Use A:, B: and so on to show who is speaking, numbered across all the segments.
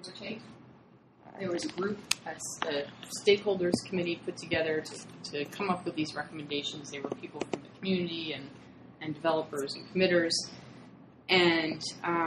A: give or take. There was a group, a stakeholders committee put together to come up with these recommendations. They were people from the community and developers and committers. And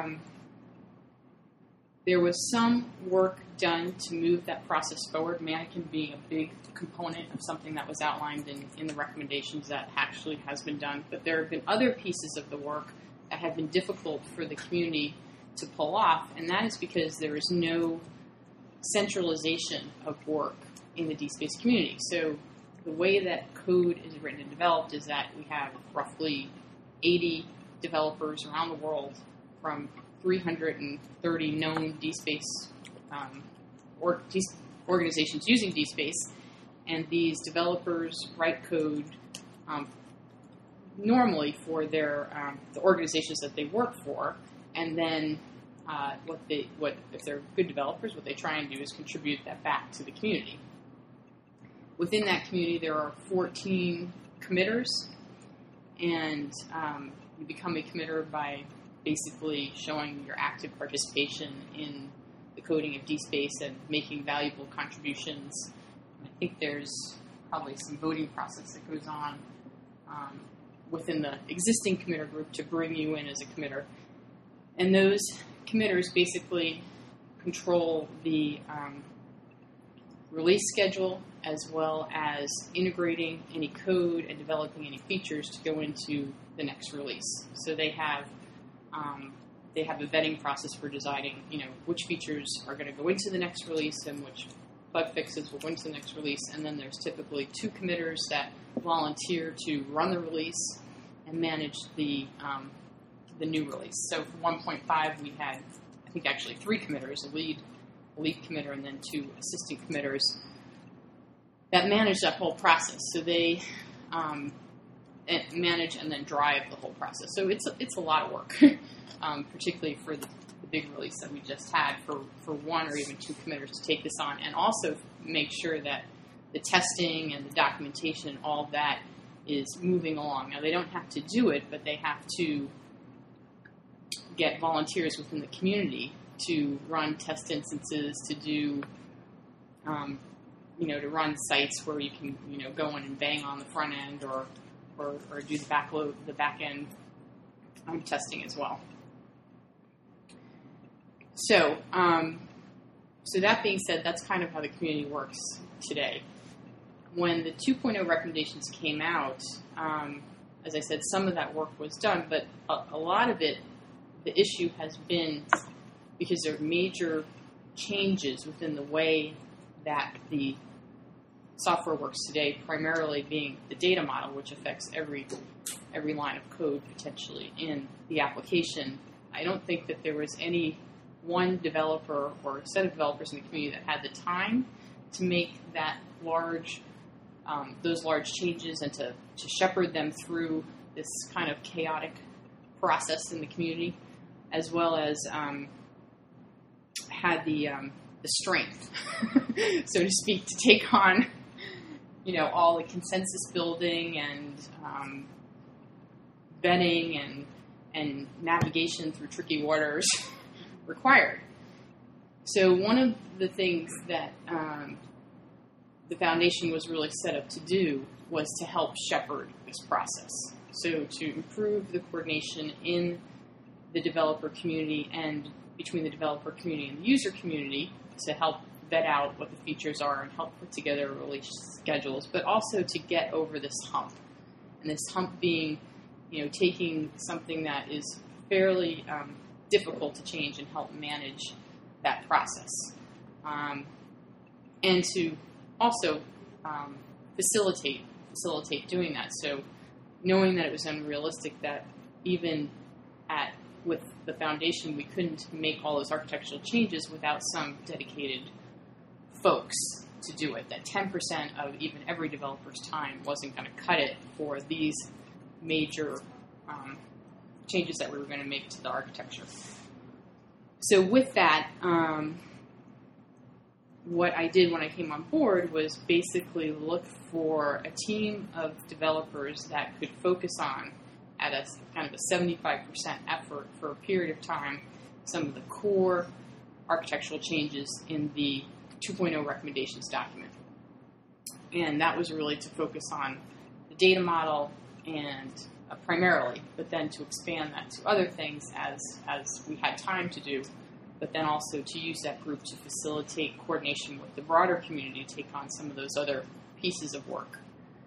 A: there was some work done to move that process forward, Mannequin being a big component of something that was outlined in the recommendations that actually has been done. But there have been other pieces of the work that have been difficult for the community to pull off, and that is because there is no centralization of work in the DSpace community. So the way that code is written and developed is that we have roughly 80 developers around the world from 330 known DSpace organizations using DSpace, and these developers write code normally for their the organizations that they work for, and then if they're good developers, what they try and do is contribute that back to the community. Within that community, there are 14 committers, and you become a committer by basically showing your active participation in the coding of DSpace and making valuable contributions. I think there's probably some voting process that goes on within the existing committer group to bring you in as a committer. And those committers basically control the release schedule as well as integrating any code and developing any features to go into the next release. So they have a vetting process for deciding, which features are going to go into the next release and which bug fixes will go into the next release. And then there's typically 2 committers that volunteer to run the release and manage the new release. So for 1.5, we had, I think, actually 3 committers, a lead committer, and then 2 assistant committers that manage that whole process. So they manage and then drive the whole process. So it's a lot of work, particularly for the big release that we just had, for 1 or even 2 committers to take this on, and also make sure that the testing and the documentation, all of that, is moving along. Now, they don't have to do it, but they have to get volunteers within the community to run test instances, to do, to run sites where you can, go in and bang on the front end or do the back end testing as well. So that being said, that's kind of how the community works today. When the 2.0 recommendations came out, as I said, some of that work was done, but a lot of it, the issue has been because there are major changes within the way that the software works today, primarily being the data model, which affects every line of code potentially in the application. I don't think that there was any one developer or set of developers in the community that had the time to make those large changes and to shepherd them through this kind of chaotic process in the community, as well as had the strength, so to speak, to take on all the consensus building and vetting and navigation through tricky waters required. So one of the things that the foundation was really set up to do was to help shepherd this process. So to improve the coordination in the developer community and between the developer community and the user community to help vet out what the features are and help put together release schedules, but also to get over this hump. And this hump being, taking something that is fairly difficult to change and help manage that process. And to also facilitate doing that. So knowing that it was unrealistic that even with the foundation, we couldn't make all those architectural changes without some dedicated folks to do it. That 10% of even every developer's time wasn't going to cut it for these major changes that we were going to make to the architecture. So with that, what I did when I came on board was basically look for a team of developers that could focus on, at a kind of a 75% effort for a period of time, some of the core architectural changes in the 2.0 recommendations document. And that was really to focus on the data model and primarily, but then to expand that to other things as we had time to do, but then also to use that group to facilitate coordination with the broader community to take on some of those other pieces of work.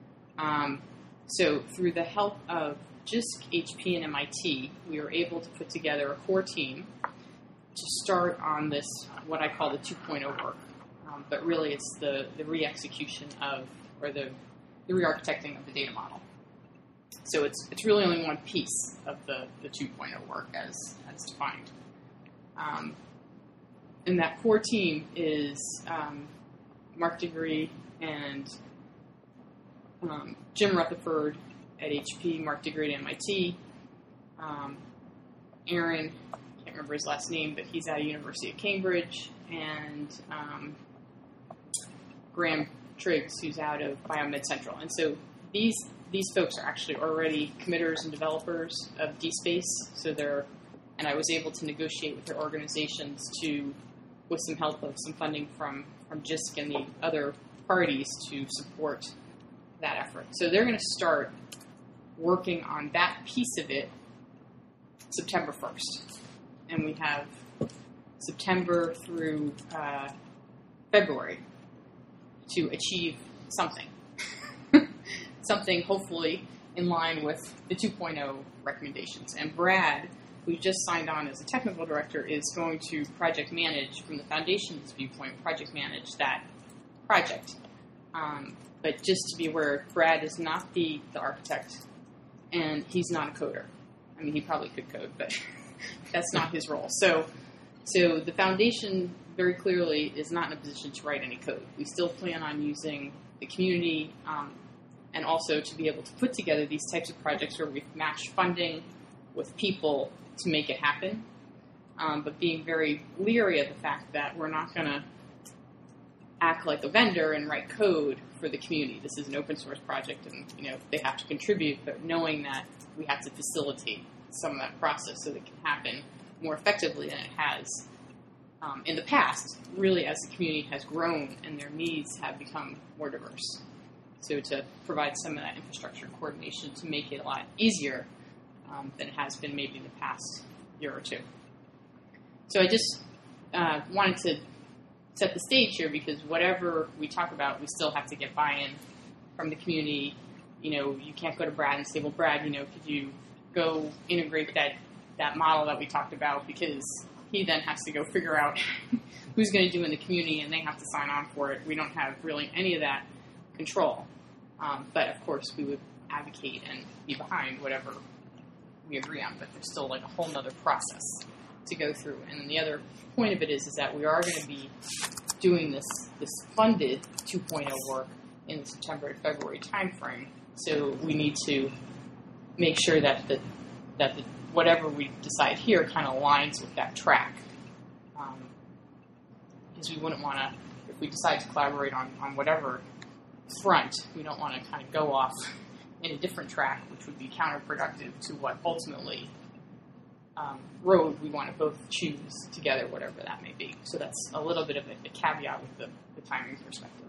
A: So through the help of JISC, HP, and MIT, we were able to put together a core team to start on this, what I call the 2.0 work. But really it's the re-execution of, or the re-architecting of the data model. So it's really only one piece of the 2.0 work as defined. And that core team is Mark Degree and Jim Rutherford at HP, Mark Degree at MIT, Aaron, can't remember his last name, but he's at University of Cambridge, and Graham Triggs, who's out of Biomed Central. And so these folks are actually already committers and developers of DSpace, and I was able to negotiate with their organizations with some help of some funding from JISC and the other parties to support that effort. So they're going to start working on that piece of it September 1st. And we have September through February to achieve something. Something hopefully in line with the 2.0 recommendations. And Brad, who just signed on as a technical director, is going to project manage, from the foundation's viewpoint, project manage that project. But just to be aware, Brad is not the architect, and he's not a coder. I mean, he probably could code, but that's not his role. So the foundation very clearly is not in a position to write any code. We still plan on using the community and also to be able to put together these types of projects where we've matched funding with people to make it happen, but being very leery of the fact that we're not going to act like a vendor and write code for the community. This is an open source project, and they have to contribute, but knowing that we have to facilitate some of that process so that it can happen more effectively than it has in the past, really as the community has grown and their needs have become more diverse. So to provide some of that infrastructure coordination to make it a lot easier than it has been maybe in the past year or two. So I just wanted to set the stage here, because whatever we talk about, we still have to get buy-in from the community. You can't go to Brad and say, well, Brad, could you go integrate that model that we talked about, because he then has to go figure out who's going to do in the community, and they have to sign on for it. We don't have really any of that control. But, of course, we would advocate and be behind whatever we agree on, but there's still like a whole other process to go through. And the other point of it is that we are going to be doing this funded 2.0 work in the September and February timeframe. So we need to make sure that the whatever we decide here kind of aligns with that track. Because we wouldn't want to, if we decide to collaborate on whatever front, we don't want to kind of go off in a different track, which would be counterproductive to what ultimately road we want to both choose together, whatever that may be. So that's a little bit of a caveat with the timing perspective.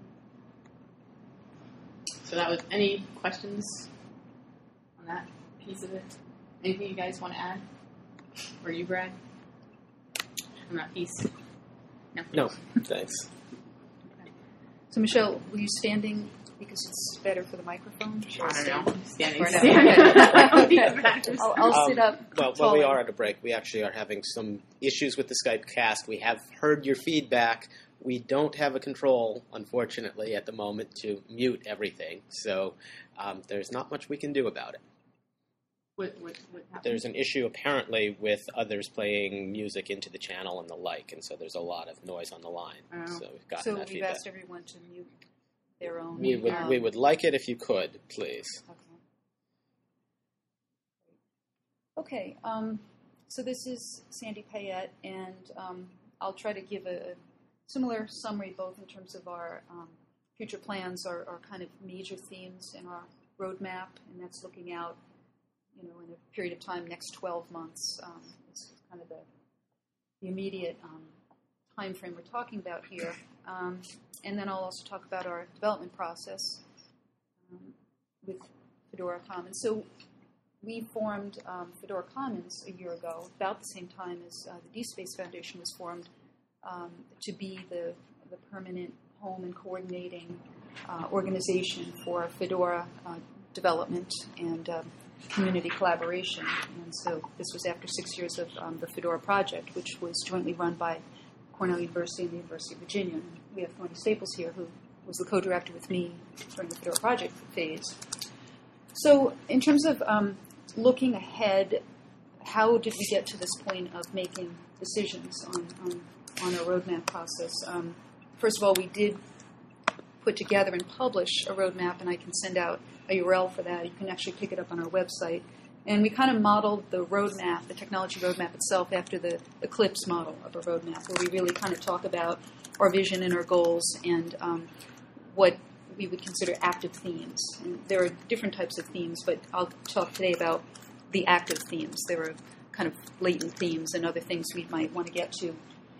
A: So that was, any questions on that piece of it? Anything you guys want to add? Or you, Brad? On that piece?
B: No, thanks.
C: Okay. So Michelle, were you standing because it's better for the microphone?
A: I don't know. Standing.
C: Okay. I'll sit up.
B: Well, while we are at a break, we actually are having some issues with the Skype cast. We have heard your feedback. We don't have a control, unfortunately, at the moment to mute everything. So there's not much we can do about it.
A: What happened?
B: There's an issue apparently with others playing music into the channel and the like, and so there's a lot of noise on the line.
A: Oh.
B: So we've gotten that
C: we've
B: feedback.
C: asked everyone to mute their own.
B: We would like it if you could, please.
C: Okay. So this is Sandy Payette, and I'll try to give a similar summary both in terms of our future plans, our kind of major themes in our roadmap, and that's looking out, in a period of time, next 12 months. It's kind of the immediate time frame we're talking about here. And then I'll also talk about our development process with Fedora Commons. So we formed Fedora Commons a year ago, about the same time as the DSpace Foundation was formed, to be the permanent home and coordinating organization for Fedora development and community collaboration. And so this was after 6 years of the Fedora project, which was jointly run by Cornell University and the University of Virginia. And we have Tony Staples here, who was the co-director with me during the Fedora project phase. So in terms of looking ahead, how did we get to this point of making decisions on our roadmap process? First of all, we did put together and publish a roadmap, and I can send out a URL for that. You can actually pick it up on our website. And we kind of modeled the roadmap, the technology roadmap itself, after the Eclipse model of a roadmap, where we really kind of talk about our vision and our goals and what we would consider active themes. And there are different types of themes, but I'll talk today about the active themes. There are kind of latent themes and other things we might want to get to.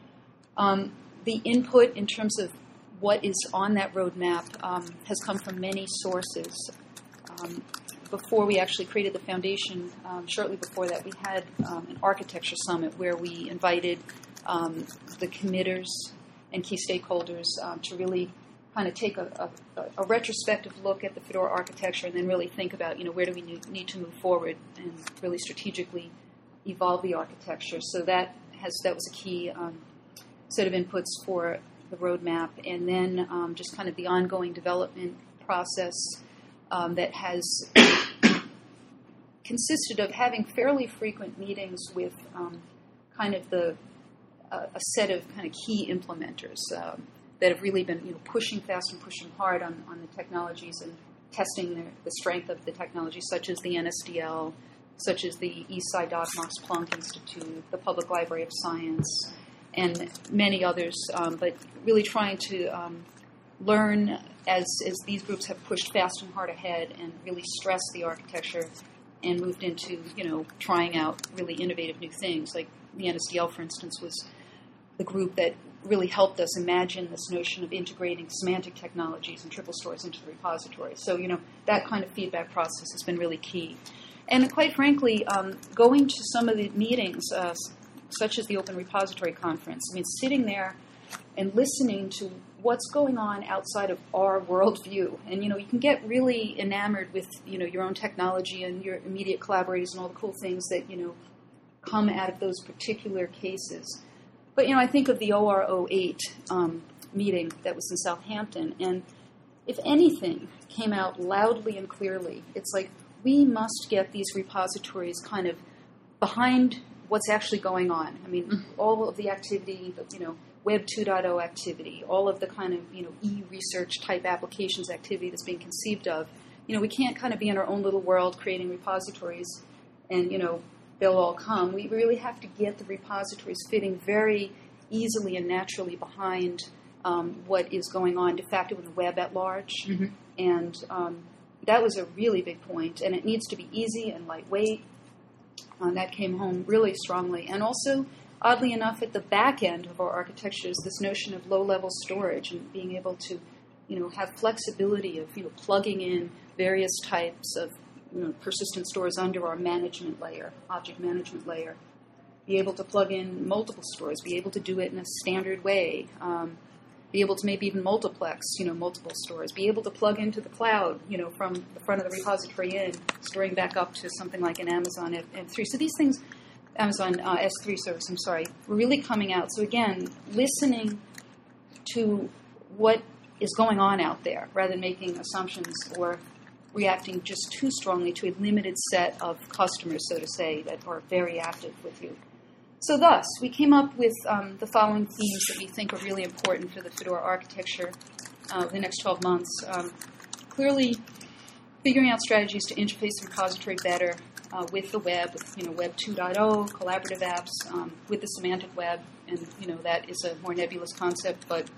C: The input in terms of what is on that roadmap has come from many sources. Before we actually created the foundation, shortly before that, we had an architecture summit where we invited the committers and key stakeholders to really kind of take a retrospective look at the Fedora architecture and then really think about, where do we need to move forward and really strategically evolve the architecture. So that was a key set of inputs for the roadmap. And then just kind of the ongoing development process that has consisted of having fairly frequent meetings with kind of a set of kind of key implementers that have really been pushing fast and pushing hard on the technologies and testing the strength of the technology, such as the NSDL, such as the Eastside Doc Max Planck Institute, the Public Library of Science, and many others, but really trying to learn as these groups have pushed fast and hard ahead and really stressed the architecture and moved into, trying out really innovative new things. Like the NSDL, for instance, was the group that really helped us imagine this notion of integrating semantic technologies and triple stores into the repository. So, that kind of feedback process has been really key. And quite frankly, going to some of the meetings, such as the Open Repository Conference, sitting there and listening to what's going on outside of our worldview. And, you can get really enamored with, your own technology and your immediate collaborators and all the cool things that, come out of those particular cases. But, I think of the OR08 meeting that was in Southampton, and if anything came out loudly and clearly, it's like we must get these repositories kind of behind what's actually going on. All of the activity, Web 2.0 activity, all of the kind of, e-research type applications activity that's being conceived of. We can't kind of be in our own little world creating repositories and, they'll all come. We really have to get the repositories fitting very easily and naturally behind what is going on de facto in the web at large. Mm-hmm. And that was a really big point. And it needs to be easy and lightweight. That came home really strongly. And also, oddly enough, at the back end of our architecture is this notion of low-level storage and being able to, have flexibility of, plugging in various types of, persistent stores under our management layer, object management layer. Be able to plug in multiple stores, be able to do it in a standard way, be able to maybe even multiplex, multiple stores, be able to plug into the cloud, from the front of the repository in, storing back up to something like an Amazon M3. So these things, Amazon S3 service, were really coming out. So again, listening to what is going on out there rather than making assumptions or reacting just too strongly to a limited set of customers, so to say, that are very active with you. So thus, we came up with the following themes that we think are really important for the Fedora architecture the next 12 months. Clearly, figuring out strategies to interface the repository better with the web, with Web 2.0, collaborative apps, with the semantic web, and that is a more nebulous concept. But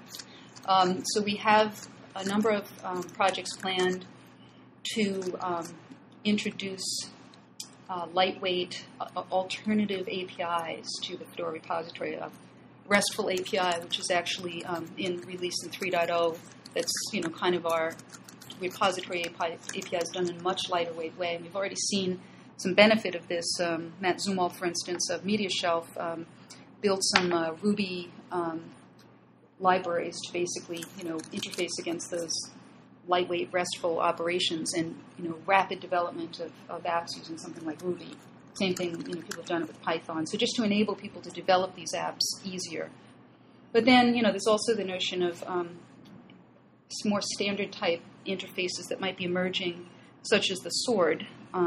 C: so we have a number of projects planned to introduce lightweight alternative APIs to the Fedora repository. RESTful API, which is actually in release in 3.0, that's kind of our repository API is done in a much lighter weight way. And we've already seen some benefit of this. Matt Zumwalt, for instance, of MediaShelf, built some Ruby libraries to basically interface against those lightweight RESTful operations and rapid development of apps using something like Ruby. Same thing, people have done it with Python. So just to enable people to develop these apps easier. But then, there's also the notion of more standard type interfaces that might be emerging, such as the SWORD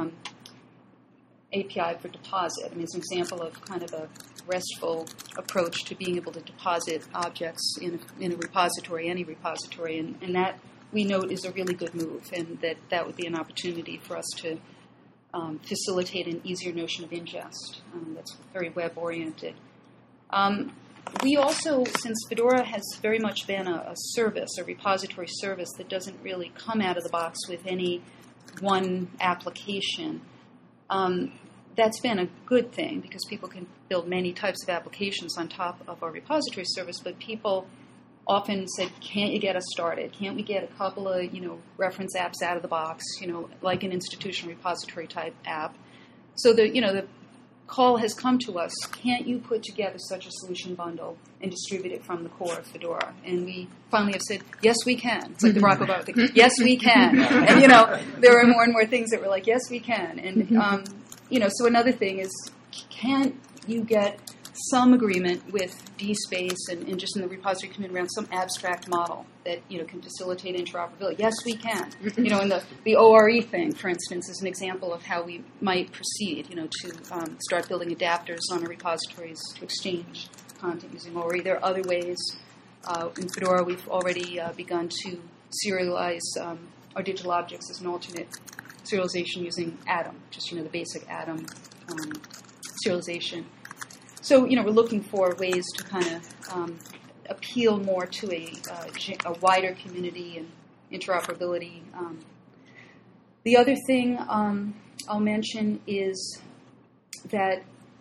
C: API for deposit. It's an example of kind of a RESTful approach to being able to deposit objects in a repository, any repository, and that we note is a really good move, and that would be an opportunity for us to facilitate an easier notion of ingest that's very web-oriented. We also, since Fedora has very much been a service, a repository service that doesn't really come out of the box with any one application, that's been a good thing because people can build many types of applications on top of our repository service, but people often said, can't you get us started? Can't we get a couple of, reference apps out of the box, like an institutional repository type app? So the call has come to us, can't you put together such a solution bundle and distribute it from the core of Fedora? And we finally have said, yes, we can. It's like the Barack Obama thing, yes, we can. And, there are more and more things that we're like, yes, we can. And, so another thing is, can't you get some agreement with DSpace and just in the repository community around some abstract model that can facilitate interoperability? Yes, we can. And the ORE thing, for instance, is an example of how we might proceed. To start building adapters on our repositories to exchange content using ORE. There are other ways. In Fedora, we've already begun to serialize our digital objects as an alternate serialization using Atom, just the basic Atom serialization. So, we're looking for ways to kind of appeal more to a wider community and interoperability. The other thing I'll mention is that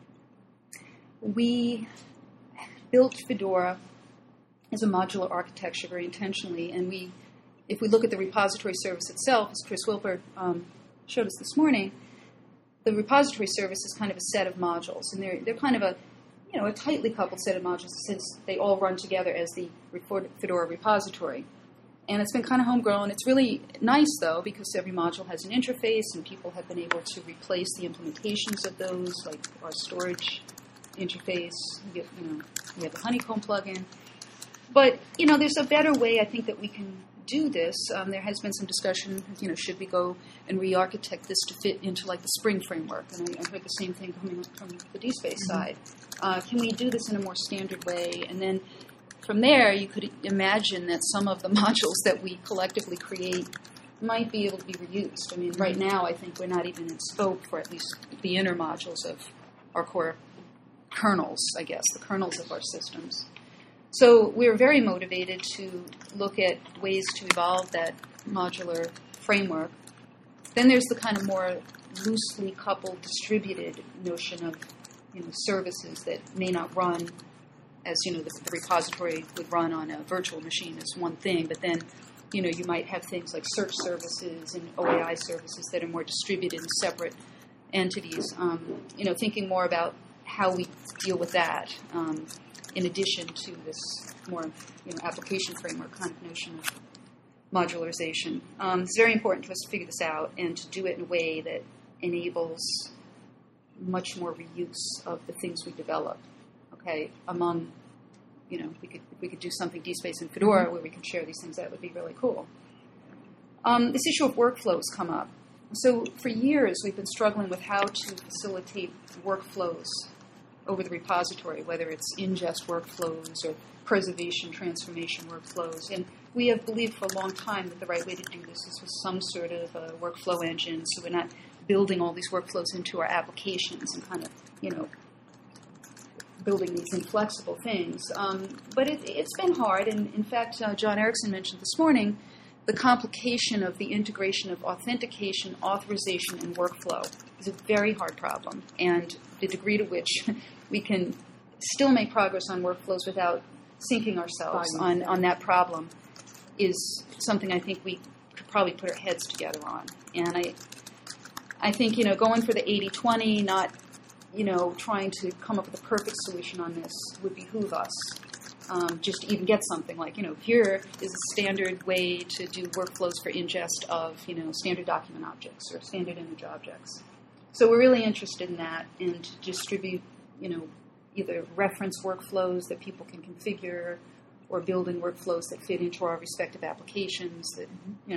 C: we built Fedora as a modular architecture very intentionally, and if we look at the repository service itself, as Chris Wilper showed us this morning, the repository service is kind of a set of modules, and they're kind of a tightly coupled set of modules since they all run together as the Fedora repository. And it's been kind of homegrown. It's really nice, though, because every module has an interface, and people have been able to replace the implementations of those, like our storage interface. We have the Honeycomb plugin. But, there's a better way, I think, that we can do this. There has been some discussion, should we go and re-architect this to fit into, like, the Spring framework? And I heard the same thing coming from the DSpace side. Can we do this in a more standard way? And then from there, you could imagine that some of the modules that we collectively create might be able to be reused. Right now, I think we're not even in scope for at least the inner modules of our core kernels, I guess, the kernels of our systems. So we're very motivated to look at ways to evolve that modular framework. Then there's the kind of more loosely coupled, distributed notion of services that may not run as, the repository would run on a virtual machine as one thing, but then, you might have things like search services and OAI services that are more distributed in separate entities. Thinking more about how we deal with that in addition to this more, application framework kind of notion of modularization. It's very important to us to figure this out and to do it in a way that enables much more reuse of the things we develop. Okay, among, if we could do something DSpace and Fedora where we can share these things, that would be really cool. This issue of workflows come up. So for years, we've been struggling with how to facilitate workflows over the repository, whether it's ingest workflows or preservation, transformation workflows. And we have believed for a long time that the right way to do this is with some sort of a workflow engine, so we're not building all these workflows into our applications and kind of, building these inflexible things. But it's been hard, and in fact, John Erickson mentioned this morning the complication of the integration of authentication, authorization, and workflow. is a very hard problem, and the degree to which we can still make progress on workflows without sinking ourselves on that problem is something I think we could probably put our heads together on. And I think, going for the 80-20, not, trying to come up with a perfect solution on this would behoove us. Just to even get something like, here is a standard way to do workflows for ingest of, standard document objects or standard image objects. So we're really interested in that and to distribute, either reference workflows that people can configure or building workflows that fit into our respective applications that,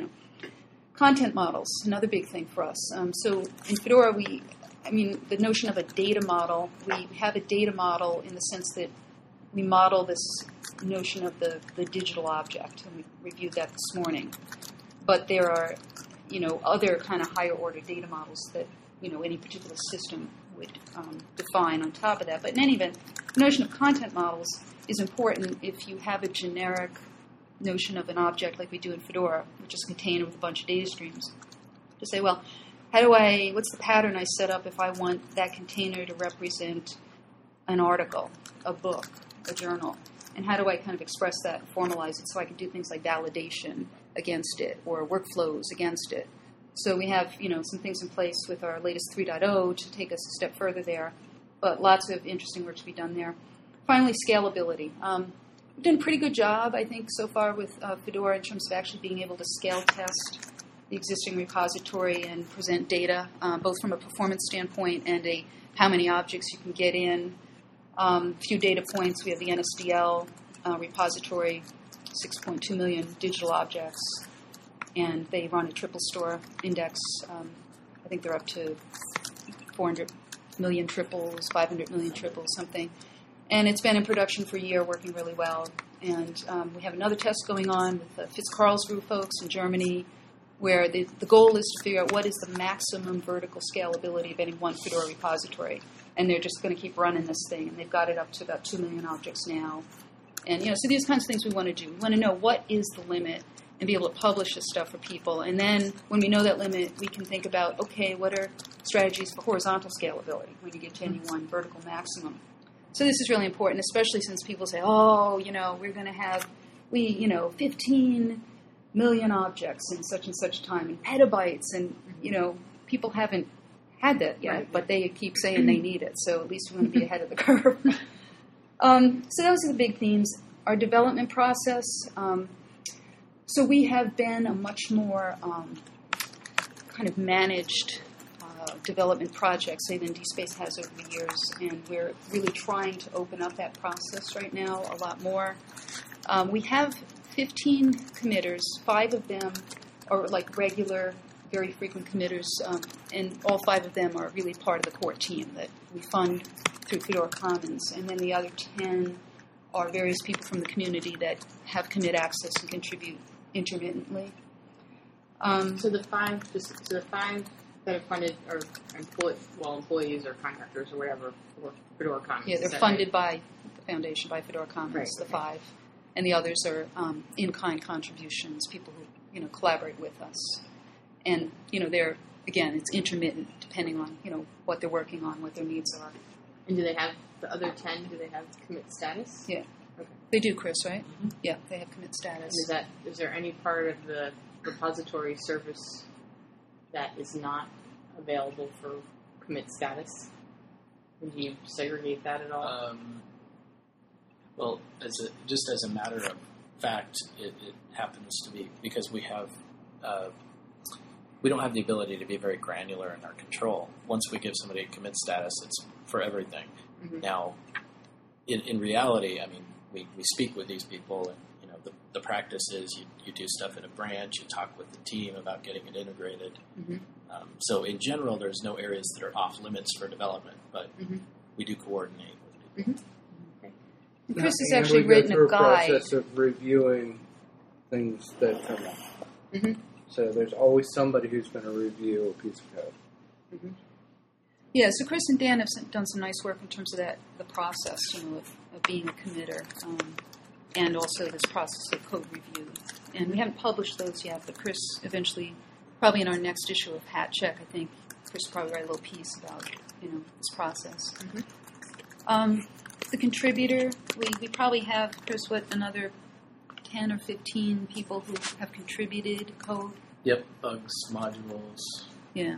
C: Content models, another big thing for us. So in Fedora, the notion of a data model, we have a data model in the sense that we model this notion of the digital object, and we reviewed that this morning. But there are, other kind of higher order data models that, any particular system would define on top of that. But in any event, the notion of content models is important if you have a generic notion of an object like we do in Fedora, which is a container with a bunch of data streams, to say, well, what's the pattern I set up if I want that container to represent an article, a book, a journal, and how do I kind of express that and formalize it so I can do things like validation against it or workflows against it. So we have, some things in place with our latest 3.0 to take us a step further there, but lots of interesting work to be done there. Finally, scalability. We've done a pretty good job, I think, so far with Fedora in terms of actually being able to scale test the existing repository and present data, both from a performance standpoint and how many objects you can get in. A few data points. We have the NSDL repository, 6.2 million digital objects, and they run a triple store index. I think they're up to 400 million triples, 500 million triples, something. And it's been in production for a year, working really well. And we have another test going on with the Fitz-Karlsruhe folks in Germany, where the goal is to figure out what is the maximum vertical scalability of any one Fedora repository. And they're just going to keep running this thing. And they've got it up to about 2 million objects now. And, so these kinds of things we want to do. We want to know what is the limit and be able to publish this stuff for people. And then when we know that limit, we can think about, okay, what are strategies for horizontal scalability when you get to any one vertical maximum? So this is really important, especially since people say, we're going to have, 15 million objects in such and such time, and petabytes, and, people haven't had that yet, right, but they keep saying they need it, so at least we want to be ahead of the curve. So those are the big themes. Our development process, so we have been a much more kind of managed development project, say, than DSpace has over the years, and we're really trying to open up that process right now a lot more. We have 15 committers. 5 of them are like regular, very frequent committers, and all 5 of them are really part of the core team that we fund through Fedora Commons, and then the other 10 are various people from the community that have commit access and contribute intermittently.
A: So the five that are funded are employees or contractors or whatever for Fedora Commons.
C: Yeah, they're funded by the foundation, by Fedora Commons, right, the 5. And the others are in-kind contributions, people who, collaborate with us. And, they're, again, it's intermittent depending on, what they're working on, what their needs are.
A: And do they have, the other 10, do they have commit status?
C: Yeah.
A: Okay.
C: They do, Chris, right? Mm-hmm. Yeah, they have commit status.
A: And is there any part of the repository service that is not available for commit status? Do you segregate that at all?
D: Well, just as a matter of fact, it happens to be because we don't have the ability to be very granular in our control. Once we give somebody a commit status, it's for everything. Mm-hmm. Now, in reality, we speak with these people, and the practice is you do stuff in a branch, you talk with the team about getting it integrated. Mm-hmm. So in general, there's no areas that are off limits for development, but mm-hmm. we do coordinate with people. Mm-hmm.
C: Chris has actually written a guide.
E: Process of reviewing things that come up. Mm-hmm. So there's always somebody who's going to review a piece of code.
C: Mm-hmm. Yeah, so Chris and Dan have done some nice work in terms of the process, of being a committer, and also this process of code review. And we haven't published those yet, but Chris eventually, probably in our next issue of Hat Check, I think, Chris probably write a little piece about this process.
A: Mm-hmm.
C: The contributor, we probably have, Chris, another 10 or 15 people who have contributed code.
D: Yep, bugs, modules.
C: Yeah.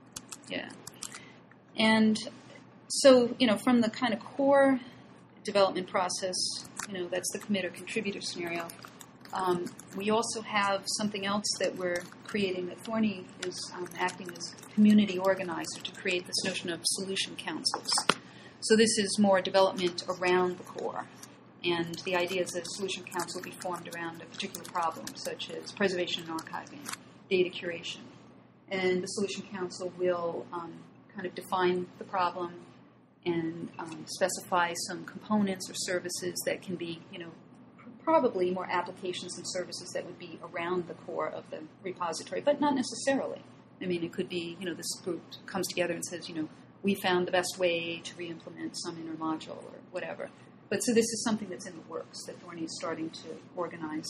C: And so, from the kind of core development process, that's the commit or contributor scenario. We also have something else that we're creating, that Thorny is acting as community organizer to create this notion of solution councils. So this is more development around the core. And the idea is that a solution council will be formed around a particular problem, such as preservation and archiving, data curation. And the solution council will kind of define the problem and specify some components or services that can be, probably more applications and services that would be around the core of the repository, but not necessarily. I mean, it could be, this group comes together and says, we found the best way to re-implement some inner module or whatever. But so this is something that's in the works that Thorny is starting to organize.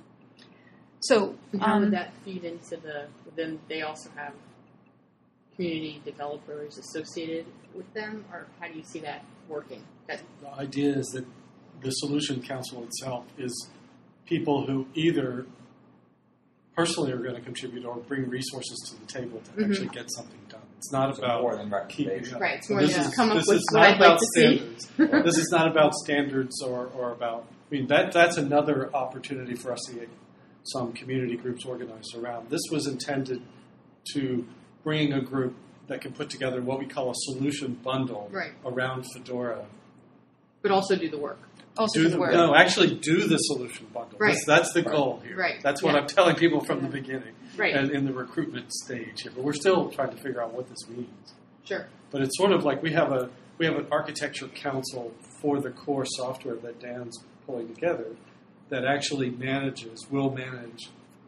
C: So
A: how would that feed into then they also have community developers associated with them, or how do you see that working?
F: The idea is that the Solution Council itself is people who either personally are going to contribute or bring resources to the table to actually get something done. It's not about
G: more than
F: keeping it.
A: Right, it's
F: So
A: more
F: this
A: than
F: is,
A: come up
F: this
A: with
F: is
A: what
F: not
A: I'd like
F: about
A: to see.
F: standards. This is not about standards or about. I mean, that's another opportunity for us to get some community groups organized around. This was intended to bring a group that can put together what we call a solution bundle around Fedora.
A: But also do the work.
C: also do the work.
F: No, actually do the solution bundle.
A: Right.
F: That's the goal here.
A: Right.
F: That's what I'm telling people from the beginning.
A: Right.
F: And in the recruitment stage here. But we're still trying to figure out what this means.
A: Sure.
F: But it's sort of like we have an architecture council for the core software that Dan's pulling together that actually will manage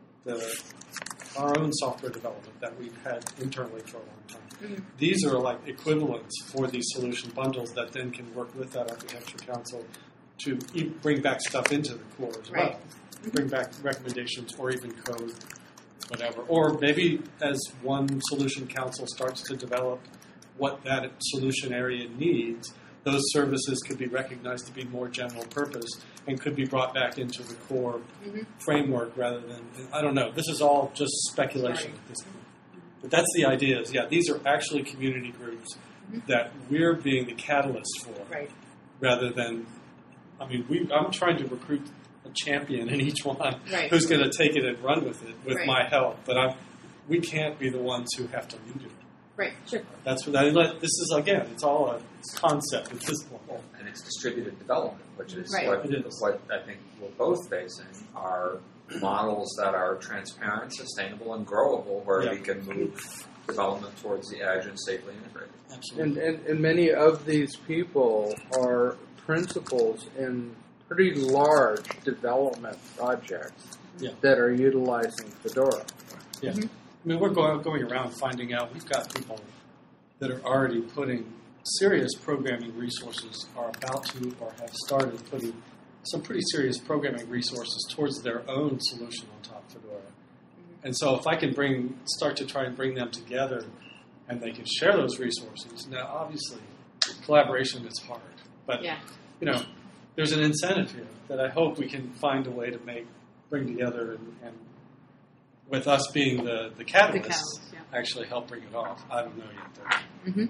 F: our own software development that we've had internally for a long time.
A: Mm-hmm.
F: These are like equivalents for these solution bundles that then can work with that architecture council to bring back stuff into the core as well.
A: Right.
F: Bring back recommendations or even code, whatever. Or maybe as one solution council starts to develop what that solution area needs, those services could be recognized to be more general purpose and could be brought back into the core framework rather than, I don't know, this is all just speculation at this point. But that's the idea is, these are actually community groups that we're being the catalyst for rather than, I'm trying to recruit a champion in each one who's going to take it and run with it with my help. But we can't be the ones who have to lead it.
A: Right, sure.
F: That's what this is, again, it's all a concept at this point.
G: And it's distributed development, which is
A: Right.
G: what I think we're both facing are models that are transparent, sustainable, and growable, where we can move development towards the edge and safely integrate.
F: Absolutely.
E: And many of these people are principals in pretty large development projects that are utilizing Fedora.
F: Yeah. We're going around finding out we've got people that are already putting serious programming resources, are about to or have started putting some pretty serious programming resources towards their own solution on top of Fedora. And so if I can start to try and bring them together and they can share those resources, now obviously collaboration is hard. But, there's an incentive here that I hope we can find a way to bring together and with us being the catalyst, actually help bring it off. I don't know yet, though.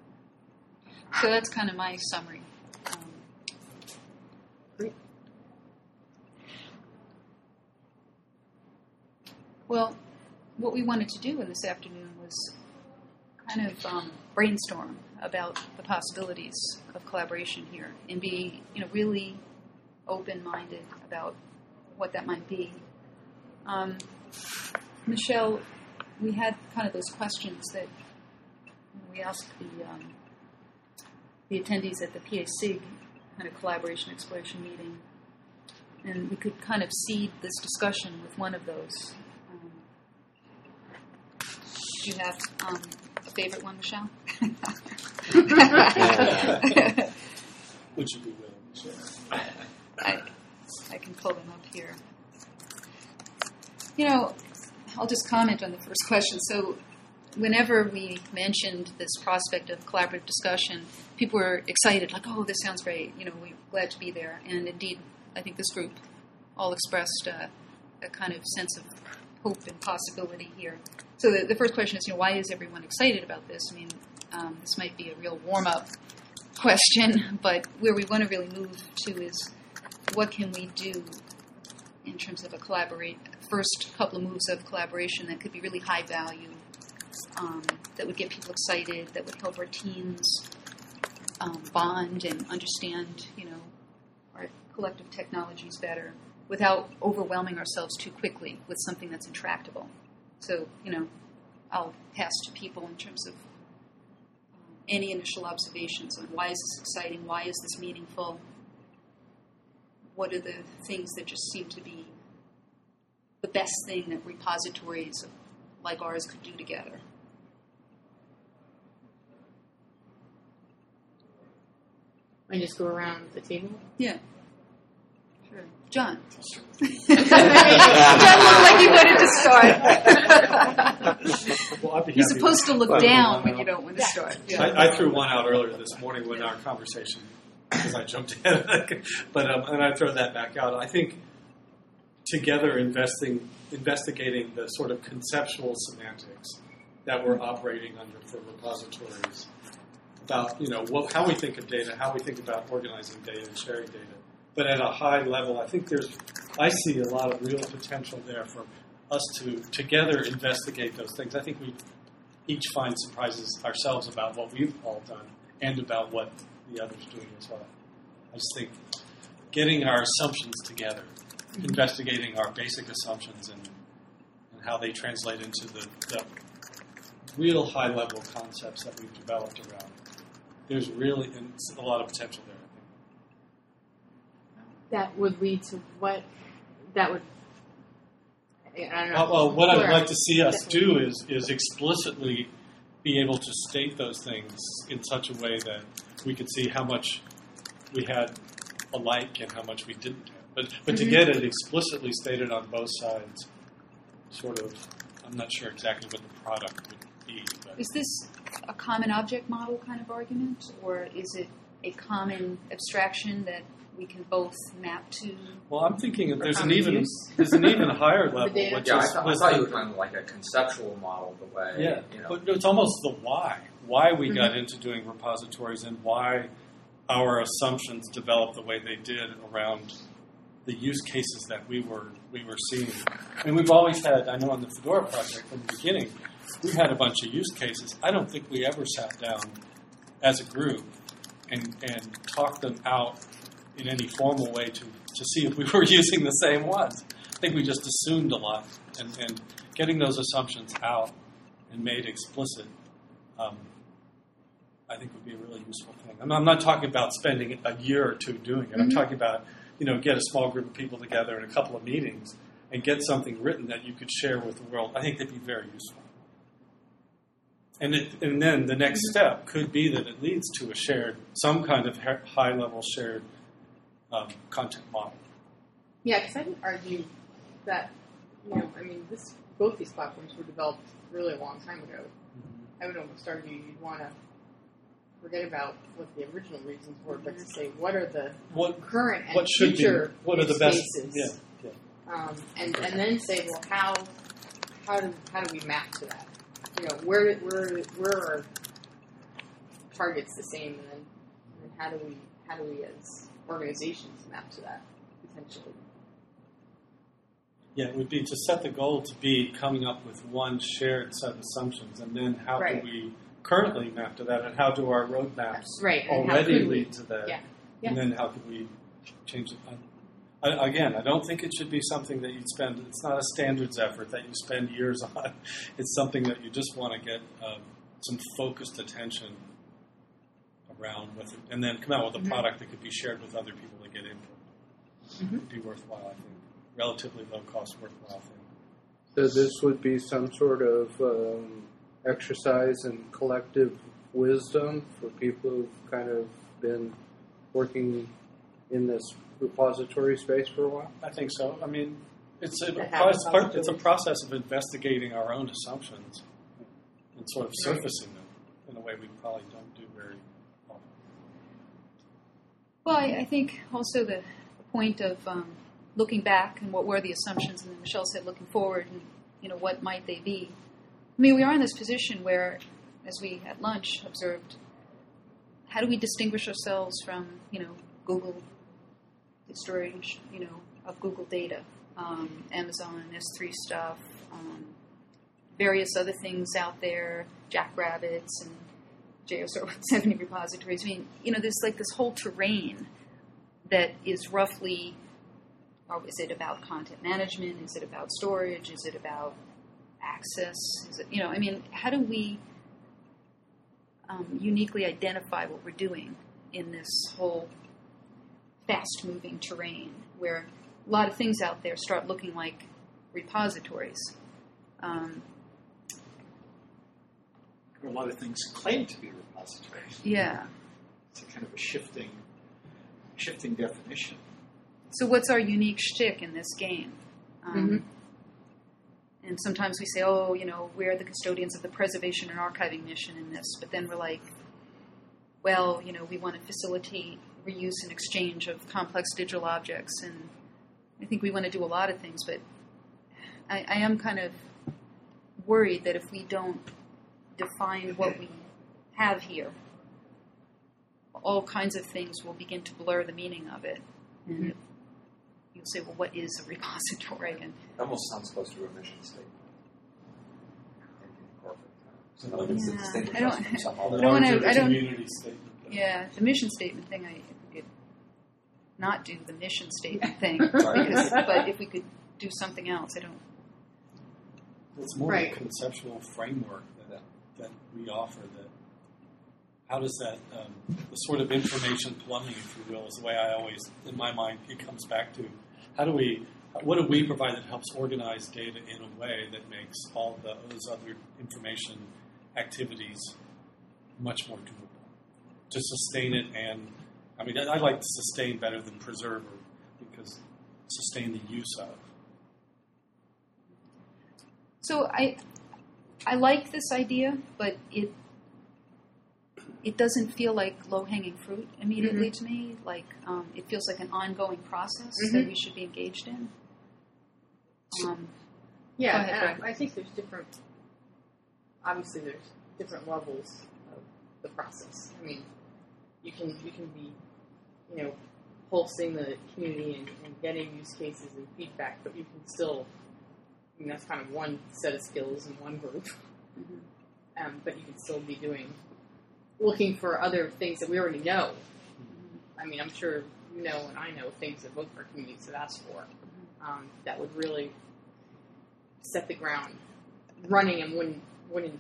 C: So that's kind of my summary.
A: Great.
C: Well, what we wanted to do in this afternoon was kind of brainstorm about the possibilities of collaboration here and be, really open-minded about what that might be. Michelle, we had kind of those questions that we asked the attendees at the PA-SIG kind of collaboration exploration meeting, and we could kind of seed this discussion with one of those. Do you have a favorite one, Michelle?
F: Would you be willing to share?
C: I can pull them up here. I'll just comment on the first question. So whenever we mentioned this prospect of collaborative discussion, people were excited, like, "Oh, this sounds great! We're glad to be there." And indeed, I think this group all expressed a kind of sense of hope and possibility here. So the first question is, why is everyone excited about this? I mean, this might be a real warm-up question, but where we want to really move to is, what can we do in terms of first couple of moves of collaboration that could be really high value, that would get people excited, that would help our teams bond and understand, our collective technologies better, without overwhelming ourselves too quickly with something that's intractable. So, I'll pass to people in terms of any initial observations on why is this exciting, why is this meaningful, what are the things that just seem to be the best thing that repositories like ours could do together.
A: I just go around the table?
C: Yeah. Sure. John. John looked like he wanted to start.
F: Well, I'd be
C: You're
F: happy
C: supposed to look down when you don't want to start. Yeah.
F: I threw one out earlier this morning when our conversation, because I jumped in, but and I throw that back out. I think together investigating the sort of conceptual semantics that we're operating under for repositories, about how we think of data, how we think about organizing data and sharing data. But at a high level, I see a lot of real potential there for us to together investigate those things. I think we each find surprises ourselves about what we've all done and about what the other's doing as well. I just think getting our assumptions together, investigating our basic assumptions and how they translate into the real high-level concepts that we've developed around. There's really a lot of potential there, I think.
A: That would lead to what? That would... I don't know.
F: Well, what I'd like to see us do is explicitly be able to state those things in such a way that we could see how much we had alike and how much we didn't have. But to get it explicitly stated on both sides, sort of, I'm not sure exactly what the product would be. But.
C: Is this a common object model kind of argument, or is it a common abstraction that we can both map to?
F: Well, I'm thinking that there's an even higher level. Which
G: I thought you were talking like a conceptual model, the way.
F: Yeah, but it's almost the why. Why we got into doing repositories and why our assumptions developed the way they did around the use cases that we were seeing. And we've always had, I know on the Fedora project from the beginning, we had a bunch of use cases. I don't think we ever sat down as a group and talked them out in any formal way to see if we were using the same ones. I think we just assumed a lot, and getting those assumptions out and made explicit, I think would be a really useful thing. I'm not talking about spending a year or two doing it. I'm talking about, get a small group of people together in a couple of meetings and get something written that you could share with the world. I think that'd be very useful. And then the next step could be that it leads to some kind of high-level shared content model.
A: Yeah, because I would argue that, both these platforms were developed really a long time ago. I would almost argue you'd want to forget about what the original reasons were, but to say what are the current and future use cases. And then say, well, how do we map to that? Where are targets the same, and then how do we as organizations map to that potentially?
F: Yeah, it would be to set the goal to be coming up with one shared set of assumptions, and then how do we currently map to that, and how do our roadmaps already lead to that? Yeah. Yeah. And then how could we change it? Again, I don't think it should be something that you'd spend. It's not a standards effort that you spend years on. It's something that you just want to get some focused attention around with it, and then come out with a product that could be shared with other people to get input. It'd be worthwhile, I think. Relatively low-cost, worthwhile thing.
E: So this would be some sort of exercise in collective wisdom for people who've kind of been working in this repository space for a while?
F: I think so. I mean, it's a process of investigating our own assumptions and sort of surfacing them in a way we probably don't do very often.
C: Well, I think also the point of looking back and what were the assumptions, and then Michelle said looking forward, and what might they be. I mean, we are in this position where, as we at lunch observed, how do we distinguish ourselves from Google, the storage of Google data, Amazon S3 stuff, various other things out there, Jackrabbits and JSR 70 repositories. I mean, there's like this whole terrain that is roughly, or is it about content management? Is it about storage? Is it about access? Is it, how do we uniquely identify what we're doing in this whole fast-moving terrain where a lot of things out there start looking like repositories?
H: A lot of things claim to be repositories.
C: Yeah.
H: It's a kind of a shifting definition.
C: So what's our unique shtick in this game? And sometimes we say, we're the custodians of the preservation and archiving mission in this. But then we're like, well, we want to facilitate reuse and exchange of complex digital objects. And I think we want to do a lot of things. But I am kind of worried that if we don't define what we have here, all kinds of things will begin to blur the meaning of it. And you'll say, well, what is a repository? And
G: It almost sounds close to a mission statement. In corporate terms.
C: Yeah,
G: In other words, it's distinguished
C: I don't-
G: from some other-
C: I don't wanna-
F: Larger community statement.
C: yeah, the mission statement thing, if we could not do the mission statement thing,
G: Right.
C: but if we could do something else, I don't.
F: It's more
A: Right.
F: of a conceptual framework that we offer. That how does that the sort of information plumbing, if you will, is the way I always, in my mind, it comes back to what do we provide that helps organize data in a way that makes all those other information activities much more doable to sustain it. And I mean, I like sustain better than preserve, because sustain the use of.
C: So I like this idea, but it doesn't feel like low-hanging fruit immediately to me. Like it feels like an ongoing process that we should be engaged in.
A: Yeah,
C: Go ahead,
A: and
C: Greg.
A: I think there's different levels of the process. I mean, you can be, pulsing the community and getting use cases and feedback, but you can still, that's kind of one set of skills in one group. But you can still be looking for other things that we already know. I mean, I'm sure you know and I know things that both of our communities have asked for that would really set the ground running and wouldn't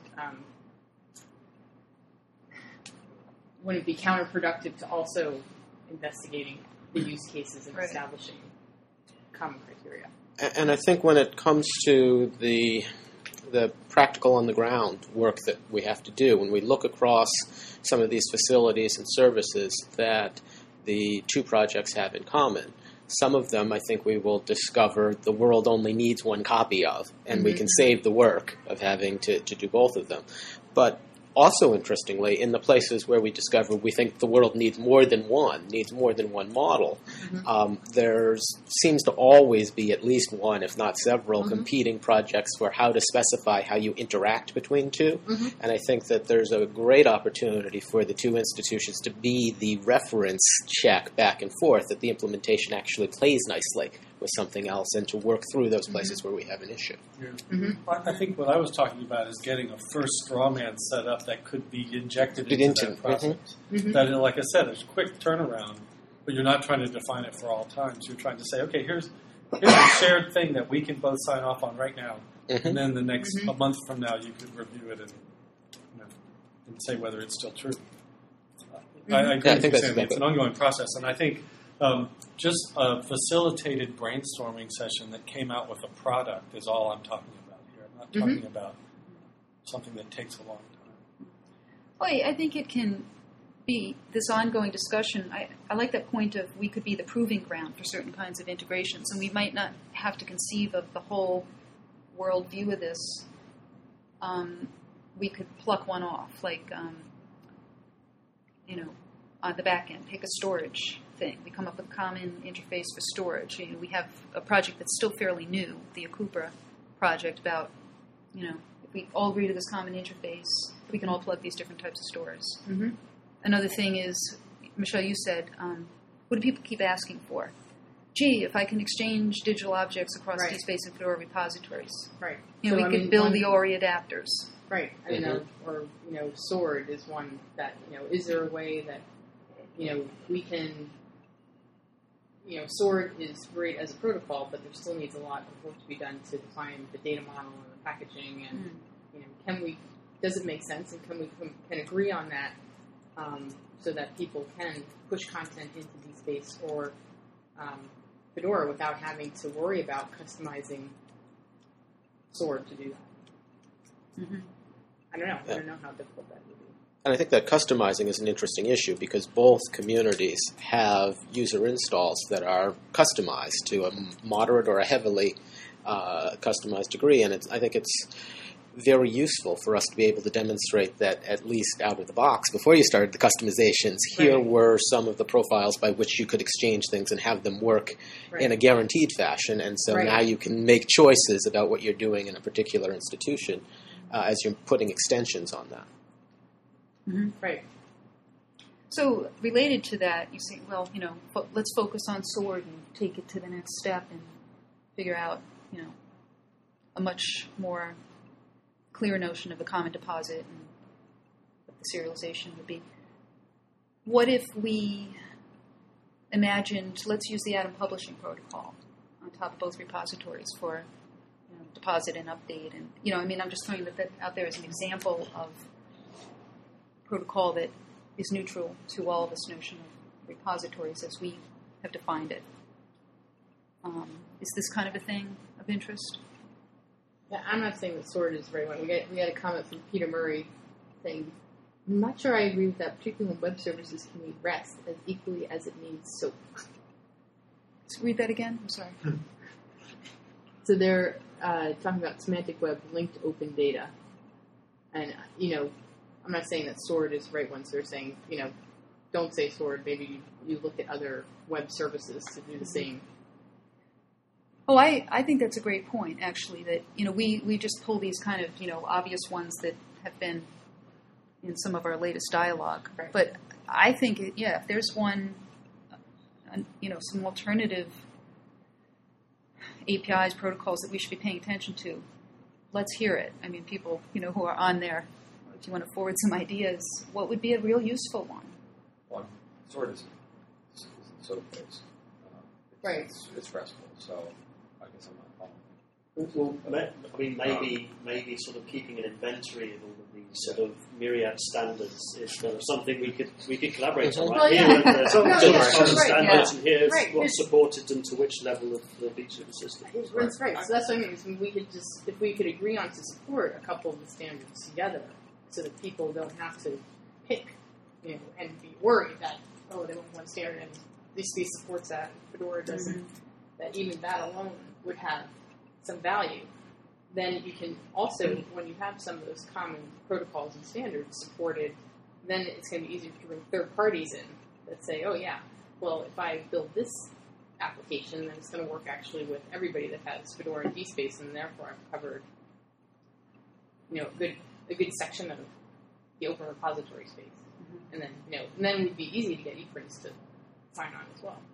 A: be counterproductive to also investigating the use cases and establishing common criteria.
B: And I think when it comes to the practical on the ground work that we have to do, when we look across some of these facilities and services that the two projects have in common, some of them I think we will discover the world only needs one copy of, and we can save the work of having to do both of them. But also, interestingly, in the places where we discover we think the world needs more than one model, there seems to always be at least one, if not several, competing projects for how to specify how you interact between two. And I think that there's a great opportunity for the two institutions to be the reference check back and forth, that the implementation actually plays nicely with something else, and to work through those places where we have an issue.
F: Yeah. I think what I was talking about is getting a first straw man set up that could be injected into that process. That, like I said, there's a quick turnaround, but you're not trying to define it for all times. You're trying to say, okay, here's a shared thing that we can both sign off on right now, and then the next a month from now you could review it and say whether it's still true. I agree with you, Sandy. It's an ongoing process, and I think just a facilitated brainstorming session that came out with a product is all I'm talking about here. I'm not talking about something that takes a long time.
C: Well, I think it can be this ongoing discussion. I like that point of we could be the proving ground for certain kinds of integrations, and we might not have to conceive of the whole world view of this. we could pluck one off, like, on the back end, pick a storage thing. We come up with a common interface for storage. We have a project that's still fairly new, the Akubra project, about, if we all agree to this common interface, we can all plug these different types of stores.
A: Mm-hmm.
C: Another thing is, Michelle, you said, what do people keep asking for? Gee, if I can exchange digital objects across
A: Right.
C: DSpace and Fedora repositories.
A: Right.
C: We
A: So,
C: could build the ORI adapters.
A: Right. Or Sword is one that, is there a way that, we can, Sword is great as a protocol, but there still needs a lot of work to be done to define the data model and the packaging, and, does it make sense, and can we agree on that, so that people can push content into DSpace or Fedora without having to worry about customizing Sword to do that.
C: Mm-hmm.
A: I don't know.
B: Yeah.
A: I don't know how difficult that would be.
B: And I think that customizing is an interesting issue because both communities have user installs that are customized to a moderate or a heavily customized degree. And I think it's very useful for us to be able to demonstrate that, at least out of the box, before you started the customizations, here were some of the profiles by which you could exchange things and have them work in a guaranteed fashion. And so now you can make choices about what you're doing in a particular institution as you're putting extensions on that.
C: Mm-hmm.
A: Right.
C: So, related to that, you say, well, let's focus on Sword and take it to the next step and figure out, a much more clear notion of a common deposit and what the serialization would be. What if we imagined, let's use the Atom Publishing Protocol on top of both repositories for deposit and update, and I'm just throwing that out there as an example of protocol that is neutral to all this notion of repositories as we have defined it. Is this kind of a thing of interest?
A: Yeah, I'm not saying that Sword is the right one. We had a comment from Peter Murray saying, I'm not sure I agree with that, particularly when web services can need REST as equally as it needs SOAP.
C: Read that again? I'm sorry.
A: So they're talking about semantic web linked open data. And, I'm not saying that Sword is the right one, so they're saying, don't say Sword. Maybe you look at other web services to do the same.
C: Oh, I think that's a great point, actually, that, we just pull these kind of, obvious ones that have been in some of our latest dialogue.
A: Right.
C: But I think, if there's one, some alternative APIs, protocols that we should be paying attention to, let's hear it. I mean, people, who are on there, if you want to forward some ideas, what would be a real useful one?
G: One Sword is SOAP-based.
A: Right.
G: It's RESTful, so I guess I'm not following.
I: Well, maybe sort of keeping an inventory of all of these sort of myriad standards is kind of something we could collaborate on. Right?
A: Well,
I: Here
A: yeah.
I: are the sort of standards, and here's
A: Right.
I: what's supported and to which level of each of the systems.
A: That's right. So that's what I mean. Is we could if we could agree on to support a couple of the standards together, so that people don't have to pick, and be worried that they want one standard and DSpace supports that, Fedora doesn't. That even that alone would have some value. Then you can also, when you have some of those common protocols and standards supported, then it's going to be easier to bring third parties in that say, oh yeah, well if I build this application, then it's going to work actually with everybody that has Fedora and DSpace, and therefore I've covered, a good section of the open repository space. And then, and then it would be easy to get ePrints to sign on as well.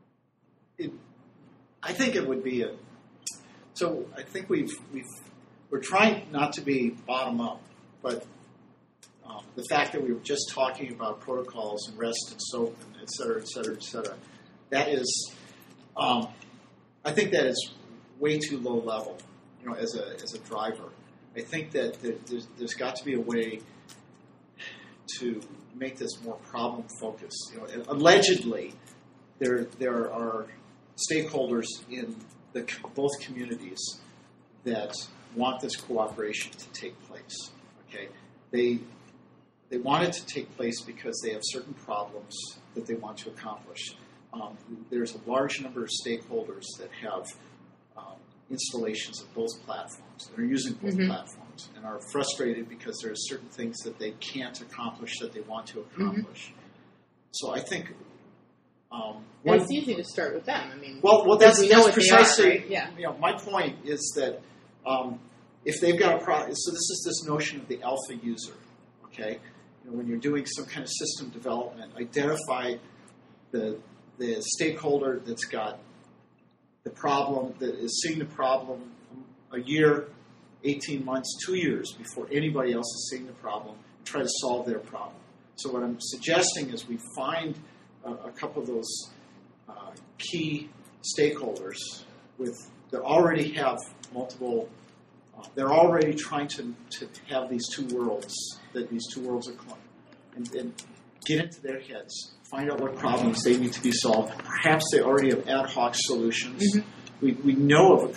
H: I think it would be so I think we're trying not to be bottom up, but the fact that we were just talking about protocols and REST and SOAP and et cetera, et cetera, et cetera, that is, I think that is way too low level, as a driver. I think that there's got to be a way to make this more problem focused. Allegedly, there are stakeholders in both communities that want this cooperation to take place. Okay, they want it to take place because they have certain problems that they want to accomplish. There's a large number of stakeholders that have installations of both platforms. They're using both platforms. overwhelmed and are frustrated because there are certain things that they can't accomplish that they want to accomplish. So I think
A: it's easy to start with them. I mean,
H: that's
A: we know what
H: precisely.
A: they are, right? Yeah.
H: You know, my point is that if they've got a product, so this is this notion of the alpha user. Okay, you know, when you're doing some kind of system development, identify the stakeholder that's got the problem, that is seeing the problem a year, 18 months, 2 years before anybody else is seeing the problem, and try to solve their problem. So what I'm suggesting is we find a couple of those key stakeholders that already have multiple. They're already trying to have these two worlds are and get into their heads. Find out what problems they need to be solved. Perhaps they already have ad hoc solutions. Mm-hmm. We know of a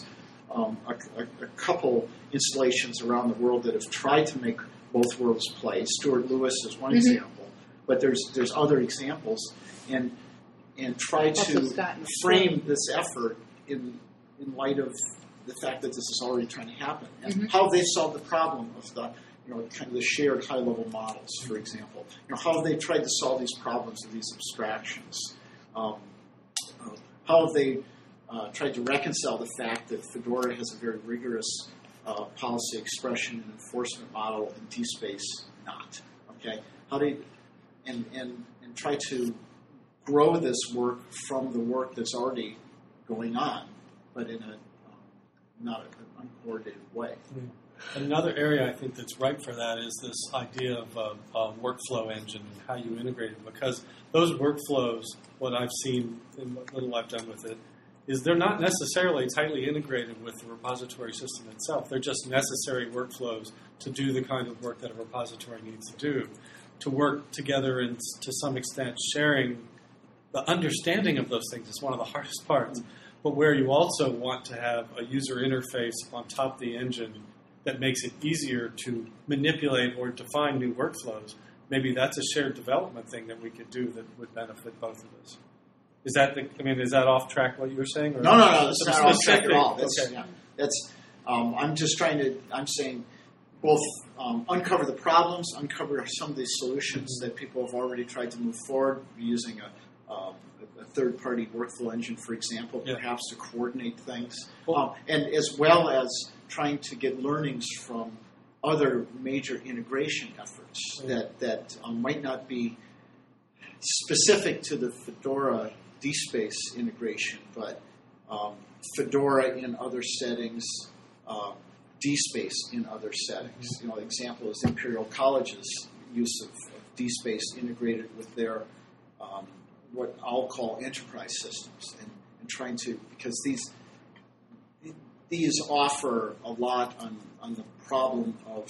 H: couple installations around the world that have tried to make both worlds play. Stuart Lewis is one example, but there's other examples, and try to frame this effort in light of the fact that this is already trying to happen, and how they solve the problem of the kind of the shared high-level models, for example. How have they tried to solve these problems of these abstractions? How have they tried to reconcile the fact that Fedora has a very rigorous policy expression and enforcement model, and DSpace not? Okay, how do you, and try to grow this work from the work that's already going on, but in a not an uncoordinated way.
F: Another area I think that's ripe for that is this idea of a workflow engine and how you integrate them. Because those workflows, what I've seen in what little I've done with it, is they're not necessarily tightly integrated with the repository system itself. They're just necessary workflows to do the kind of work that a repository needs to do, to work together and to some extent sharing the understanding of those things is one of the hardest parts. But where you also want to have a user interface on top of the engine that makes it easier to manipulate or define new workflows, maybe that's a shared development thing that we could do that would benefit both of us. Is that off track what you were saying? Or
H: No, it's not off track at all. I'm saying both uncover the problems, uncover some of these solutions that people have already tried to move forward using a third-party workflow engine, for example, perhaps to coordinate things, and as well as trying to get learnings from other major integration efforts that might not be specific to the Fedora DSpace integration, but Fedora in other settings, DSpace in other settings. An example is Imperial College's use of DSpace integrated with their what I'll call enterprise systems, and trying to, because these offer a lot on the problem of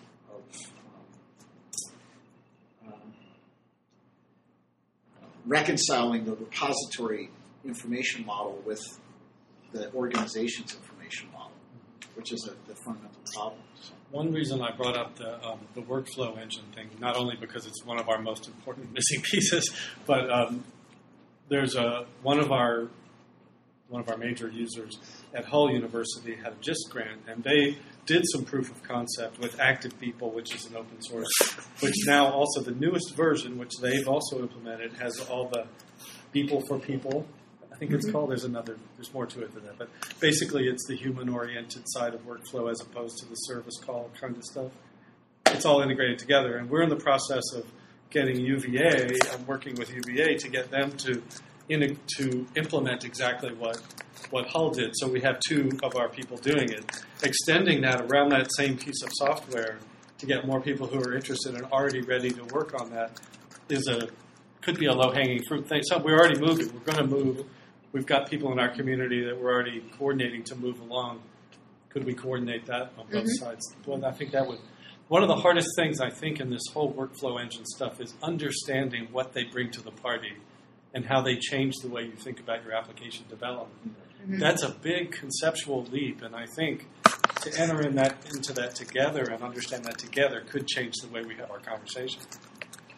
H: reconciling the repository information model with the organization's information model, which is the fundamental problem. So.
F: One reason I brought up the workflow engine thing, not only because it's one of our most important missing pieces, but there's one of our major users at Hull University had a JISC grant, and they did some proof of concept with Active People, which is an open source, which now also the newest version, which they've also implemented, has all the people for people. I think it's called. There's more to it than that, but basically it's the human-oriented side of workflow as opposed to the service call kind of stuff. It's all integrated together, and we're in the process of getting UVA. I'm working with UVA to get them to implement exactly what Hull did. So we have two of our people doing it. Extending that around that same piece of software to get more people who are interested and already ready to work on that could be a low-hanging fruit thing. So we're already moving. We're going to move. We've got people in our community that we're already coordinating to move along. Could we coordinate that on both sides? Well, I think that would. One of the hardest things, I think, in this whole workflow engine stuff is understanding what they bring to the party and how they change the way you think about your application development. That's a big conceptual leap, and I think to enter into that together and understand that together could change the way we have our conversation.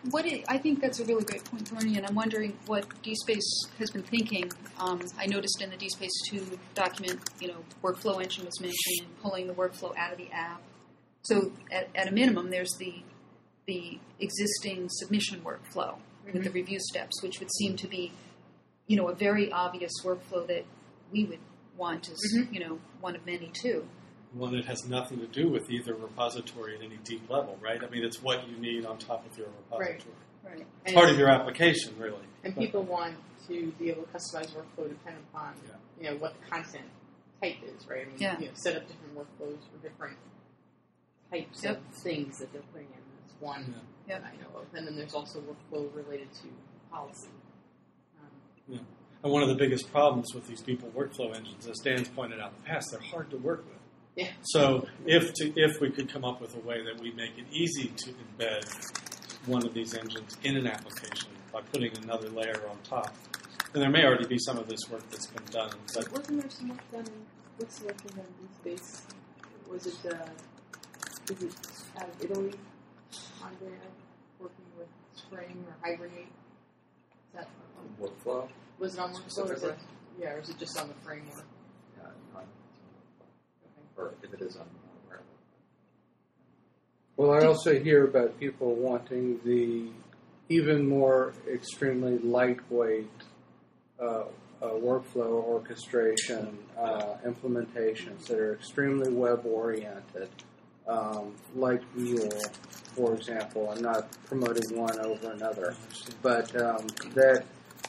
C: I think that's a really great point, Bernie, and I'm wondering what DSpace has been thinking. I noticed in the DSpace 2 document, workflow engine was mentioned and pulling the workflow out of the app. So at a minimum, there's the existing submission workflow with the review steps, which would seem to be, a very obvious workflow that we would want as, one of many too.
F: One that has nothing to do with either repository at any deep level, right? I mean, it's what you need on top of your repository.
C: Right.
F: It's part of your application, really.
A: And people want to be able to customize workflow depending upon, what the content type is, right? I mean, set up different workflows for different types of things that they're putting in. That's one that I know of. And then there's also workflow related to policy.
F: And one of the biggest problems with these people workflow engines, as Dan's pointed out in the past, they're hard to work with.
A: Yeah.
F: So if we could come up with a way that we make it easy to embed one of these engines in an application by putting another layer on top, then there may already be some of this work that's been done. But
A: wasn't there some work done? What's the work done in DSpace? Was it out of Italy? Andrea working with Spring or Hibernate? Is that
G: workflow?
A: Was it on workflow? Or is it just on the framework?
G: Yeah, or if it is on where.
E: Well, I also hear about people wanting the even more extremely lightweight workflow orchestration implementations that are extremely web-oriented, like Mule, for example. I'm not promoting one over another, but that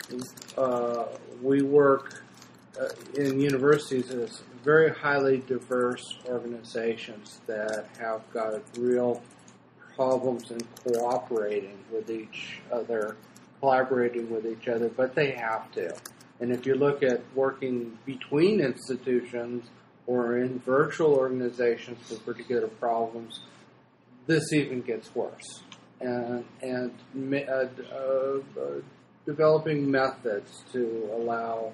E: we work in universities as very highly diverse organizations that have got real problems in cooperating with each other, collaborating with each other, but they have to. And if you look at working between institutions or in virtual organizations for particular problems, this even gets worse. And developing methods to allow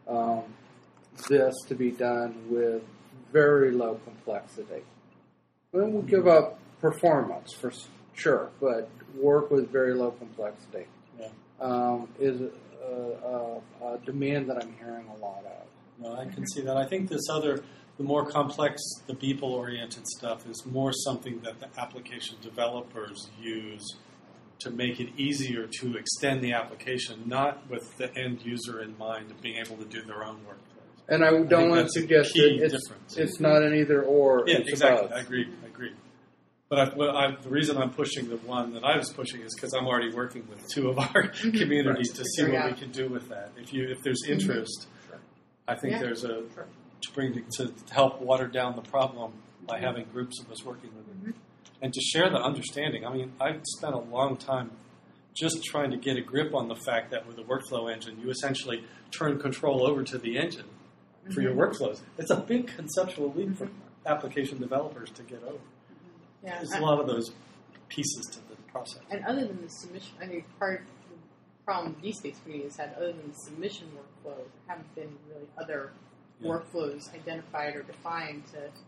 E: this to be done with very low complexity. And we'll give up performance for sure, but work with very low complexity is a demand that I'm hearing a lot of.
F: No, I can see that. I think the more complex, the people-oriented stuff is more something that the application developers use to make it easier to extend the application, not with the end user in mind of being able to do their own workflows.
E: And I don't want to suggest that it's not an either or.
F: Yeah,
E: it's
F: exactly.
E: About.
F: I agree. But the reason I'm pushing the one that I was pushing is because I'm already working with two of our communities to see what we can do with that. If there's interest, I think there's to help water down the problem by having groups of us working with it. And to share the understanding. I mean, I've spent a long time just trying to get a grip on the fact that with a workflow engine, you essentially turn control over to the engine for your workflows. It's a big conceptual leap for application developers to get over.
A: Yeah,
F: there's a lot of those pieces to the process.
A: And other than the submission, I think part of the problem DSpace community has had, other than the submission workflow, there haven't been really other workflows identified or defined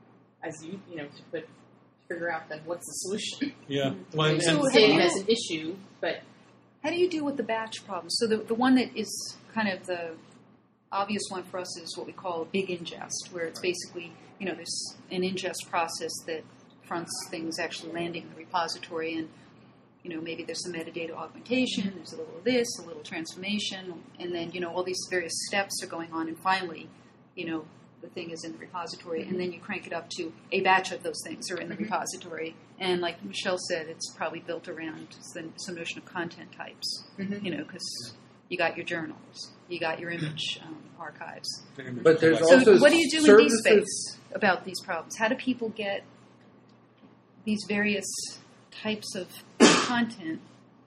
A: to figure out then what's the solution.
F: Yeah.
A: Well, so say it as an issue, but
C: how do you deal with the batch problem? So the one that is kind of the obvious one for us is what we call a big ingest, where it's basically, there's an ingest process that fronts things actually landing in the repository, and maybe there's some metadata augmentation, there's a little of this, a little transformation, and then all these various steps are going on, and finally the thing is in the repository, and then you crank it up to a batch of those things are in the repository, and like Michelle said, it's probably built around some notion of content types, because you got your journals, you got your image archives.
E: But there's also
C: what do you do in DSpace about these problems? How do people get these various types of content?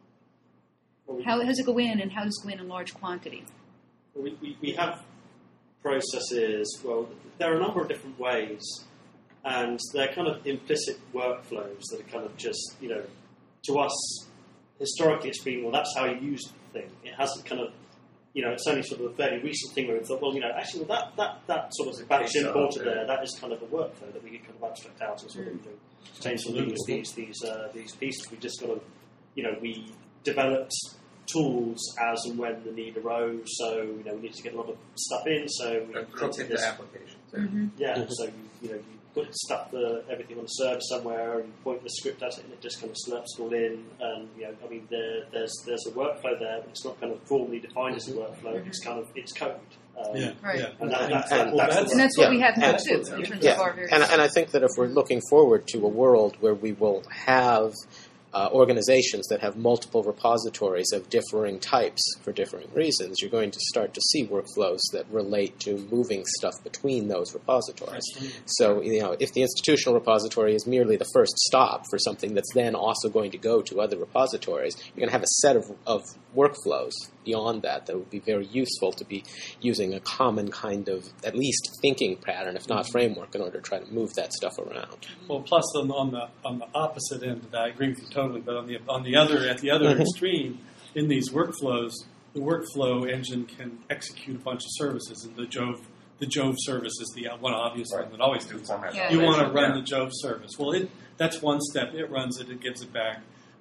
C: How does it go in, and how does it go in large quantity?
I: We have processes. Well, there are a number of different ways, and they're kind of implicit workflows that are kind of just, to us, historically it's been, well, that's how you use the thing. It hasn't kind of, it's only sort of a fairly recent thing where we thought, well, actually, that sort of batch imported there, that is kind of a workflow that we can kind of abstract out and sort of, change these pieces. We just sort of, developed tools as and when the need arose. So we need to get a lot of stuff in. So we
G: Hooked into applications.
I: yeah. So you put everything on a server somewhere, and you point the script at it, and it just kind of slurps it all in. And there's a workflow there, but it's not kind of formally defined as a workflow. It's kind of code.
C: Right.
I: And
C: that's what we have now too in terms of our various.
B: And I think that if we're looking forward to a world where we will have organizations that have multiple repositories of differing types for differing reasons, you're going to start to see workflows that relate to moving stuff between those repositories. So, if the institutional repository is merely the first stop for something that's then also going to go to other repositories, you're going to have a set of workflows beyond that would be very useful to be using a common kind of, at least thinking pattern, if not framework, in order to try to move that stuff around.
F: Well, plus on the opposite end of that, I agree with you totally. But at the other extreme, in these workflows, the workflow engine can execute a bunch of services, and the Jove service is the one obvious one that always does. You want to run the Jove service. Well, that's one step. It runs it. It gives it back.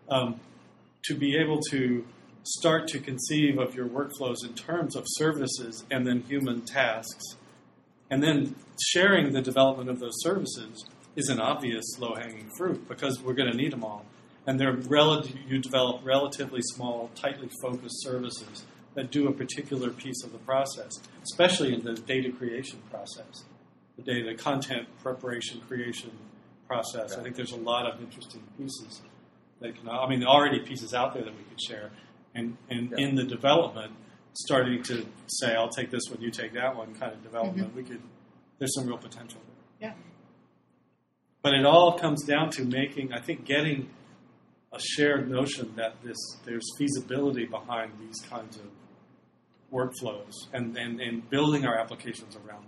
F: To be able to start to conceive of your workflows in terms of services and then human tasks, and then sharing the development of those services is an obvious low-hanging fruit because we're going to need them all. And you develop relatively small, tightly focused services that do a particular piece of the process, especially in the data creation process, the content preparation, creation process. I think there's a lot of interesting pieces that already pieces out there that we could share. And in the development, starting to say, I'll take this one, you take that one kind of development, there's some real potential there.
A: Yeah.
F: But it all comes down to getting a shared notion that there's feasibility behind these kinds of workflows and building our applications around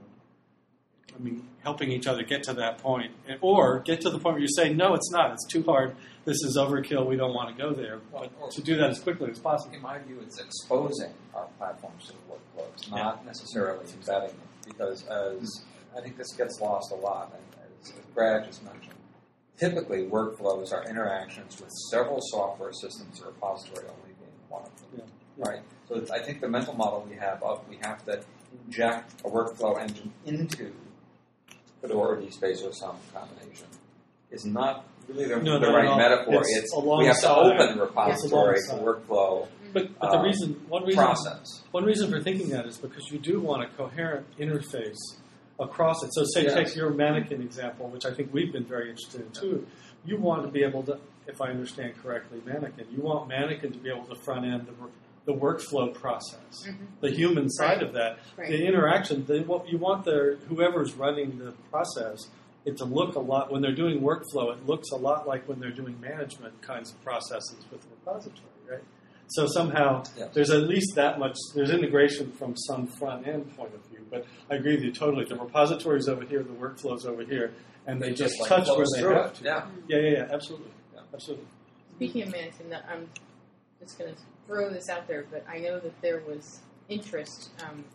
F: them. Helping each other get to that point, or get to the point where you say, no, it's not. It's too hard. This is overkill. We don't want to go there. But to do that as quickly as possible.
G: In my view, it's exposing our platforms to the workflows, not necessarily embedding them, because I think this gets lost a lot, and as Brad just mentioned, typically workflows are interactions with several software systems, the repository only being one of them. Right? So I think the mental model we have to inject a workflow engine into Fedora, DSpace, or some combination is not really the right metaphor. We have to open the repository to workflow.
F: But one reason for thinking that is because you do want a coherent interface across it. So take your mannequin example, which I think we've been very interested in too. You want to be able to, if I understand correctly, you want mannequin to be able to front end the workflow process, the human side of that, the interaction. You want whoever's running the process, it to look a lot, when they're doing workflow, it looks a lot like when they're doing management kinds of processes with the repository, right? So somehow there's at least that much, there's integration from some front end point of view. But I agree with you totally. The repository's over here, the workflow's over here, and they just touch where they have to. Yeah, absolutely. Absolutely.
A: Speaking of management, I'm just going to throw this out there, but I know that there was interest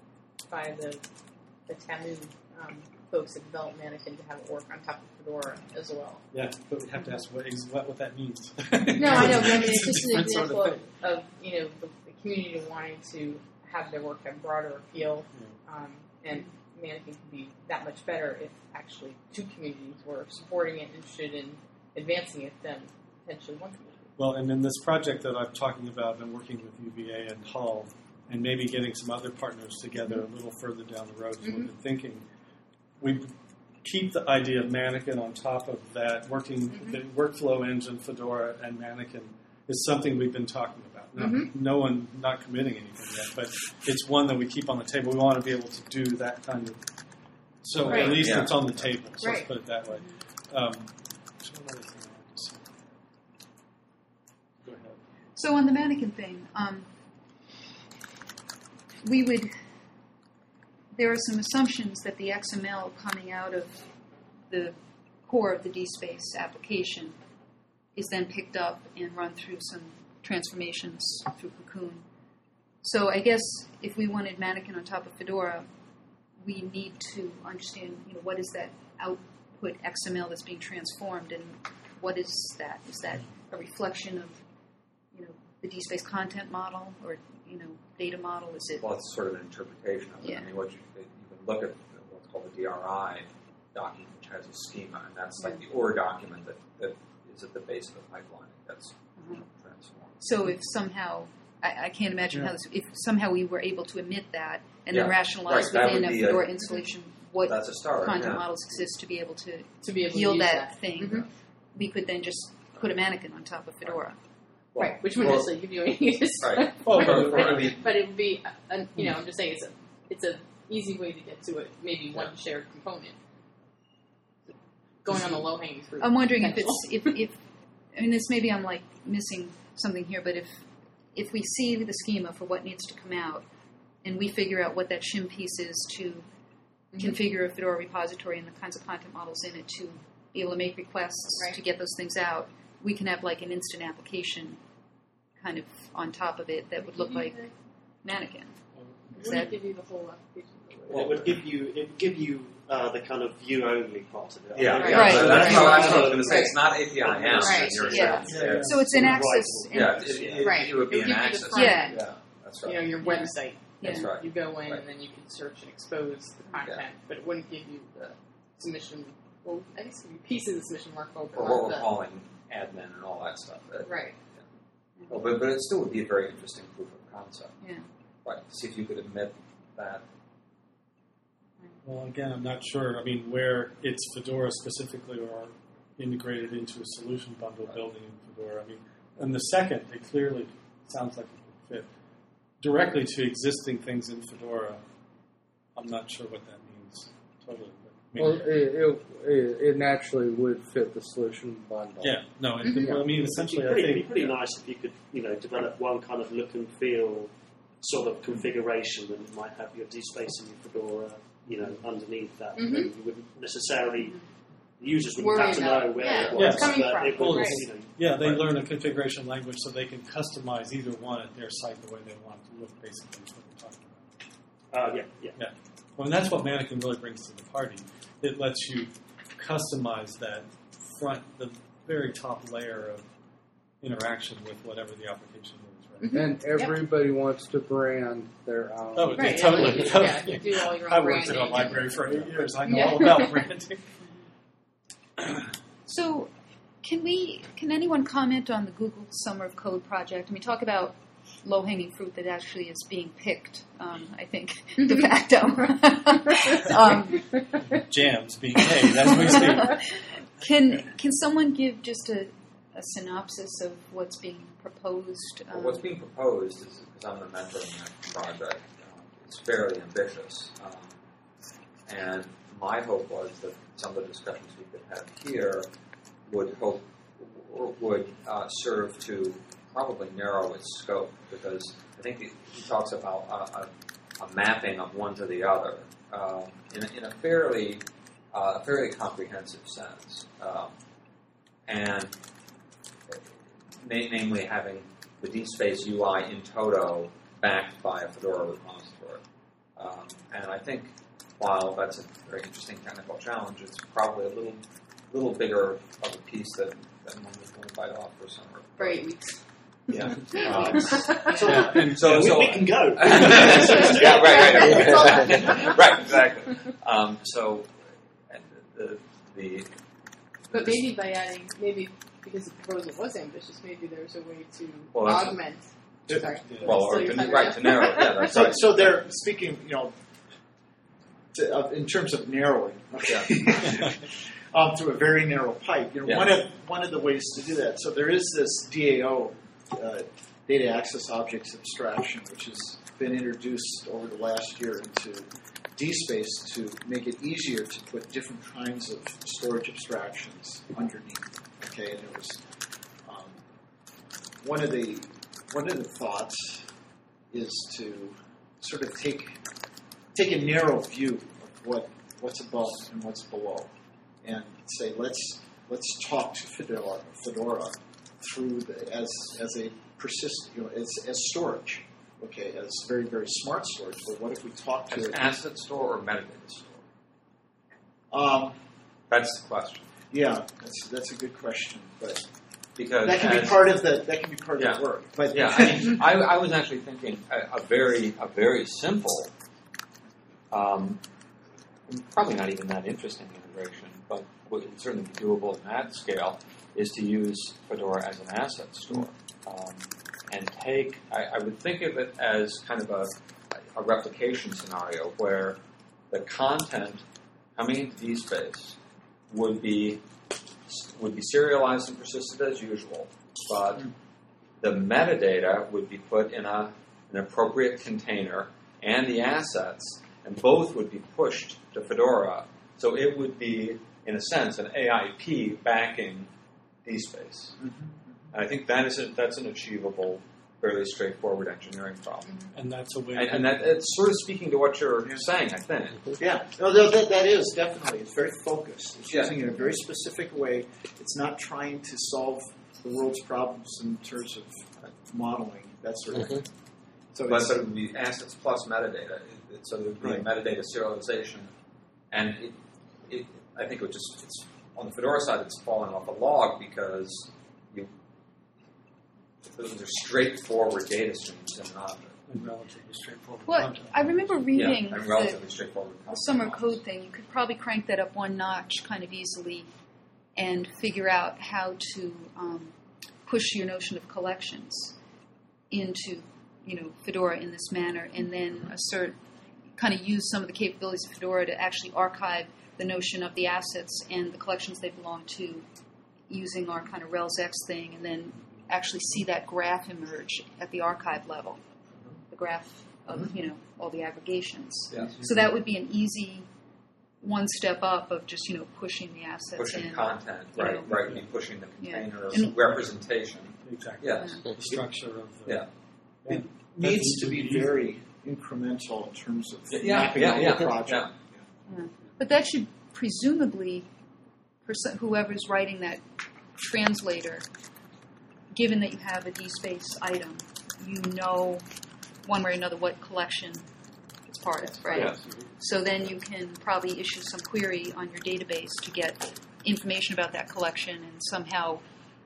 A: by the Tamu folks that developed Mannequin to have it work on top of Fedora as well.
F: Yeah, but we have to ask what that means.
A: No, I know, but it's just an example of the community wanting to have their work have broader appeal, and Mannequin can be that much better if actually two communities were supporting it, interested in advancing it, than potentially one community.
F: Well, and in this project that I'm talking about, I've been working with UVA and Hull, and maybe getting some other partners together a little further down the road. We've been thinking we keep the idea of Mannequin on top of that. The workflow engine, Fedora, and Mannequin is something we've been talking about. Not committing anything yet, but it's one that we keep on the table. We want to be able to do that kind of. So at least it's on the table. So let's put it that way.
C: So on the Mannequin thing, there are some assumptions that the XML coming out of the core of the DSpace application is then picked up and run through some transformations through Cocoon. So I guess if we wanted Mannequin on top of Fedora, we need to understand, what is that output XML that's being transformed, and what is that? Is that a reflection of the DSpace content model or data model? Is it?
G: Well, it's sort of an interpretation of it.
C: Yeah.
G: I mean, you can look at what's called the DRI document, which has a schema, and that's like the OR document that is at the base of the pipeline. That's transformed.
C: So if somehow, I can't imagine how this, if somehow we were able to emit that and then
G: Yeah.
C: rationalize
G: Right, that
C: within
G: would
C: a
G: be
C: Fedora installation what
G: That's a start.
C: content
G: yeah.
C: models exist to be able to
A: be able to
C: yield
A: use
C: that thing,
A: Mhm.
C: we could then just put a mannequin on top of Fedora.
G: Well,
A: Right, which wouldn't necessarily give you any use.
G: Right.
F: Well,
G: I mean,
A: But it would be, I'm just saying, it's a easy way to get to it. Maybe one shared component. Going on the low hanging fruit.
C: I'm wondering if I mean, this maybe I'm like missing something here, but if we see the schema for what needs to come out, and we figure out what that shim piece is to configure a Fedora repository and the kinds of content models in it to be able to make requests
A: Right.
C: to get those things out, we can have like an instant application kind of on top of it that would look like Mannequin. Is
A: It
C: that
A: would give you the whole application.
I: It would give you the kind of view only part of it.
G: Yeah,
A: Right.
G: yeah.
C: Right.
G: So that's what I was
C: Right.
G: going to say. It's not API out.
A: Right.
G: You're
C: Yeah.
G: saying.
C: so it's an
I: Right.
C: access.
G: Yeah,
A: Right.
G: it would be
A: It would
G: an
A: give you the
G: access.
A: front
C: Yeah.
G: Yeah, that's right.
A: Your website.
G: That's
C: Yeah.
G: right.
A: You go in
G: Right.
A: and then you can search and expose the content, but it wouldn't give you the submission. Well, I guess it would be pieces of the submission workflow.
G: Or what we're calling admin and all that stuff.
A: Right.
G: Well, but it still would be a very interesting proof of concept.
C: Yeah.
G: Right. See if you could admit that.
F: Well, again, I'm not sure. I mean, where it's Fedora specifically or integrated into a solution bundle building in Fedora. I mean, and the second, it clearly sounds like it could fit directly to existing things in Fedora. I'm not sure what that means totally. But
E: Well, it naturally would fit the solution bundle.
F: yeah, no. I mean, essentially, I
I: It'd be
F: think
I: pretty nice if you could, develop one kind of look and feel sort of configuration that you might have your DSpace and your Fedora, underneath that.
A: Mhm.
I: And you wouldn't necessarily, the users wouldn't
A: Worry
I: have to
A: about-
I: know where
A: yeah,
I: it
F: where
I: was.
F: it's
A: coming
I: but
A: from.
I: it would,
A: Right.
F: yeah, they learn a configuration language so they can customize either one at their site the way they want it to look. Basically, is what we're talking about.
I: yeah.
F: Well, and that's what Mannequin really brings to the party. It lets you customize that the very top layer of interaction with whatever the application is, right?
E: And everybody wants to brand their own.
F: Oh,
A: Right,
F: yeah, totally.
A: yeah,
F: totally.
A: you do all your own
F: I worked
A: branding.
F: at a library for 8 years. I know
A: Yeah.
F: all about branding.
C: So, can anyone comment on the Google Summer of Code project? I mean, talk about low-hanging fruit that actually is being picked, I think, de facto.
F: Jams being made as we speak.
C: Can someone give just a synopsis of what's being proposed?
G: Well, what's being proposed is, because I'm the mentor in that project, it's fairly ambitious. And my hope was that some of the discussions we could have here would serve to probably narrow its scope, because I think he talks about a mapping of one to the other in a fairly comprehensive sense, and namely having the DSpace UI in toto backed by a Fedora repository. And I think while that's a very interesting technical challenge, it's probably a little bigger of a piece than one was going to bite off for summer.
A: For 8 weeks.
G: Yeah.
I: So we can go.
G: Yeah, right, exactly. So, and the
A: But maybe by adding, because the proposal was ambitious, maybe there's a way to
G: Well, that's-
A: augment.
I: Yeah.
A: Sorry.
G: well, or
A: So you're talking about-
G: to narrow. Yeah, that's right.
H: So they're speaking, in terms of narrowing, through a very narrow pipe.
G: Yeah.
H: One of the ways to do that. So there is this DAO, data access objects abstraction, which has been introduced over the last year into DSpace to make it easier to put different kinds of storage abstractions underneath. Okay, and it was one of the thoughts is to sort of take a narrow view of what's above and what's below, and say let's talk to Fedora through as a persistent, as storage. Okay, as very, very smart storage, but what if we talk to
G: As
H: it?
G: asset store or metadata store? That's the question.
H: Yeah, that's a good question. But
G: because
H: that can be part of the work. But
G: yeah, I mean, I was actually thinking a very simple, probably not even that interesting integration, but would certainly be doable in that scale, is to use Fedora as an asset store. And take, I would think of it as kind of a replication scenario where the content coming into DSpace would be serialized and persisted as usual, but the metadata would be put in an appropriate container and the assets, and both would be pushed to Fedora. So it would be, in a sense, an AIP backing DSpace. And I think that's an achievable, fairly straightforward engineering problem.
F: And that's a way.
G: And that it's sort of speaking to what you're saying, I think.
H: Yeah, no, that is definitely. It's very focused. It's using it in a very specific way. It's not trying to solve the world's problems in terms of modeling, that sort of thing. So
G: but it would be assets plus metadata. So there would be a metadata serialization. And I think it's on the Fedora side, it's falling off a log because those are straightforward data streams in an object.
F: And relatively straightforward
C: Well,
F: content.
C: I remember reading
G: and relatively straightforward
C: the
G: content.
C: summer code thing. You could probably crank that up one notch kind of easily and figure out how to push your notion of collections into, Fedora in this manner, and then kind of use some of the capabilities of Fedora to actually archive the notion of the assets and the collections they belong to using our kind of RelsX thing, and then actually see that graph emerge at the archive level, the graph of, all the aggregations.
G: Yes.
C: So that would be an easy one step up of just, pushing the assets
G: Pushing
C: in.
G: content, right, and pushing the container of
C: And-
G: representation.
F: Exactly.
G: Yes.
F: The structure of the...
G: Yeah.
H: it needs to be very incremental in terms of
G: Yeah,
H: mapping out the project.
G: yeah.
C: Yeah. But that should presumably, for whoever's writing that translator, given that you have a DSpace item, you know one way or another what collection it's part of, right?
G: Yes.
C: So then you can probably issue some query on your database to get information about that collection and somehow,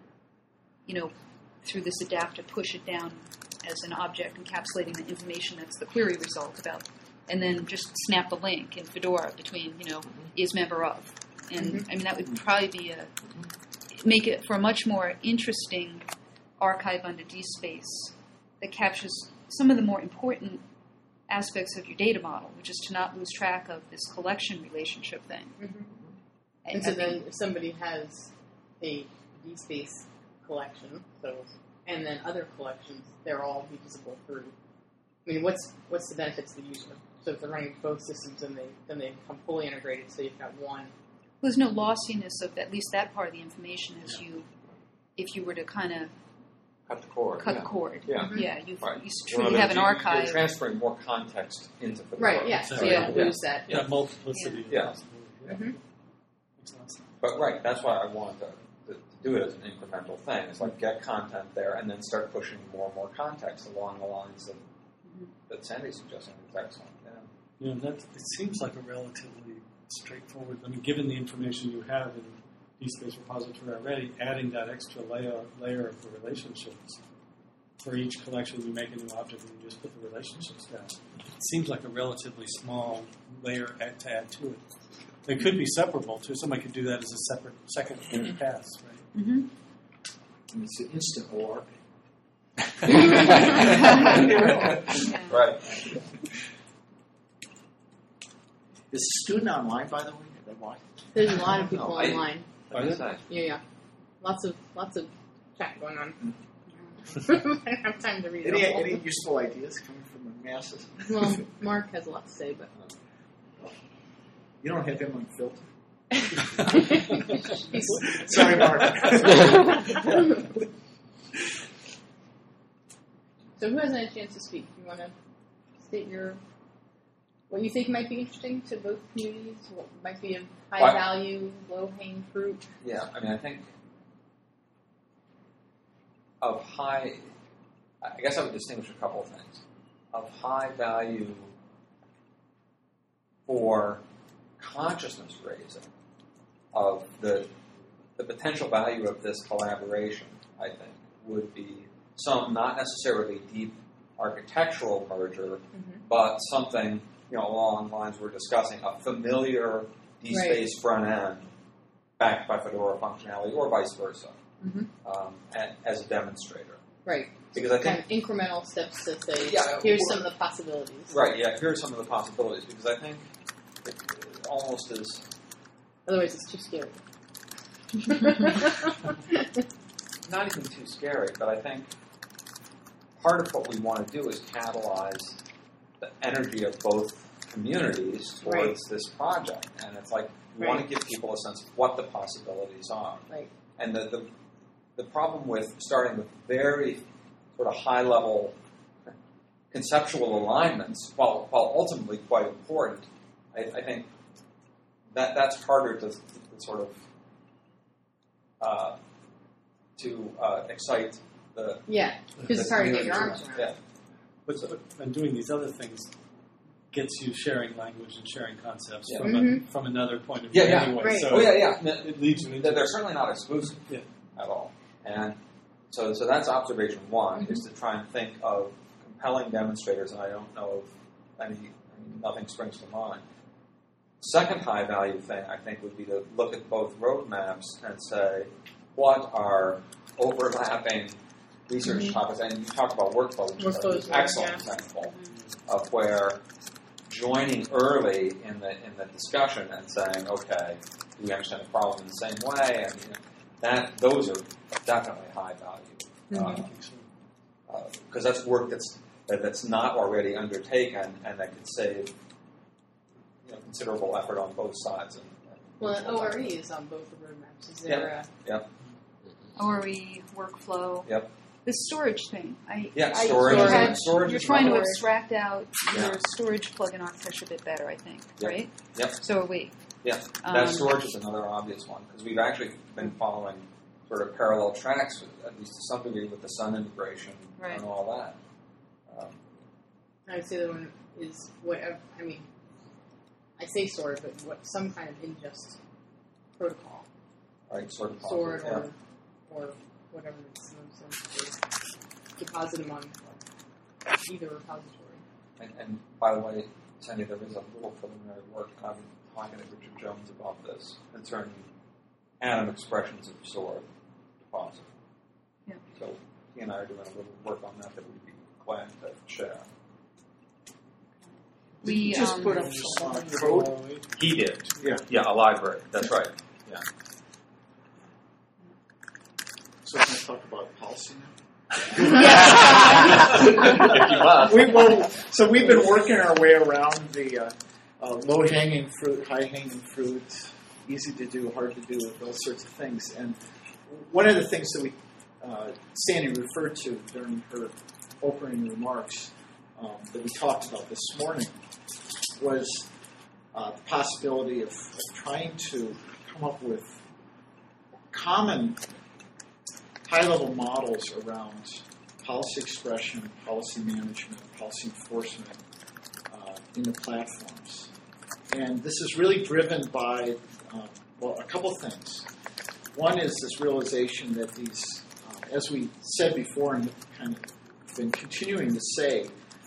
C: through this adapter, push it down as an object encapsulating the information that's the query result about, and then just snap the link in Fedora between, is member of. And I mean, that would probably be make it for a much more interesting archive under DSpace that captures some of the more important aspects of your data model, which is to not lose track of this collection relationship thing.
A: And so then if somebody has a DSpace collection, and then other collections, they're all visible through. I mean, what's the benefit to the user? So if they're running both systems, then they become fully integrated. So you've got one.
C: There's no lossiness of at least that part of the information if you were to kind of
G: Cut the cord.
C: cut the cord.
G: Yeah.
C: Yeah, you
G: Right.
C: truly have an archive.
G: You're transferring more context into Fedora.
A: Right, yeah. So
F: Exactly.
A: you don't lose that.
F: That multiplicity.
G: Yeah.
F: Of possibilities.
A: Mhm.
F: Makes a lot of sense.
G: But that's why I wanted to do it as an incremental thing. It's like get content there and then start pushing more and more context along the lines that Sandy's suggesting. It's excellent. Yeah.
F: It seems like a relatively straightforward. I mean, given the information you have in DSpace repository already, adding that extra layer of the relationships for each collection, you make a new object and you just put the relationships down. It seems like a relatively small layer to add to it. They could be separable too. Somebody could do that as a separate second pass, right?
C: Mm-hmm.
H: And it's an instant OR.
G: Right.
H: Is the student online, by the way?
A: There's a lot of people
G: No,
A: online.
G: Like I said.
A: Yeah. Lots of chat going on. I don't have time to read it all.
H: Any useful ideas coming from the masses?
A: Well, Mark has a lot to say, but
H: You don't have him on filter?
A: He's-
H: Sorry, Mark.
A: So who hasn't had a chance to speak? You want to state what you think might be interesting to both communities? What might be of high
G: Well,
A: value, low hanging fruit?
G: Yeah, I mean, I think I guess I would distinguish a couple of things. Of high value for consciousness raising, of the potential value of this collaboration I think, would be some not necessarily deep architectural merger, but something along the lines we're discussing, a familiar DSpace front end backed by Fedora functionality, or vice versa, as a demonstrator.
A: Right.
G: Because I
A: Kind
G: think
A: of incremental steps to say, here's some of the possibilities.
G: right, yeah. Here are some of the possibilities. Because I think it almost is.
A: Otherwise, it's too scary.
G: Not even too scary, but I think part of what we want to do is catalyze the energy of both communities towards this project. And it's like we want to give people a sense of what the possibilities are.
A: Right.
G: And the problem with starting with very sort of high-level conceptual alignments, while ultimately quite important, I think that's harder to sort of excite the
A: because it's hard to get your arms around.
G: Yeah.
F: But and doing these other things gets you sharing language and sharing concepts from another point of view anyway.
A: Right.
F: So it leads you into
G: they're certainly not exclusive at all. And so that's observation one, is to try and think of compelling demonstrators, and I don't know of nothing springs to mind. Second high value thing, I think, would be to look at both roadmaps and say, what are overlapping research topics? And you talk about workflows, which is an excellent example of where joining early in the discussion and saying, okay, do we understand the problem in the same way? And those are definitely high value. Because that's work that's not already undertaken and that could save considerable effort on both sides.
A: Well, ORE is on both the roadmaps. Is there
C: ORE, workflow.
G: Yep.
C: The storage thing.
G: Storage.
C: You're trying to abstract out your storage plugin architecture a bit better, I think, right?
G: Yep.
C: So are we.
G: Yeah, that storage is another obvious one, because we've actually been following sort of parallel tracks, at least to some degree, with the Sun integration and all that.
A: I would say the one is whatever. I mean, I say storage, but some kind of ingest protocol.
G: Right,
A: stored or whatever it's deposit them on either repository.
G: And by the way, Sandy, there is a little preliminary work. I've been talking to Richard Jones about this concerning atom expressions of stored deposit.
C: Yeah.
G: So he and I are doing a little work on that we'd be glad to share.
H: We just put up some code.
G: He did. Yeah, a library. That's right. Yeah.
H: So can I talk about policy now?
G: If you must.
H: So we've been working our way around the low-hanging fruit, high-hanging fruit, easy to do, hard to do, those sorts of things. And one of the things that Sandy referred to during her opening remarks that we talked about this morning was the possibility of trying to come up with common high-level models around policy expression, policy management, policy enforcement in the platforms. And this is really driven by, a couple things. One is this realization that these, as we said before and kind of been continuing to say,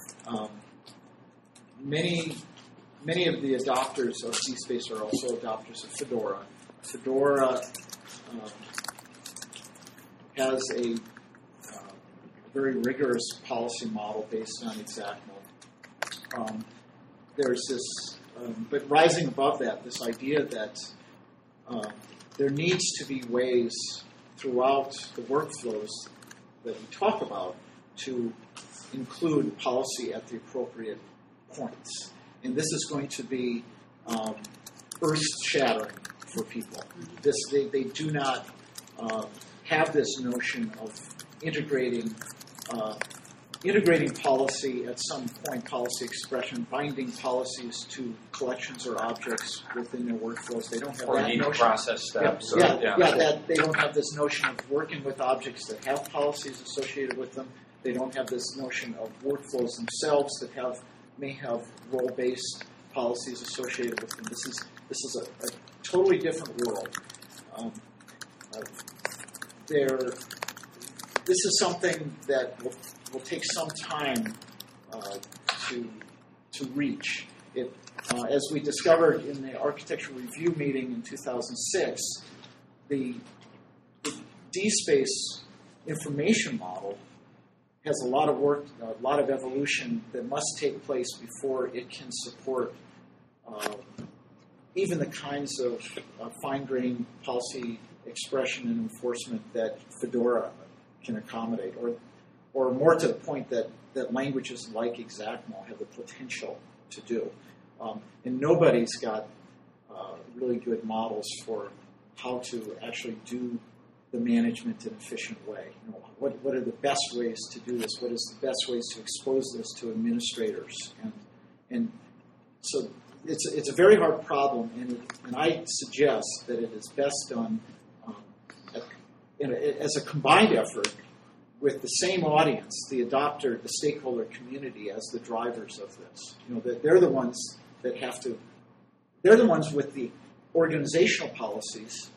H: many of the adopters of DSpace are also adopters of Fedora. Fedora has a very rigorous policy model based on XACML. There's this, but rising above that, this idea that there needs to be ways throughout the workflows that we talk about to include policy at the appropriate points. And this is going to be earth-shattering for people. They do not have this notion of integrating policy at some point, policy expression, binding policies to collections or objects within their workflows. They don't have
G: or
H: that notion.
G: Process steps.
H: That they don't have this notion of working with objects that have policies associated with them. They don't have this notion of workflows themselves that may have role-based policies associated with them. This is a totally different world. this is something that will take some time to reach. It, as we discovered in the architectural review meeting in 2006, the DSpace information model has a lot of work, a lot of evolution that must take place before it can support even the kinds of fine-grained policy expression and enforcement that Fedora can accommodate, or more to the point that languages like Xactml have the potential to do. And nobody's got really good models for how to actually do the management in an efficient way. You know, what are the best ways to do this? What is the best ways to expose this to administrators? And so it's a very hard problem, and I suggest that it is best done as a combined effort with the same audience, the adopter, the stakeholder community, as the drivers of this. You know, that they're the ones that have to. They're the ones with the organizational policies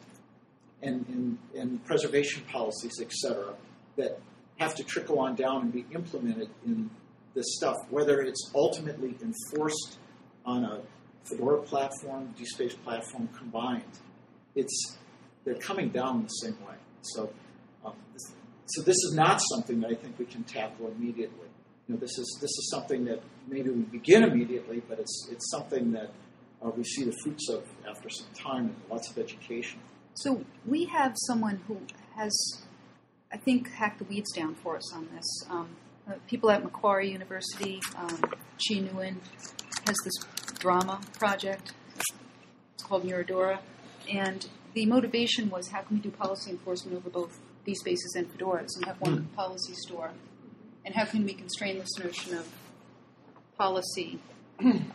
H: and preservation policies, et cetera, that have to trickle on down and be implemented in this stuff. Whether it's ultimately enforced on a Fedora platform, DSpace platform combined, they're coming down the same way. So this is not something that I think we can tackle immediately. You know, this is something that maybe we begin immediately, but it's something that we see the fruits of after some time and lots of education.
C: So we have someone who has, I think, hacked the weeds down for us on this. People at Macquarie University, Chi Nguyen, has this drama project. It's called Muradora. And the motivation was, how can we do policy enforcement over both DSpaces and Fedoras and have one policy store? And how can we constrain this notion of policy in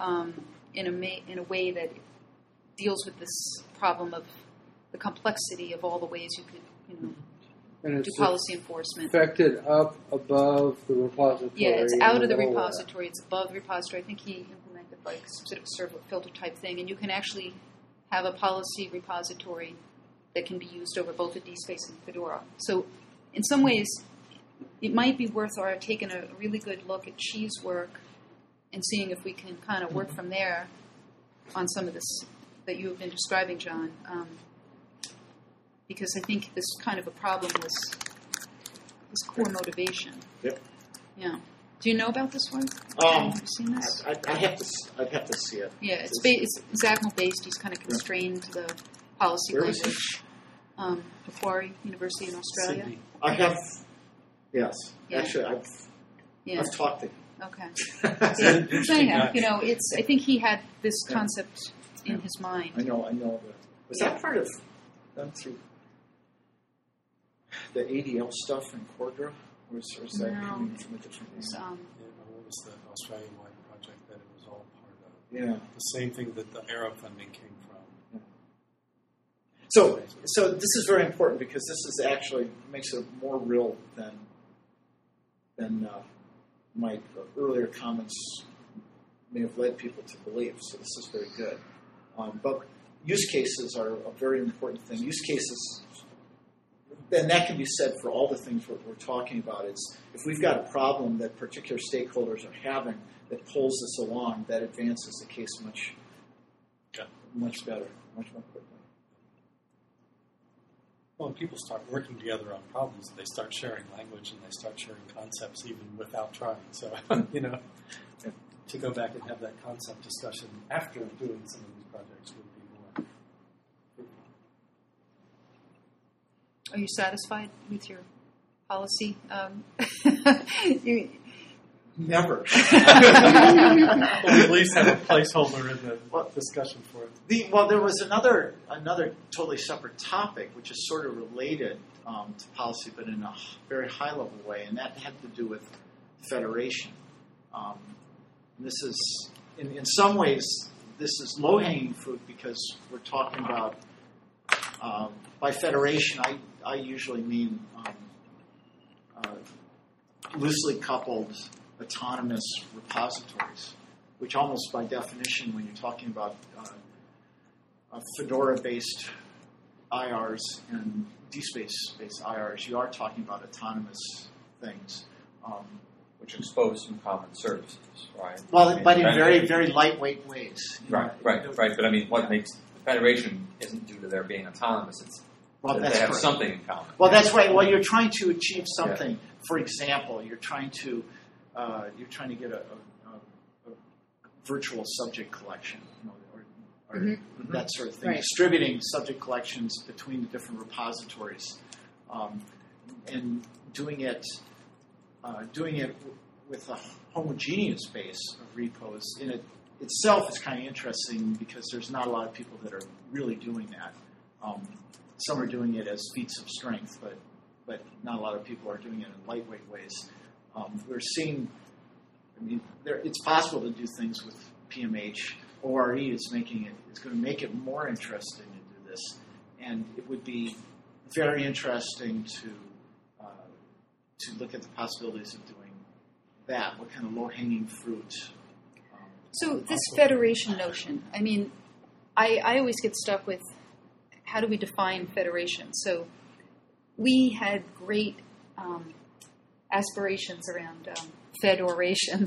C: a way that deals with this problem of the complexity of all the ways you could, do policy enforcement.
E: Affected up above the repository.
C: Yeah, it's out of the repository. It's above the repository. I think he implemented like sort of a servlet filter type thing, and you can actually have a policy repository that can be used over both the DSpace and Fedora. So in some ways, it might be worth our taking a really good look at Chi's work and seeing if we can kind of work from there on some of this that you have been describing, John. Because I think this kind of a problem was this core motivation.
H: Yep.
C: Yeah. Do you know about this one? Have you seen this?
H: I'd have to see it.
C: Yeah, it's Xactml based. He's kind of constrained to the policy
H: Where is
C: language. Macquarie University in Australia.
F: Sydney.
H: I have. Yes,
C: Yeah.
H: actually, I've talked to him.
C: Okay.
F: Interesting
C: So anyhow,
F: guy.
C: I think he had this concept in his mind.
H: I know. Was that part of them through the ADL stuff in Cordra? Or is that
C: No.
H: coming from a different
C: It was,
F: Yeah, what was the Australian-wide project that it was all part of?
H: Yeah.
F: The same thing that the Aero funding came from.
H: So this is very important because this is actually makes it more real than my earlier comments may have led people to believe. So this is very good. But use cases are a very important thing. Use cases, and that can be said for all the things we're talking about. It's if we've got a problem that particular stakeholders are having that pulls us along, that advances the case much better, much more quickly.
F: Well, when people start working together on problems, they start sharing language and they start sharing concepts even without trying. So, to go back and have that concept discussion after doing some of these projects would be more.
C: Are you satisfied with your policy?
H: Never.
F: Well, we at least have a placeholder in the discussion for it.
H: There was another totally separate topic, which is sort of related to policy, but in a very high-level way, and that had to do with federation. This is, in some ways, this is low-hanging fruit because we're talking about, by federation, I usually mean loosely coupled autonomous repositories, which almost by definition, when you're talking about Fedora-based IRs and DSpace-based IRs, you are talking about autonomous things.
G: Which expose some common services, right?
H: Well,
G: I mean,
H: but in very, very lightweight ways.
G: Right. But I mean, what makes the Federation isn't due to their being autonomous. It's
H: Well,
G: that
H: that's
G: they have
H: correct.
G: something in common.
H: Well, that's right. Well, you're trying to achieve something. For example, you're trying to get a virtual subject collection, or that sort of thing.
A: Right.
H: Distributing subject collections between the different repositories, and doing it with a homogeneous base of repos in it itself is kind of interesting because there's not a lot of people that are really doing that. Some are doing it as feats of strength, but not a lot of people are doing it in lightweight ways. We're seeing, it's possible to do things with PMH. ORE is going to make it more interesting to do this, and it would be very interesting to look at the possibilities of doing that. What kind of low-hanging fruit?
C: So this federation notion, I always get stuck with how do we define federation? So we had great aspirations around fedorations.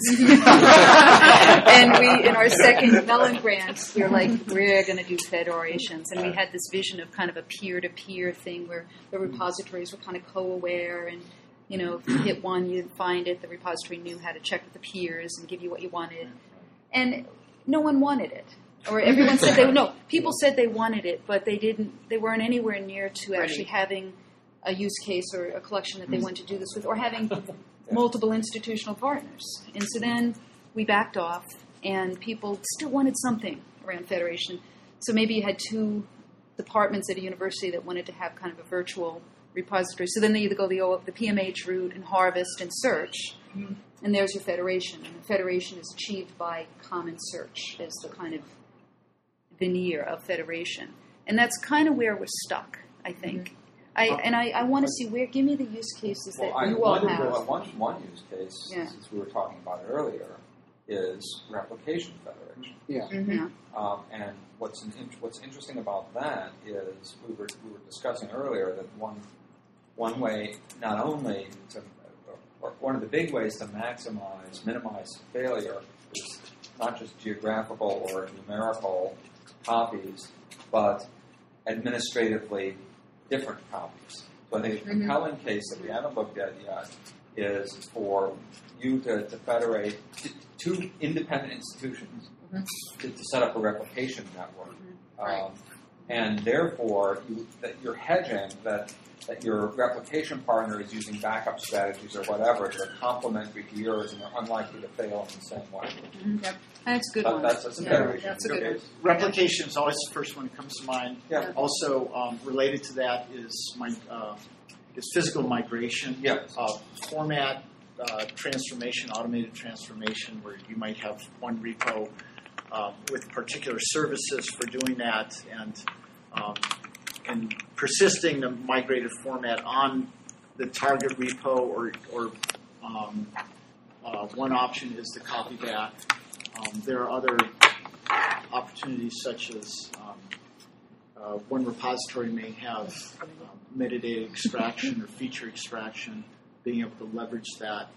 C: And we, in our second Mellon grant, we were like, we're going to do fedorations. And we had this vision of kind of a peer-to-peer thing where the repositories were kind of co-aware and, if you hit one, you'd find it. The repository knew how to check with the peers and give you what you wanted. And no one wanted it. Or everyone said people said they wanted it, but they weren't anywhere near to actually having a use case or a collection that they wanted to do this with, or having multiple institutional partners. And so then we backed off, and people still wanted something around federation. So maybe you had two departments at a university that wanted to have kind of a virtual repository. So then they either go the PMH route and harvest and search, and there's your federation. And the federation is achieved by common search as the kind of veneer of federation. And that's kind of where we're stuck, I think. I want to see give me the use cases that you all have.
G: One use case, since we were talking about it earlier, is replication federation.
E: Yeah.
C: Yeah.
G: And what's interesting about that is we were discussing earlier that one way, not only to, or one of the big ways to minimize failure is not just geographical or numerical copies, but administratively different copies. So I think a compelling case that we haven't looked at yet is for you to federate two independent institutions to set up a replication network. And therefore, you're hedging that your replication partner is using backup strategies or whatever that are complementary to yours and are unlikely to fail in the same way.
C: Yep. That's a good one.
G: That's a federation.
C: That's a good one.
H: Replication is always the first one that comes to mind.
G: Yeah.
H: Also, related to that is physical migration.
G: Yeah.
H: Format transformation, automated transformation, where you might have one repo with particular services for doing that, and persisting the migrated format on the target repo, or one option is the copy back. There are other opportunities such as one repository may have metadata extraction or feature extraction, being able to leverage that.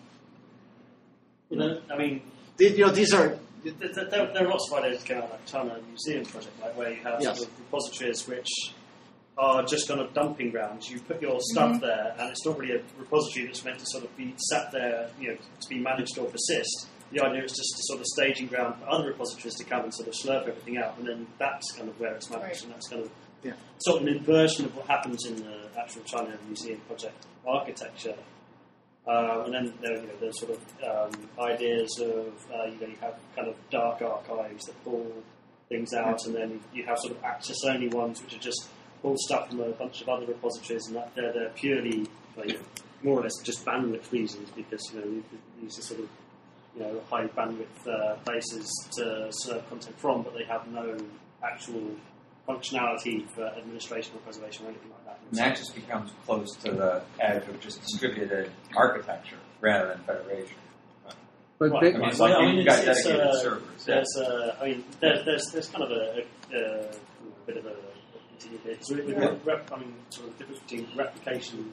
H: These are.
I: There are lots of ideas going on, like China Museum project, like where you have sort of repositories which are just kind of dumping grounds. You put your stuff there, and it's not really a repository that's meant to sort of be sat there, to be managed or persist. The idea is just a sort of staging ground for other repositories to come and sort of slurp everything out, and then that's kind of where it's managed, and that's kind of sort of an inversion of what happens in the actual China Museum project architecture. And then there's sort of ideas of you have kind of dark archives that pull things out, and then you have sort of access-only ones which are just pull stuff from a bunch of other repositories, and that they're purely more or less just bandwidth reasons, because these are sort of high bandwidth places to serve content from, but they have no actual functionality for administration or preservation or anything like that.
G: And that just becomes close to the edge of just distributed architecture rather than federation.
E: But
G: it's like you've got dedicated servers.
I: There's kind of a bit of a DB. Because sort of the difference between replication,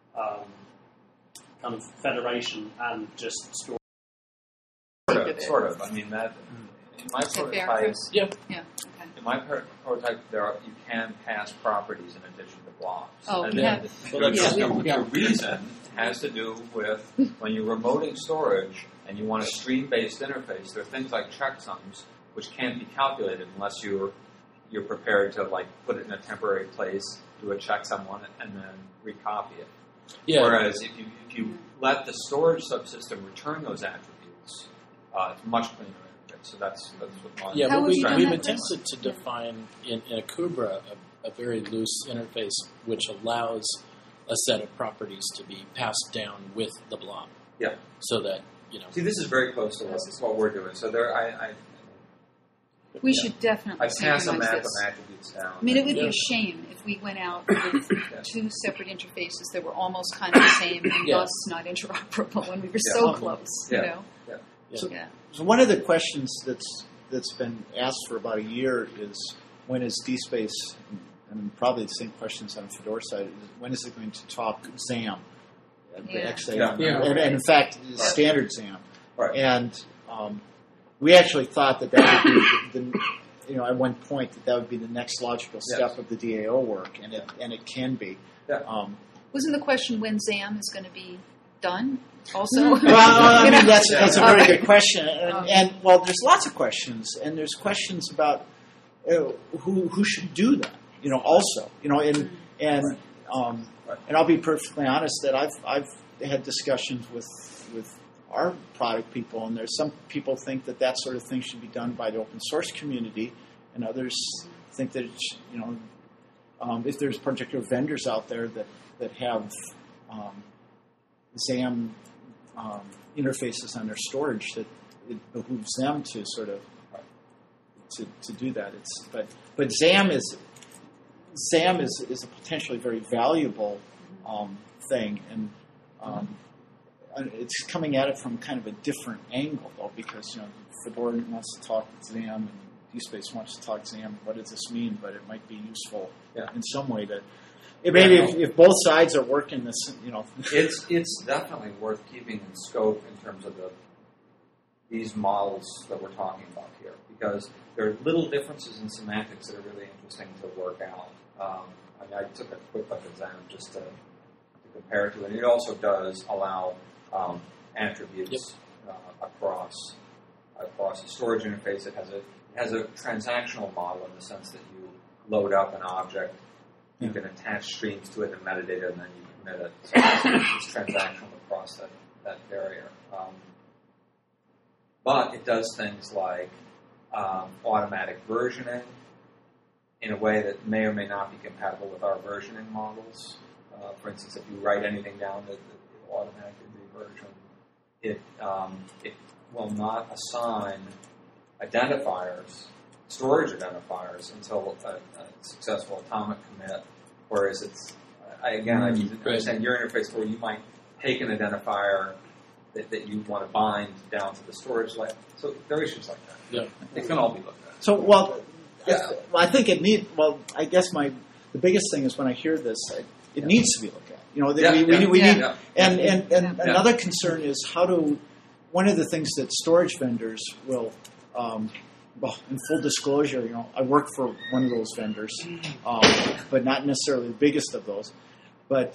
I: kind of federation, and just storage.
G: Sort of. I mean, that in my prototype,
C: Yeah. Okay.
G: in my prototype, you can pass properties in addition to blocks.
C: Oh,
G: and
C: we
G: then
C: have.
G: the reason has to do with when you're remoting storage and you want a stream-based interface. There are things like checksums which can't be calculated unless you're prepared to like put it in a temporary place, do a checksum on it, and then recopy it.
J: Yeah.
G: Whereas if you let the storage subsystem return those attributes, it's much cleaner interface. So that's what mine.
J: Yeah,
C: How
J: but
C: would you done
J: we've
C: that,
J: attempted to define in a Kubra a very loose interface which allows a set of properties to be passed down with the block.
G: Yeah.
J: So that,
G: See, this is very close to what we're doing. So
C: We should definitely
G: I pass a
C: synchronize
G: map of
C: this.
G: attributes down.
C: I mean, it would be
J: Yeah.
C: a shame if we went out with two separate interfaces that were almost kind of the same and
J: Yeah.
C: thus not interoperable when we were
G: Yeah.
C: so close.
G: Yeah.
C: You know?
J: Yeah.
C: Yeah.
K: So one of the questions that's been asked for about a year is when is DSpace, and probably the same questions on the Fedora side, when is it going to talk XAMPP, the
C: Yeah.
K: XAMPP,
F: Yeah.
K: and in fact, standard XAMPP.
G: Right.
K: And we actually thought that would be at one point that would be the next logical step
G: Yes.
K: of the DAO work, and it can be.
G: Yeah.
C: Wasn't the question when ZAM is going to be done also?
K: Well, I mean, that's a very
C: Okay.
K: good question, and there's lots of questions, and there's questions about who should do that. Also, and I'll be perfectly honest that I've had discussions with our product people, and there's some people think that sort of thing should be done by the open source community, and others think that if there's particular vendors out there that have XAMPP interfaces on their storage, that it behooves them to sort of to do that. But XAMPP is a potentially very valuable thing, and it's coming at it from kind of a different angle, though, because Fedora wants to talk XAMPP and DSpace wants to talk XAMPP. What does this mean? But it might be useful in some way to. Maybe if both sides are working this,
G: It's definitely worth keeping in scope in terms of these models that we're talking about here, because there are little differences in semantics that are really interesting to work out. I took a quick look at XAMPP just to compare it to, and it also does allow attributes across the storage interface. It has a transactional model in the sense that you load up an object. You can attach streams to it and metadata, and then you commit it. So it's transactional across that barrier. But it does things like automatic versioning in a way that may or may not be compatible with our versioning models. For instance, if you write anything down that it will automatically reversion, it will not assign storage identifiers until a successful atomic commit, whereas I understand your interface where you might take an identifier that you want to bind down to the storage layer. So there are issues like that.
J: Yeah.
G: It can all be looked at.
K: So, I think it needs. Well, I guess the biggest thing is when I hear this, it needs to be looked at. We need. And another concern is one of the things that storage vendors will. In full disclosure, I work for one of those vendors, but not necessarily the biggest of those. But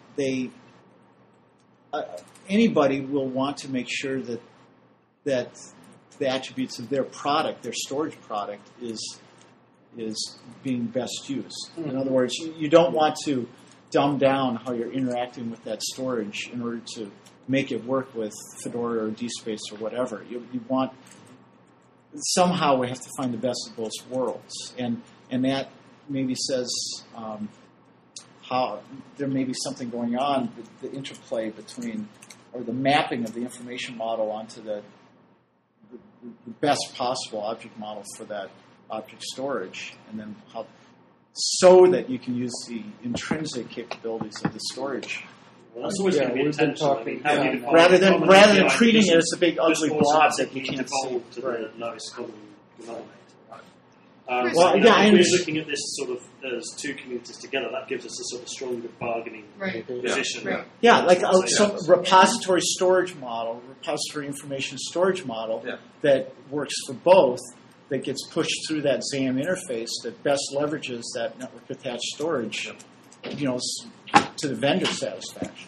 K: anybody will want to make sure that the attributes of their product, their storage product, is being best used. In other words, you don't want to dumb down how you're interacting with that storage in order to make it work with Fedora or DSpace or whatever. You want somehow we have to find the best of both worlds, and that maybe says how there may be something going on, the interplay between, or the mapping of the information model onto the best possible object model for that object storage, and then so that you can use the intrinsic capabilities of the storage.
I: Well, that's always going to be
E: we've been
I: intentional.
E: talking-
I: How do you define
K: Rather than
I: common
K: rather than
I: API?
K: treating it
I: Just
K: as a big ugly
I: force
K: blob
I: it
K: that you
I: to
K: can't see.
I: default to the lowest common denominator.
C: Well,
I: So, you know,
K: yeah, I
I: if we're
K: understand.
I: looking at this sort of as two communities together, that gives us a sort of stronger bargaining
C: Right.
I: position.
C: Right.
K: Yeah, like
I: So,
K: some repository storage model, repository information storage model
G: Yeah.
K: that works for both, that gets pushed through that XAM interface that best leverages that network attached storage, you know, to the vendor satisfaction.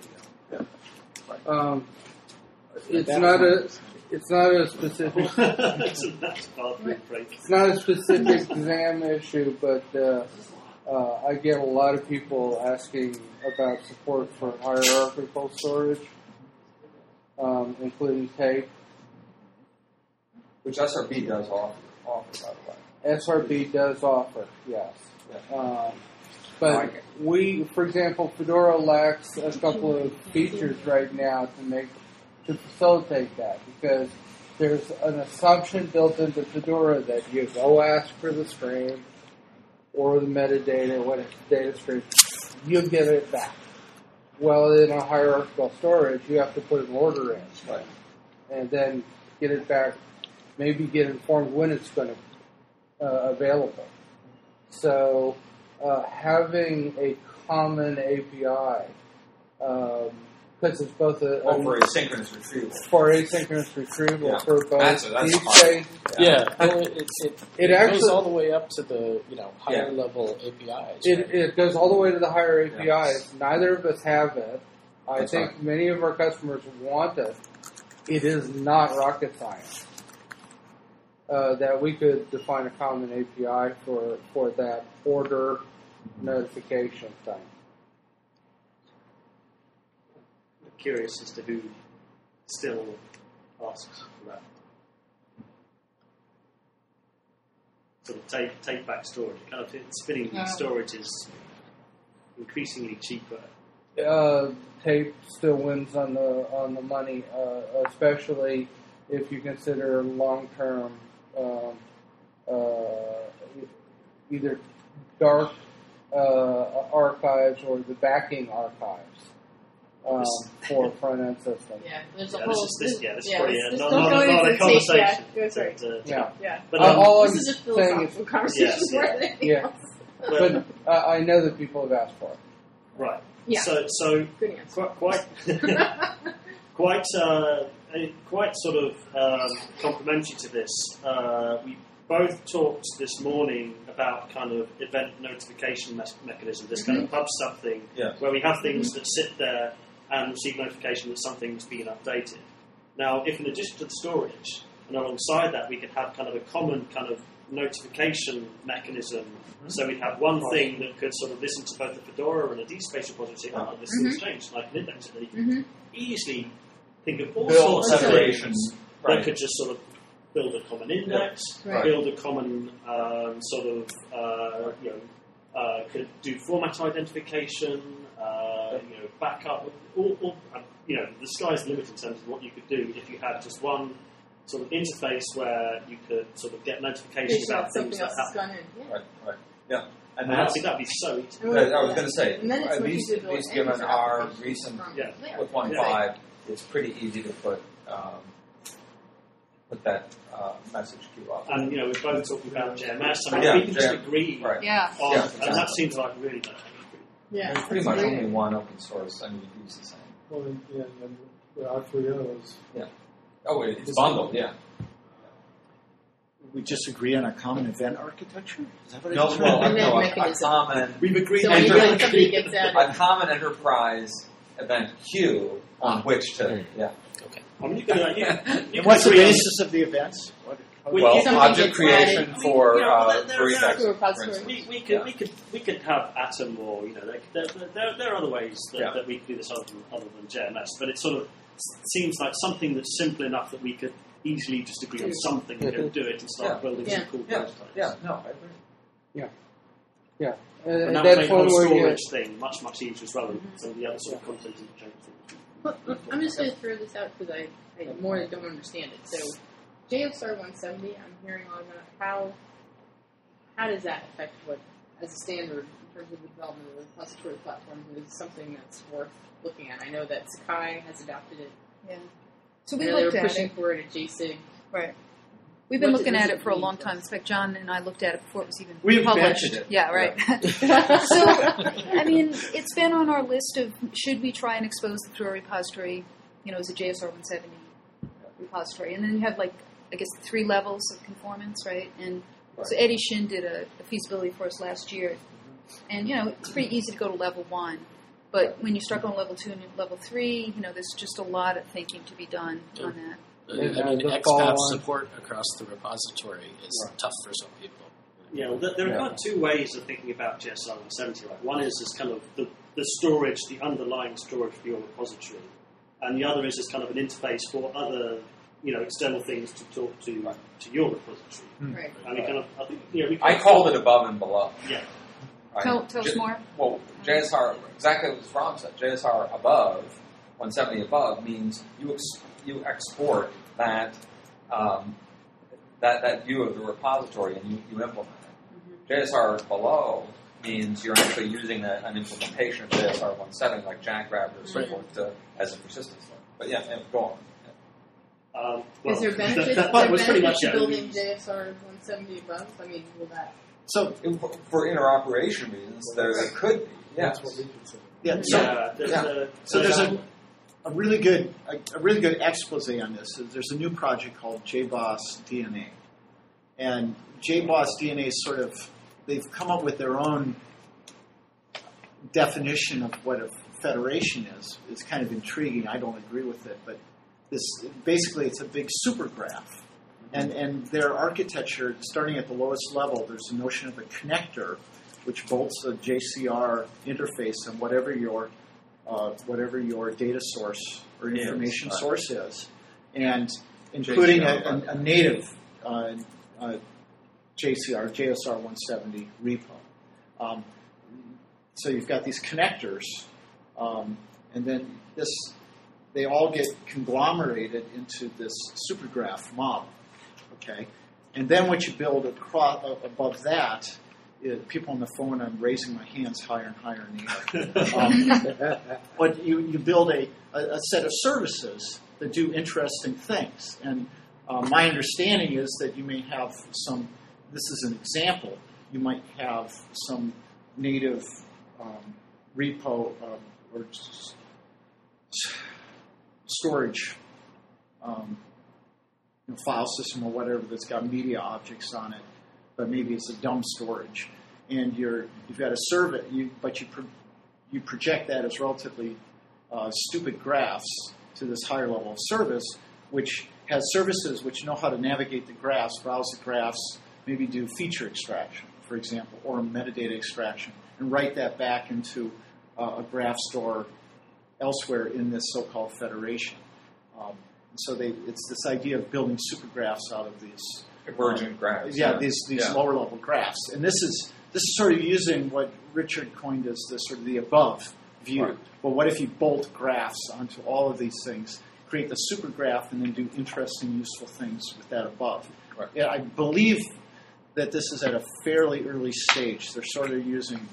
E: It's not a specific.
I: That's bargaining break.
E: It's not a specific exam issue, but I get a lot of people asking about support for hierarchical storage, including tape.
G: Which SRB does offer, by the way.
E: SRB does offer, yes.
G: I
E: But
G: like it.
E: we, for example, Fedora lacks a couple of features right now to facilitate that, because there's an assumption built into Fedora that you go ask for the stream or the metadata, what it's data stream, you get it back. Well, in a hierarchical storage, you have to put an order in,
G: Right.
E: and then get it back. Maybe get informed when it's going to available. So having a common API, because it's both
G: For asynchronous retrieval.
E: for asynchronous retrieval
G: Yeah.
E: for both
G: That's
E: these
G: fine.
E: days.
J: Yeah, well, it
E: actually-
J: goes all the way up to the higher
G: Yeah.
J: level APIs.
E: It goes all the way to the higher APIs. Neither of us have it. I
G: That's
E: think
G: right.
E: many of our customers want it. It is not rocket science. That we could define a common API for that order notification thing.
I: I'm curious as to who still asks for that. Sort of take back storage. Kind of spinning storage is increasingly cheaper.
E: Tape still wins on the money, especially if you consider long-term, either dark archives or the backing archives for front-end systems.
A: Yeah, there's a
I: Yeah,
A: whole.
I: this is probably
A: let's
I: not
A: don't go into
I: a
A: the tape
I: conversation.
A: yet. Go, sorry.
I: But,
E: Yeah.
A: Yeah.
I: But,
E: All I'm
A: This is a
E: saying
A: philosophical
E: is,
A: conversation
I: Yes,
A: more
I: yeah.
A: than anything
E: Yeah.
A: else.
E: but I know that people have asked for it.
I: right.
A: Yeah.
I: So
A: Good answer.
I: quite sort of complementary to this. We both talked this morning about kind of event notification mechanism, this kind of pub sub thing,
G: Yes.
I: where we have things that sit there and receive notification that something's been updated. Now, if in addition to the storage, and alongside that, we could have kind of a common kind of notification mechanism. So we'd have one thing that could sort of listen to both the Fedora and a DSpace repository and say, oh, this thing's changed, and I can index it. And you can easily think of all
G: Build
I: sorts of
G: separation.
I: things
G: Right.
I: that could just sort of build a common index,
A: Right.
I: build a common could do format identification, backup. The sky's the limit in terms of what you could do if you had just one sort of interface where you could sort of get notifications about things
A: something
I: that
A: else has
I: happen.
A: gone in. Yeah.
G: Right. Yeah. And
I: And
G: that's,
I: that'd be so easy.
G: I was going to say,
A: And then it's
G: at
A: much
G: least,
A: easier to build
G: given
A: any
G: our
A: application
G: recent
A: from
I: Yeah.
A: there.
G: with 1.5, it's pretty easy to put that message queue up.
I: And we're both talking about JMS. I mean,
G: Yeah,
I: we can just
G: JM
I: agree
G: Right.
C: Yeah.
I: on,
G: Yeah,
I: and that
G: exactly.
I: seems like really bad.
A: Yeah.
G: There's pretty
A: that's
G: much
A: great.
G: only one open source, and you use the same.
F: Well, and the R3Os.
G: Oh, it's bundled, yeah.
K: We just agree on a common event architecture? Is that what
G: No,
K: it is?
G: well,
A: Event
G: no, a
A: mechanism.
G: common,
I: We've agreed.
A: So when
G: Enter-
A: somebody gets added,
G: a common enterprise event queue on which to, yeah.
I: I mean, you can
K: And what's the
I: agree on-
K: basis of the events?
I: We-
G: Well,
A: something
G: object
A: gets
G: creation
A: added.
G: for
I: there
G: for
I: are
G: index,
A: for a
G: for
A: repository.
G: instance.
I: We could have Atom, or there are other ways
G: Yeah.
I: that we could do this other than JMS. But it sort of seems like something that's simple enough that we could easily just agree on something and go do it and start
G: Yeah.
I: building
A: Yeah.
I: some cool
G: Yeah,
I: prototypes.
G: yeah, no, I agree.
E: Yeah.
I: And
E: And
I: that would
E: that's
I: make the
E: one
I: whole
E: way you
I: storage thing much easier as well, and some of the other sort of content things.
A: I'm just going to throw this out because I more don't understand it. So, JSR 170, I'm hearing all about how does that affect what, as a standard in terms of the development of the repository platform, is something that's worth looking at. I know that Sakai has adopted it.
C: Yeah. So
A: I
C: we
A: know they
C: looked
A: were
C: at
A: pushing
C: it.
A: for it at JSIG.
C: Right. We've been
A: What
C: looking
A: does
C: at
A: it
C: it for a
A: mean,
C: long
A: though?
C: time. In fact, John and I looked at it before it was even
K: We've
C: published.
K: mentioned it.
C: Yeah, right. So, I mean, it's been on our list of should we try and expose it through a repository, as a JSR 170 repository. And then you have, I guess, 3 levels of conformance, right? And so Eddie Shin did a feasibility for us last year. And, it's pretty easy to go to level 1. But when you start going level 2 and level 3, there's just a lot of thinking to be done on that.
J: I mean,
E: the
J: XPath
E: follow-on.
J: support across the repository is tough for some people.
I: Yeah, well, there are kind of 2 ways of thinking about GSR 170. Right? One is kind of the storage, the underlying storage for your repository, and the other is kind of an interface for other, external things to talk to your repository.
A: Right.
I: And we kind of, I think,
G: I called it above and below.
I: Yeah.
G: Right?
C: Tell us more.
G: Well, JSR, exactly what Rob said. JSR above, 170 above, means you export that that view of the repository and you implement it. JSR below means you're actually using an implementation of JSR 170, like Jackrabbit or so forth, as a persistence layer. But yeah, go on.
A: Is there benefit to building JSR 170 above? I mean, will that...
G: So, for interoperation reasons, there could be. Yes.
F: That's what we consider.
K: Yeah. So there's a really good expose on this. There's a new project called JBoss DNA, and JBoss DNA is they've come up with their own definition of what a federation is. It's kind of intriguing. I don't agree with it, but basically it's a big supergraph. And their architecture, starting at the lowest level, there's a notion of a connector, which bolts a JCR interface on whatever your data source or information source is, and including a native JSR 170 repo. So you've got these connectors, and then they all get conglomerated into this supergraph model. Okay, and then what you build above that, people on the phone, I'm raising my hands higher and higher in the air. But you build a set of services that do interesting things. And my understanding is that you may have some, this is an example, you might have some native repo or storage file system or whatever that's got media objects on it, but maybe it's a dumb storage, and you've got to serve it, but you project that as relatively stupid graphs to this higher level of service, which has services which know how to navigate the graphs, browse the graphs, maybe do feature extraction, for example, or metadata extraction, and write that back into a graph store elsewhere in this so-called federation. So it's this idea of building supergraphs out of these
G: emergent graphs.
K: Yeah, these lower level graphs, and this is sort of using what Richard coined as the sort of the above view.
G: Right.
K: But what if you bolt graphs onto all of these things, create the supergraph, and then do interesting, useful things with that above?
G: Right.
K: Yeah, I believe that this is at a fairly early stage. They're sort of using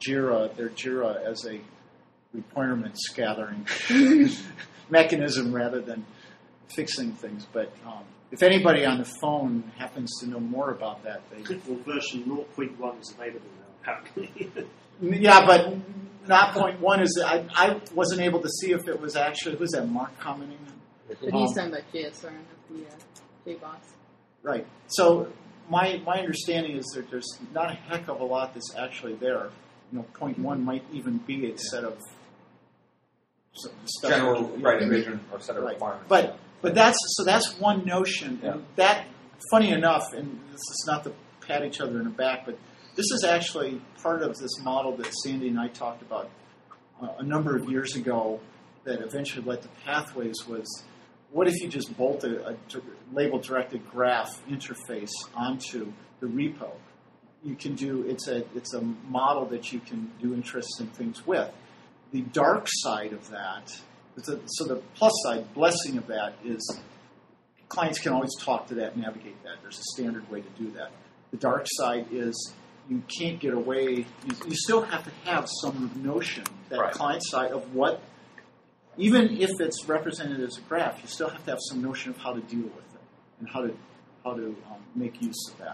K: Jira as a requirements gathering mechanism rather than fixing things. But if anybody on the phone happens to know more about that,
I: Well, version 0.1 is available now, apparently.
K: Yeah, but not 0.1 is. I wasn't able to see if it was actually. Was that Mark commenting?
A: But he's talking about JSR and the JBoss.
K: Right. So my understanding is that there's not a heck of a lot that's actually there. 0.1 might even be a set of stuff.
G: General vision or set of requirements.
K: But that's one notion.
G: Yeah.
K: And that, funny enough, and this is not to pat each other in the back, but this is actually part of this model that Sandy and I talked about a number of years ago that eventually led to Pathways. Was what if you just bolt a label-directed graph interface onto the repo? You can do it's a model that you can do interesting things with. The dark side of that, so the plus side, blessing of that is clients can always talk to that, navigate that. There's a standard way to do that. The dark side is you can't get away. You still have to have some notion, that client side of what, even if it's represented as a graph, you still have to have some notion of how to deal with it and how make use of that.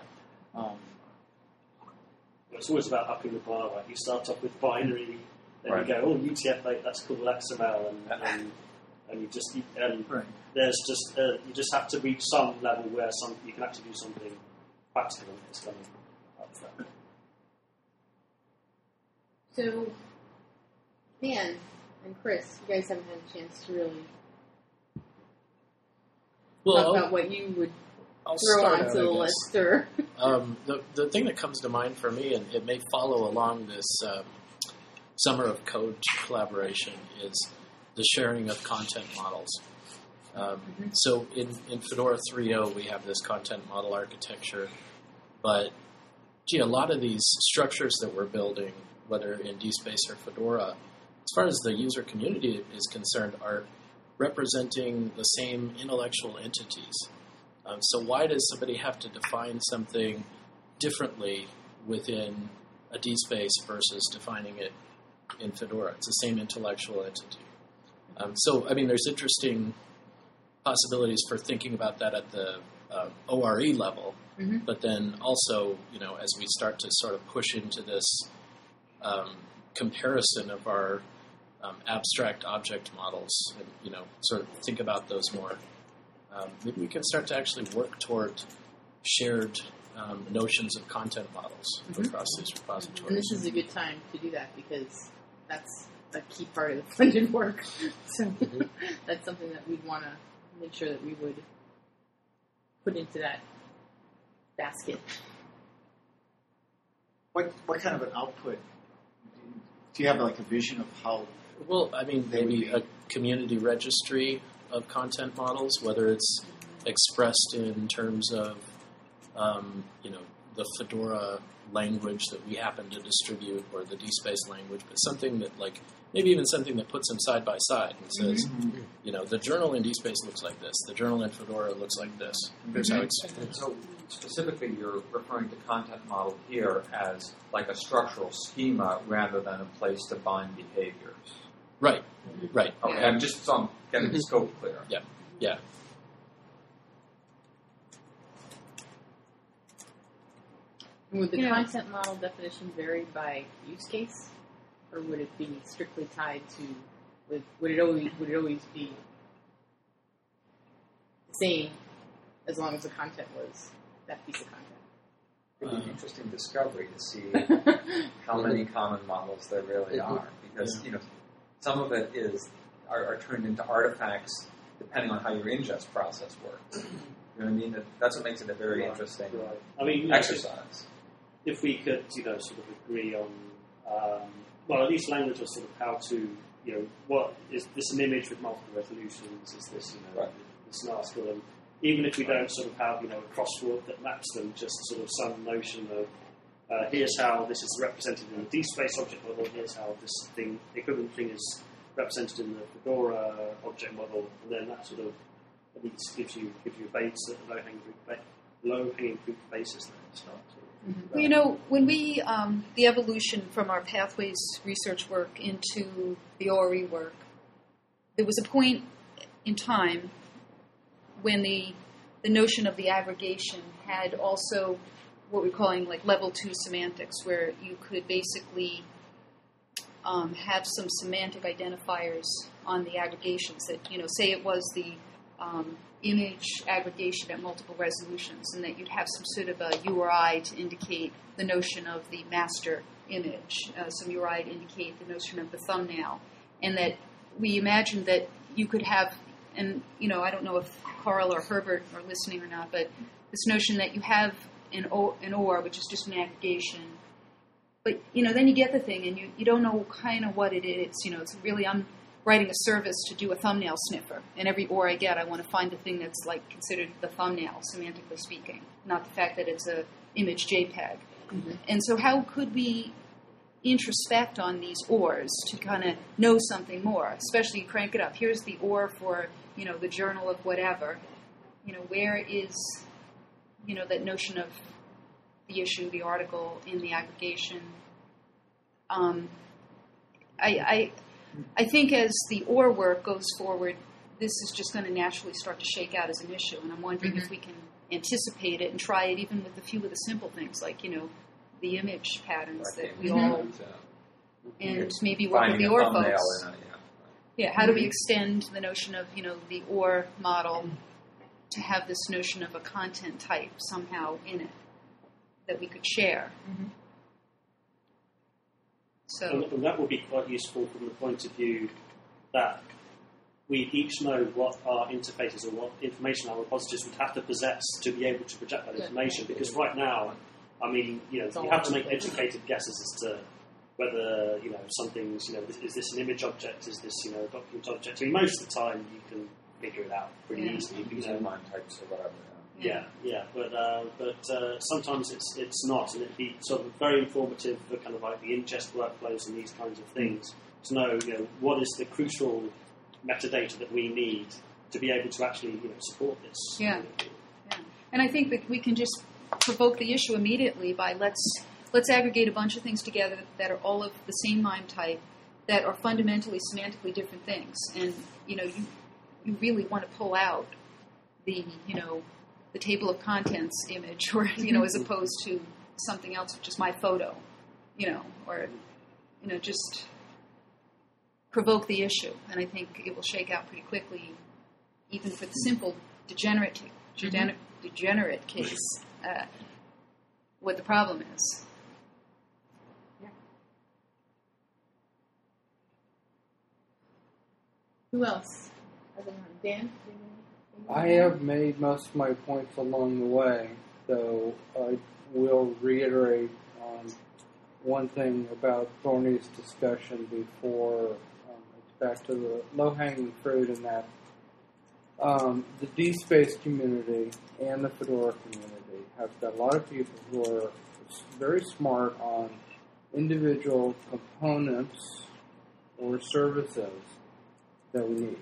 I: It's always about upping the bar, right? You start off with binary, then
G: Right.
I: you go, oh, UTF-8, that's called XML, and you just there's just you just have to reach some level where you can actually do something practical. It's kind of up there.
A: So, Dan and Chris, you guys haven't had a chance to really talk about what you would
J: I'll
A: throw
J: start
A: onto
J: out,
A: the
J: I guess.
A: list, or
J: The thing that comes to mind for me, and it may follow along this Summer of Code collaboration, is the sharing of content models. So in Fedora 3.0, we have this content model architecture, but a lot of these structures that we're building, whether in DSpace or Fedora, as far as the user community is concerned, are representing the same intellectual entities. So why does somebody have to define something differently within a DSpace versus defining it in Fedora? It's the same intellectual entity. So, I mean, there's interesting possibilities for thinking about that at the ORE level, but then also, as we start to sort of push into this comparison of our abstract object models, and, sort of think about those more. Maybe we can start to actually work toward shared notions of content models across these repositories.
A: and this is a good time to do that because that's a key part of the funded work. So that's something that we'd want to make sure that we would put into that basket.
L: What kind of an output? Do you have like a vision of how?
J: Well, I mean, maybe a community registry of content models, whether it's expressed in terms of, the Fedora language that we happen to distribute, or the DSpace language, but something that, maybe even something that puts them side by side and says, the journal in DSpace looks like this, the journal in Fedora looks like this. Here's how it's.
G: So specifically, you're referring to content model here as like a structural schema rather than a place to bind behaviors.
J: Right.
G: Okay, I'm just so I'm getting the scope clear.
J: Yeah.
A: And would the content model definition vary by use case, or would it be strictly tied to? Would it always be the same as long as the content was that piece of content?
G: It'd be an interesting discovery to see how many common models there really are, because some of it are turned into artifacts depending on how your ingest process works. You know what I mean? That's what makes it a very interesting exercise.
I: If we could, sort of agree on, at least language or sort of how to, what is this an image with multiple resolutions? Is this, this an article? And even if we don't sort of have, a crossword that maps them, just sort of some notion of here's how this is represented in the DSpace object model. Here's how this thing, the equivalent thing, is represented in the Fedora object model, and then that sort of at least gives you a base, low hanging fruit basis there to start.
C: Well, when we the evolution from our Pathways research work into the ORE work, there was a point in time when the notion of the aggregation had also what we're calling like level 2 semantics, where you could basically have some semantic identifiers on the aggregations that, say it was the image aggregation at multiple resolutions, and that you'd have some sort of a URI to indicate the notion of the master image, some URI to indicate the notion of the thumbnail, and that we imagined that you could have, and I don't know if Carl or Herbert are listening or not, but this notion that you have an OR, which is just an aggregation, but then you get the thing and you don't know kind of what it is. It's really, I'm writing a service to do a thumbnail sniffer, and every OR I get, I want to find the thing that's like considered the thumbnail, semantically speaking, not the fact that it's a image JPEG. And so how could we introspect on these ORs to kind of know something more, especially crank it up? Here's the OR for, the journal of whatever. Where is, that notion of the issue, the article in the aggregation? I think as the OR work goes forward, this is just going to naturally start to shake out as an issue. And I'm wondering if we can anticipate it and try it even with a few of the simple things, like, the image patterns that we all, and maybe work with the OR folks. Yeah, how do we extend the notion of, the OR model to have this notion of a content type somehow in it that we could share? So,
I: and that would be quite useful from the point of view that we each know what our interfaces or what information our repositories would have to possess to be able to project that information. Because right now, I mean, you have to make educated guesses as to whether, something's, is this an image object? Is this, a document object? I mean, most of the time you can figure it out pretty easily.
G: Using MIME types or whatever.
I: But sometimes it's not, and it'd be sort of very informative for kind of like the ingest workflows and these kinds of things to know, what is the crucial metadata that we need to be able to actually, support this.
C: Yeah. And I think that we can just provoke the issue immediately by let's aggregate a bunch of things together that are all of the same MIME type that are fundamentally semantically different things, and you really want to pull out the the table of contents image, or as opposed to something else, which is my photo, or just provoke the issue, and I think it will shake out pretty quickly, even for the simple degenerate case, what the problem is.
A: Yeah. Who else? Dan?
E: I have made most of my points along the way, so I will reiterate one thing about Thorny's discussion before it's back to the low-hanging fruit in that the DSpace community and the Fedora community have got a lot of people who are very smart on individual components or services that we need.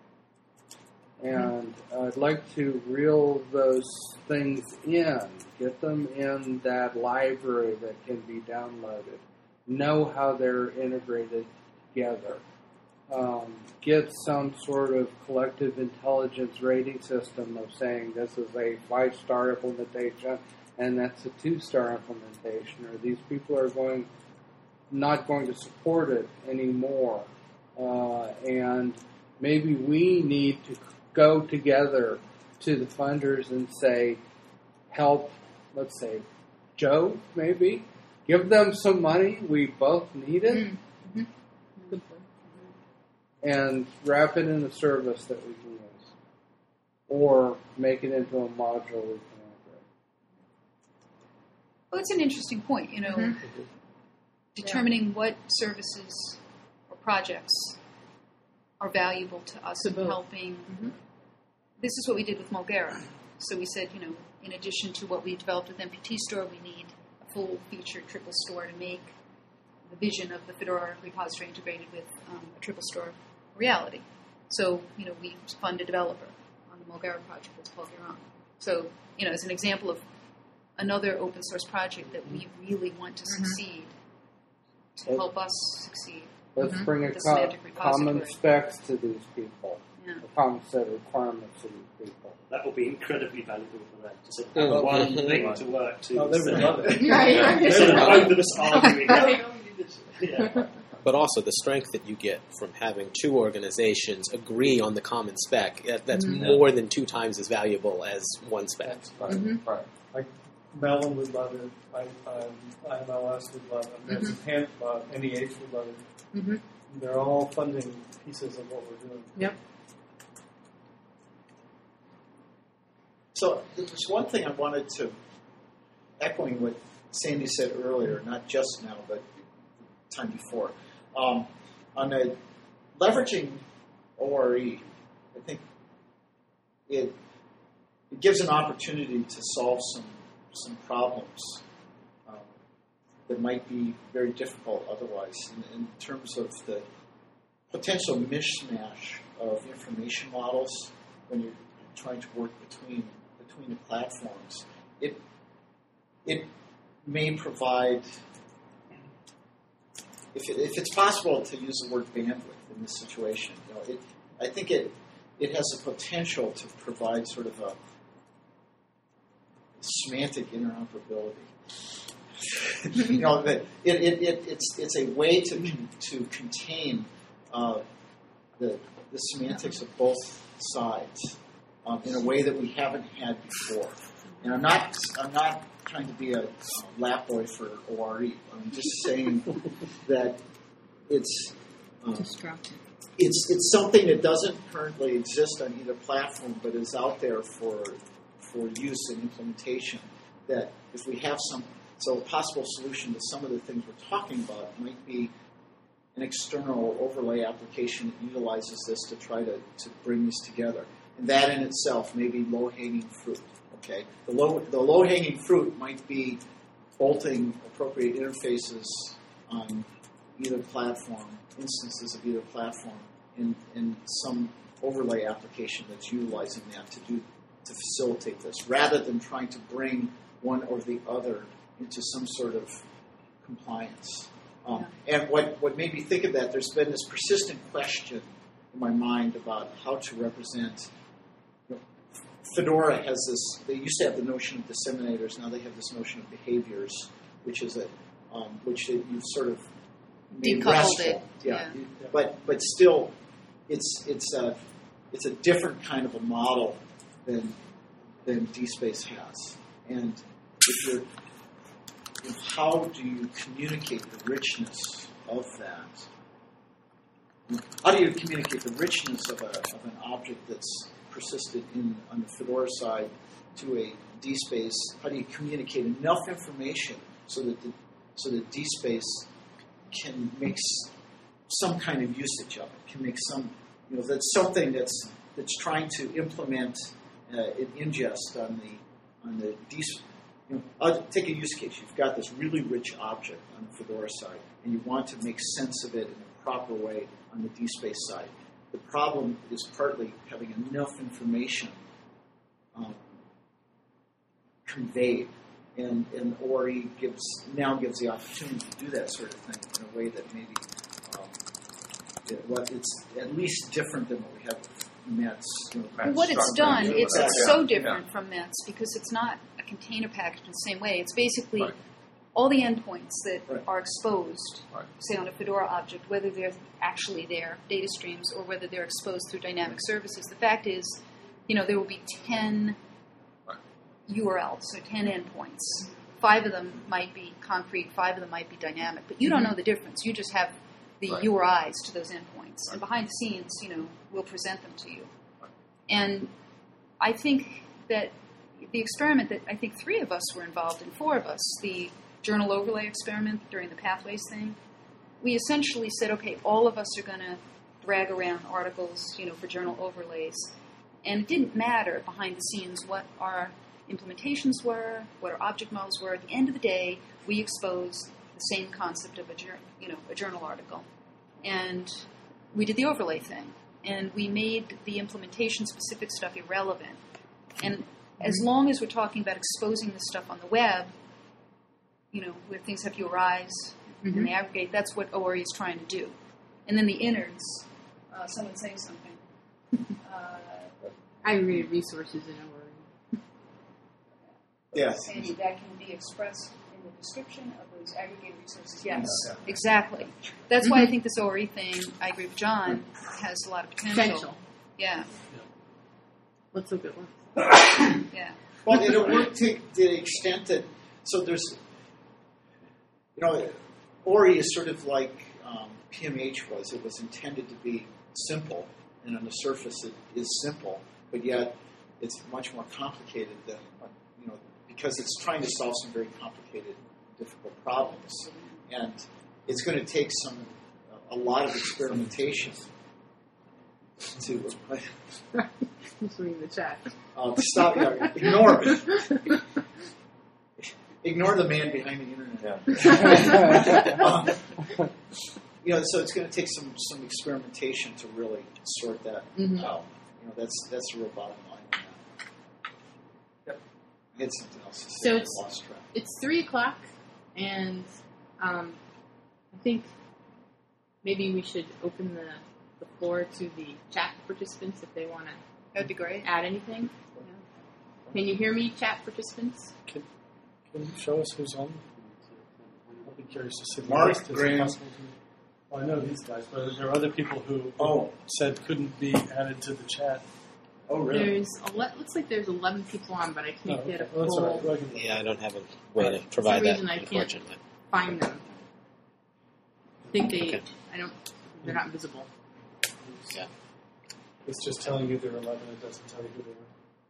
E: And I'd like to reel those things in, get them in that library that can be downloaded, know how they're integrated together, get some sort of collective intelligence rating system of saying this is a 5-star implementation and that's a 2-star implementation, or these people are not going to support it anymore. And maybe we need to go together to the funders and say, help, let's say, Joe, maybe. Give them some money. We both need it.
A: Mm-hmm.
E: And wrap it in a service that we can use. Or make it into a module we can integrate.
C: Well, it's an interesting point, determining what services or projects are valuable to us in helping. Mm-hmm. This is what we did with Mulgera. So we said, in addition to what we developed with MPT Store, we need a full-featured triple store to make the vision of the Fedora repository integrated with a triple store reality. So, we fund a developer on the Mulgera project that's called Geron. So, as an example of another open source project that we really want to succeed, to help us succeed.
E: Let's bring a common specs to these people. A common set of requirements to these people.
I: That will be incredibly valuable for them to sort of have one thing to work to.
F: Oh, they would love it.
I: Over this arguing.
B: But also the strength that you get from having two organizations agree on the common spec, that's more than 2 times as valuable as one spec.
G: Right.
F: Like Mellon would love it. IMLS would love it. NEH would love it.
A: Mm-hmm.
F: They're all funding pieces of what we're doing.
A: Yep.
H: So there's one thing I wanted to, echoing what Sandy said earlier, not just now, but the time before, on leveraging ORE, I think it gives an opportunity to solve some problems that might be very difficult otherwise in terms of the potential mishmash of information models when you're trying to work between the platforms. It may provide, if it's possible to use the word bandwidth in this situation, I think it it has the potential to provide sort of a semantic interoperability. You know, that it's a way to contain the semantics of both sides in a way that we haven't had before. And I'm not trying to be a lap boy for ORE. I'm just saying that it's something that doesn't currently exist on either platform, but is out there for use and implementation. That if we have a possible solution to some of the things we're talking about might be an external overlay application that utilizes this to try to bring this together. And that in itself may be low-hanging fruit. Okay, the low-hanging fruit might be bolting appropriate interfaces on either platform, instances of either platform, in some overlay application that's utilizing that to facilitate this, rather than trying to bring one or the other into some sort of compliance. And what made me think of that, there's been this persistent question in my mind about how to represent. Fedora has this. They used to have the notion of disseminators. Now they have this notion of behaviors, which is which you've sort of made
C: decoupled
H: restful.
C: it.
H: Yeah. But still, it's a different kind of a model than DSpace has. And if you're, how do you communicate the richness of that? How do you communicate the richness of an object that's persisted on the Fedora side to a DSpace? How do you communicate enough information so that DSpace can make some kind of usage of it? Can make some, that's something that's trying to implement an ingest on the DSpace. Take a use case. You've got this really rich object on the Fedora side, and you want to make sense of it in a proper way on the DSpace side. The problem is partly having enough information conveyed, and ORE gives the opportunity to do that sort of thing in a way that maybe it's at least different than what we have with METS.
C: What it's done, it's so different from METS because it's not a container package in the same way. It's basically all the endpoints that are exposed, say on a Fedora object, whether they're actually there, data streams, or whether they're exposed through dynamic services. The fact is, there will be 10 URLs, so 10 endpoints. 5 of them might be concrete, 5 of them might be dynamic, but you don't know the difference. You just have the URIs to those endpoints. And behind the scenes, we'll present them to you. And I think that the experiment that I think 3 of us were involved in, 4 of us, the journal overlay experiment during the Pathways thing, we essentially said, okay, all of us are going to drag around articles, for journal overlays. And it didn't matter behind the scenes what our implementations were, what our object models were. At the end of the day, we exposed the same concept of a journal article. And we did the overlay thing. And we made the implementation-specific stuff irrelevant. And as long as we're talking about exposing this stuff on the web, where things have URIs and they aggregate, that's what ORE is trying to do. And then the innards, someone saying something.
A: Aggregated resources in ORE.
H: Yes.
C: Sandy, that can be expressed in the description of those aggregated resources. Yes, exactly. That's why I think this ORE thing, I agree with John, has a lot of potential. Yeah.
A: Let's hope it works.
C: Yeah.
H: Well, it'll work to the extent that, so there's, ORE is sort of like PMH was. It was intended to be simple, and on the surface it is simple, but yet it's much more complicated than, because it's trying to solve some very complicated, difficult problems. And it's going to take a lot of experimentation to...
A: Just reading the chat.
H: Stop. Ignore the man behind the internet. So it's going to take some experimentation to really sort that out. That's a real bottom line on that. Yep. I had something else to say.
A: So
H: lost track.
A: It's 3:00, and I think maybe we should open the the floor to the chat participants if they want to
C: That'd be great.
A: add anything. Can you hear me, chat participants?
F: Can you show us who's on? I'll be curious to see.
L: Mark,
F: Is it
L: Graham.
F: possible to- Well, I know these guys, but there are other people who
L: Oh.
F: said couldn't be added to the chat.
L: Oh, really?
A: There's looks like there's 11 people on, but I can't
F: Oh,
A: get a
F: okay. Well, that's all
A: full
F: right. I can-
B: Yeah, I don't have a way to provide that,
A: reason I can't.
B: unfortunately.
A: find them. I think
B: Okay.
A: they're not visible.
B: Yeah.
F: It's just telling you there are 11. It doesn't tell you who they are.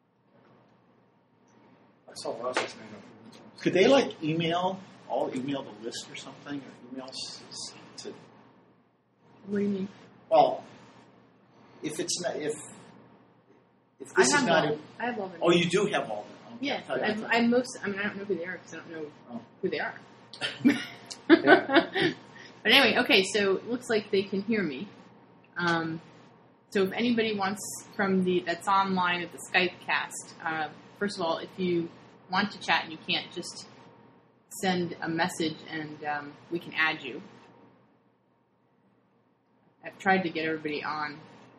F: I saw Ross's name up here.
K: Could they email the list or something, or emails to?
A: What do you mean?
L: Well, if it's not, if this
A: I
L: is
A: have
L: not,
A: all. I have all the
L: oh, you do have all of them. Okay.
A: Yeah,
L: I thought-
A: I don't know who they are because I don't know
L: Oh.
A: who they are.
L: Yeah.
A: But anyway, okay, so it looks like they can hear me. So if anybody wants that's online at the Skype cast, first of all, if you want to chat and you can't, just send a message and we can add you. I've tried to get everybody on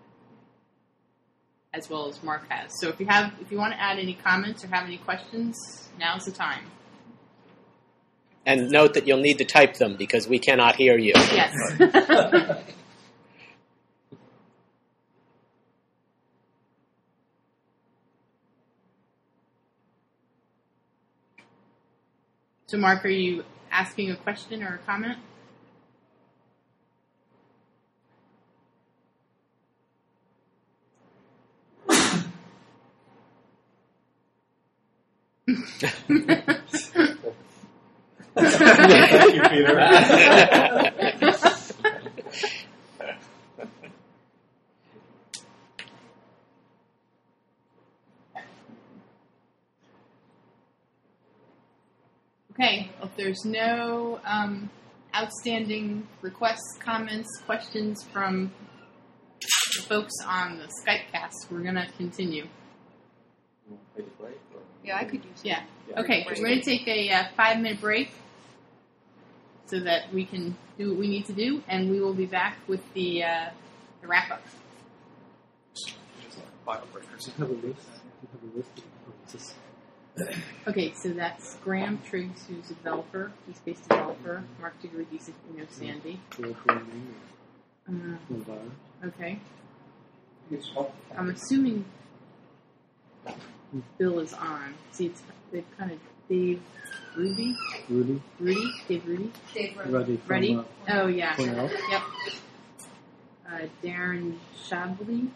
A: as well as Mark has. So if you want to add any comments or have any questions, now's the time.
B: And note that you'll need to type them because we cannot hear you.
A: Yes. So Mark, are you asking a question or a comment?
F: Thank you, Peter.
A: Okay, if there's no outstanding requests, comments, questions from the folks on the Skype cast, we're going to continue.
C: Yeah, I could use it.
A: Yeah. Okay, we're going to take a 5-minute break so that we can do what we need to do, and we will be back with the wrap-up.
F: Bio breakers.
A: Okay, so that's Graham Triggs, who's a developer, East-based developer. Mark Diggerigis, Sandy. Okay. I'm assuming Bill is on. See, they've kind of Dave Rudy? Dave Rudy? Ready? Oh, yeah.
E: Cornell.
A: Yep. Darren Shabley.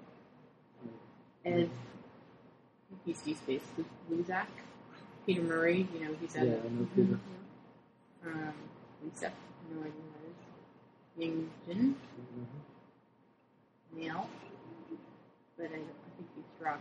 A: Ed, he's East-based. Luzak. Peter Murray, he's at
E: Yeah, I know Peter.
A: Lisa, no idea who that is. Ying Jin. Neil. But I think he's dropped.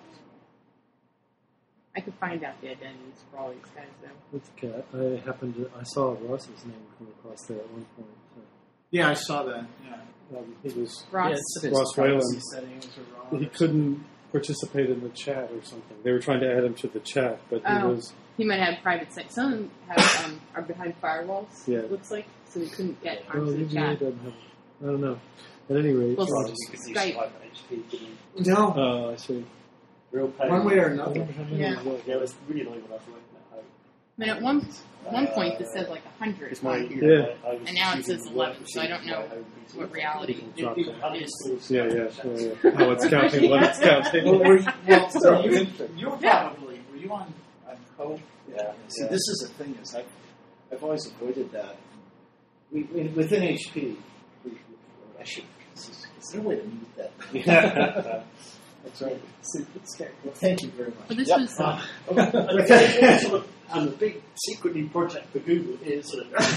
A: I could find out the identities for all these guys, though.
E: That's okay. I saw Ross's name come across there at one point. So,
L: Yeah, I saw that. Yeah.
E: he was
A: Ross.
E: Ross Whalen.
F: Settings are wrong.
E: He couldn't participate in the chat or something. They were trying to add him to the chat, but
A: He might have private sites. Some of them have, are behind firewalls,
E: Yeah.
A: it looks like, so we couldn't get
E: Oh,
A: onto the
E: maybe he
A: chat.
E: doesn't have. I don't know. At any rate,
A: Well,
E: Skype.
L: No,
E: Oh, I see.
M: Real pain.
L: one way or another.
A: Yeah.
M: Yeah, it was really annoying when I was working at home.
A: I mean, at one point it said like 100,
M: It's my,
E: Yeah.
A: and now it says 11, so I don't know what reality
E: Drop
A: it
E: that.
A: is.
E: Yeah. How it's counting, what it's counting.
L: So you were probably, were you on Code?
M: Yeah.
K: See, this is the thing is I've always avoided that. Within HP, is there a way to mute that? That's right. Well, thank you very much.
A: But this was
M: And the big secretly project for Google is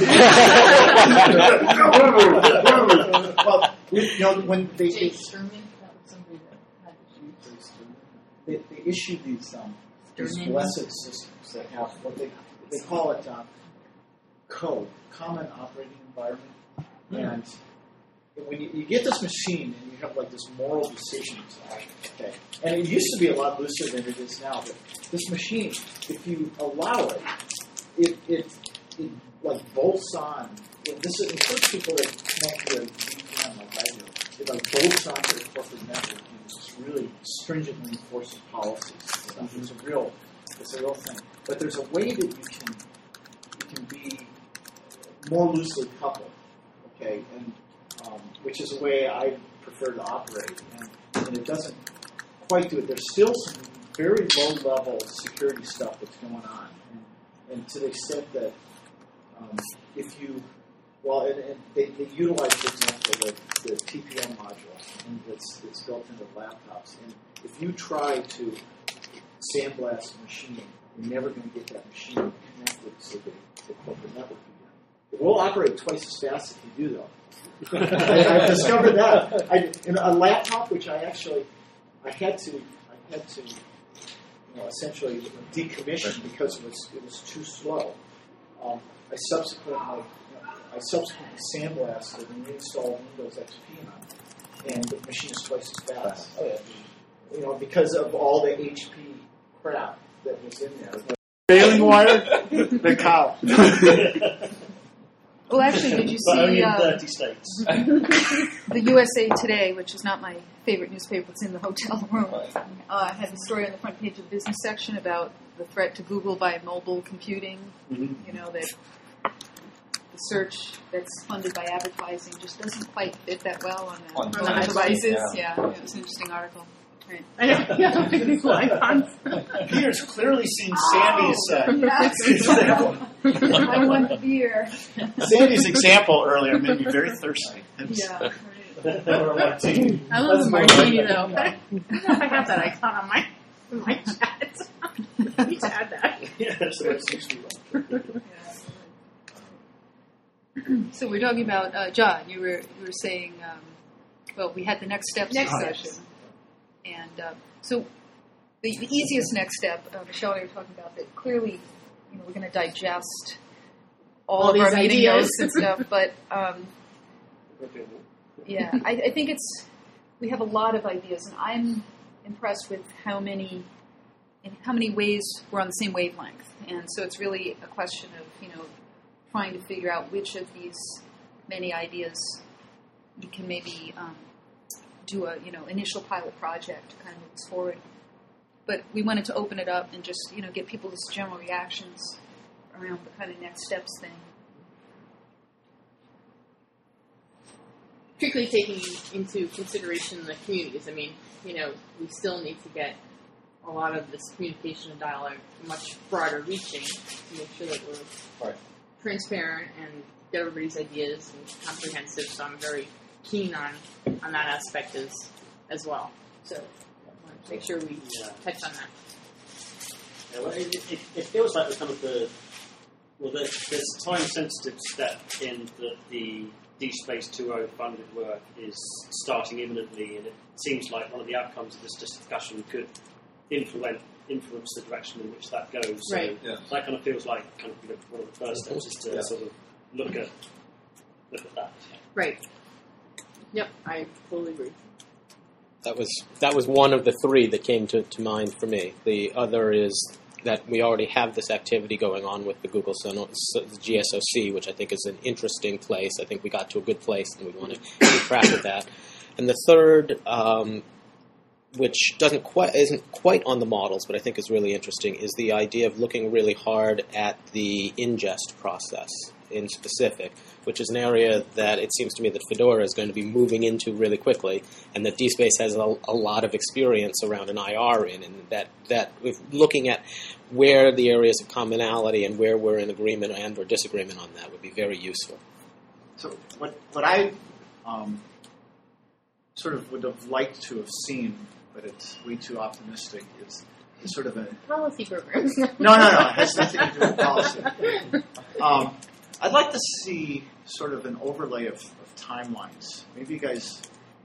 K: Well, when they
A: Jake Sturman. That was somebody that had issues.
K: they issue these
A: Sturman.
K: blessed systems that have what they call it code, common operating environment, and when you get this machine and you have like this moral decisions, okay, and it used to be a lot looser than it is now, but this machine, if you allow it, it like bolts on. This encourages people to connect to VPN like I do. like both sides of the corporate network really stringently enforces policies and stuff. It's a real thing. But there's a way that you can be more loosely coupled, okay, and which is a way I prefer to operate, and it doesn't quite do it. There's still some very low-level security stuff that's going on, and to the extent that if you, and they utilize, for example, the TPM module that's built into laptops, and if you try to sandblast a machine, you're never going to get that machine connected to the corporate network again. It will operate twice as fast if you do, though. I've discovered that. In a laptop, which I had to essentially decommission because it was too slow. I subsequently sandblasted and reinstalled Windows XP on it, and the machine is twice as fast. Because of all the HP crap that was in there.
L: Baling wire, the cow.
C: Well, actually, did you
M: But only
C: see
M: in 30 states.
C: the USA Today, which is not my favorite newspaper, it's in the hotel room, had the story on the front page of the business section about the threat to Google by mobile computing.
M: Mm-hmm.
C: That the search that's funded by advertising just doesn't quite fit that well on the devices. Yeah, it was an interesting article. Right.
A: I know. Yeah, big cool icons.
L: Peter's clearly seen Sandy's
C: Yes.
L: example.
C: I want the beer.
L: Sandy's example earlier made me very thirsty.
C: Yeah.
L: Or a martini.
A: I love the martini though. I don't know if I have that icon on my chat. I need to add that.
M: Yeah, that's about 60
C: So we're talking about John. You were saying, we had the next steps discussion, and so the easiest next step, Michelle and I were talking about that. Clearly, we're going to digest all of our meeting notes and stuff, but I think we have a lot of ideas, and I'm impressed with how many ways we're on the same wavelength, and so it's really a question of trying to figure out which of these many ideas we can maybe do a initial pilot project to kind of move us forward. But we wanted to open it up and just get people's general reactions around the kind of next steps thing.
A: Particularly taking into consideration the communities. I mean, we still need to get a lot of this communication and dialogue much broader reaching to make sure that we're transparent and get everybody's ideas and comprehensive. So I'm very keen on that aspect as well. So I want to make sure we touch on that.
I: Yeah, well, it feels like there's time-sensitive step in that the DSpace 2.0 funded work is starting imminently, and it seems like one of the outcomes of this discussion could influence the direction in which that goes. So that kind of feels like one of the first steps is to sort of look at that.
A: Right. Yep, I fully agree.
B: That was one of the three that came to mind for me. The other is that we already have this activity going on with the Google GSOC, which I think is an interesting place. I think we got to a good place, and we want to keep track of that. And the third, which isn't quite on the models, but I think is really interesting, is the idea of looking really hard at the ingest process in specific, which is an area that it seems to me that Fedora is going to be moving into really quickly, and that DSpace has a lot of experience around an IR in, and that if looking at where the areas of commonality and where we're in agreement and or disagreement on that would be very useful.
L: So what I sort of would have liked to have seen, but it's way too optimistic, is sort of a
A: policy programs.
L: No, it has nothing to do with policy. I'd like to see sort of an overlay of timelines. Maybe you guys,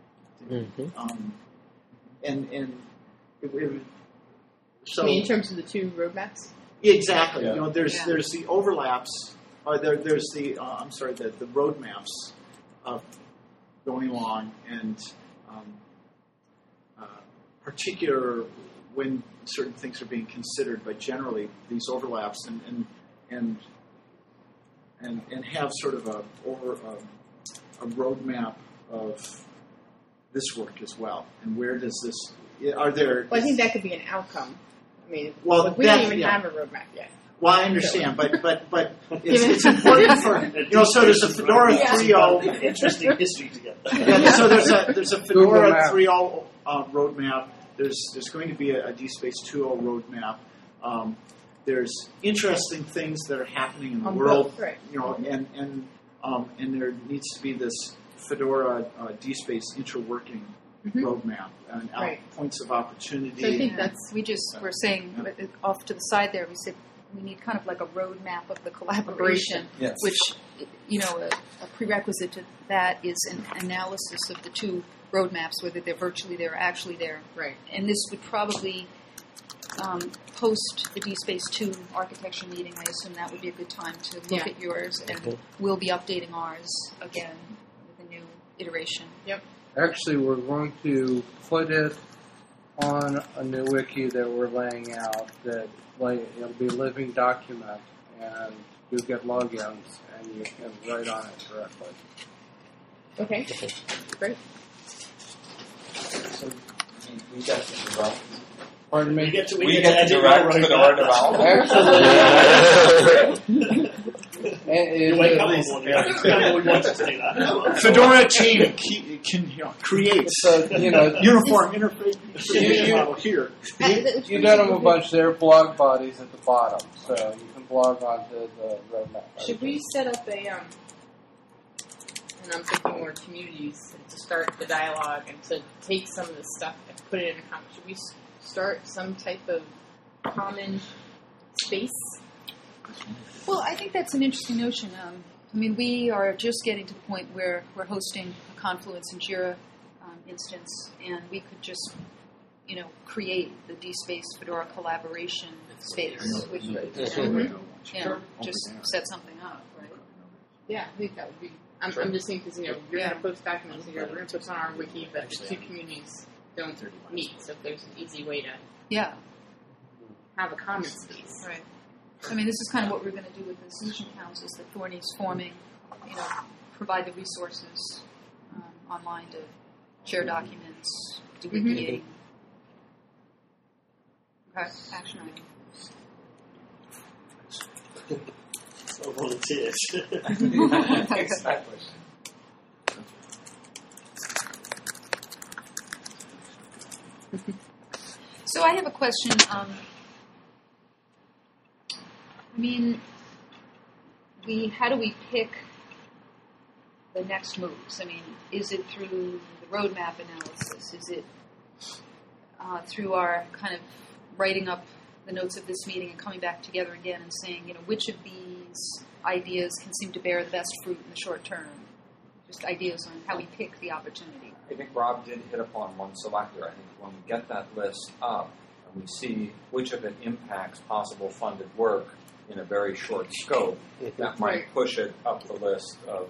L: so
A: I mean, in terms of the two roadmaps.
L: Exactly. Yeah. There's the overlaps, or there's the the roadmaps going along, and particular when certain things are being considered, but generally these overlaps and have sort of a roadmap of this work as well? And where does this? Are there?
A: Well, I think that could be an outcome. I mean,
L: Well,
A: we don't
L: that-
A: even
L: yeah.
A: have a roadmap yet.
L: Well, I understand, but it's important for so there's a Fedora 3.0.
I: Interesting history together.
L: Yeah, so there's a
E: Google
L: Fedora
E: Map.
L: 3.0 roadmap. There's going to be a DSpace 2.0 roadmap. There's interesting things that are happening in the
A: On
L: world,
A: both, right.
L: and there needs to be this Fedora DSpace interworking roadmap and
A: Right.
L: points of opportunity.
A: So I think
C: Yeah.
A: that's
C: We just were saying off to the side there. We said we need kind of like a roadmap of the collaboration,
G: Yes.
C: which a prerequisite to that is an analysis of the two roadmaps, whether they're virtually there or actually there.
A: right.
C: And this would probably post the DSpace 2 architecture meeting. I assume that would be a good time to look
A: Yeah.
C: at yours, and we'll be updating ours again with a new iteration.
E: Actually, we're going to put it on a new wiki that we're laying out that it'll be a living document, and you get logins and you can write on it directly.
A: Okay. Great.
G: So we get to develop.
E: Pardon me?
I: We get to
G: Direct
I: edit our
G: Fedora
I: roadmap.
G: development.
I: You wake up in the morning, we want to do that.
L: Fedora team can create uniform interface model here.
E: You done them a bunch. There are blog bodies at the bottom, so you can blog onto the roadmap.
A: Should we set up a, and I'm thinking more communities to start the dialogue and to take some of the stuff and put it in a common? Should we start some type of common space?
C: Well, I think that's an interesting notion. I mean, we are just getting to the point where we're hosting a Confluence and Jira instance, and we could just, create the DSpace Fedora collaboration space. Which, just set something up, right?
A: Yeah, I think that would be. I'm just thinking because you're going to post documents and we're going to put on our wiki, but the two communities don't meet. So if there's an easy way to have a common space,
C: Right. I mean, this is kind of what we're going to do with the solution councils that Thorny's forming. Provide the resources online to share documents, do wikiing. Okay, action item.
I: So volunteers.
G: Exactly.
C: So I have a question. How do we pick the next moves? I mean, is it through the roadmap analysis? Is it through our kind of writing up the notes of this meeting and coming back together again and saying, which of these ideas can seem to bear the best fruit in the short term? Just ideas on how we pick the opportunity.
G: I think Rob did hit upon one selector. I think when we get that list up and we see which of it impacts possible funded work in a very short scope, that might push it up the list of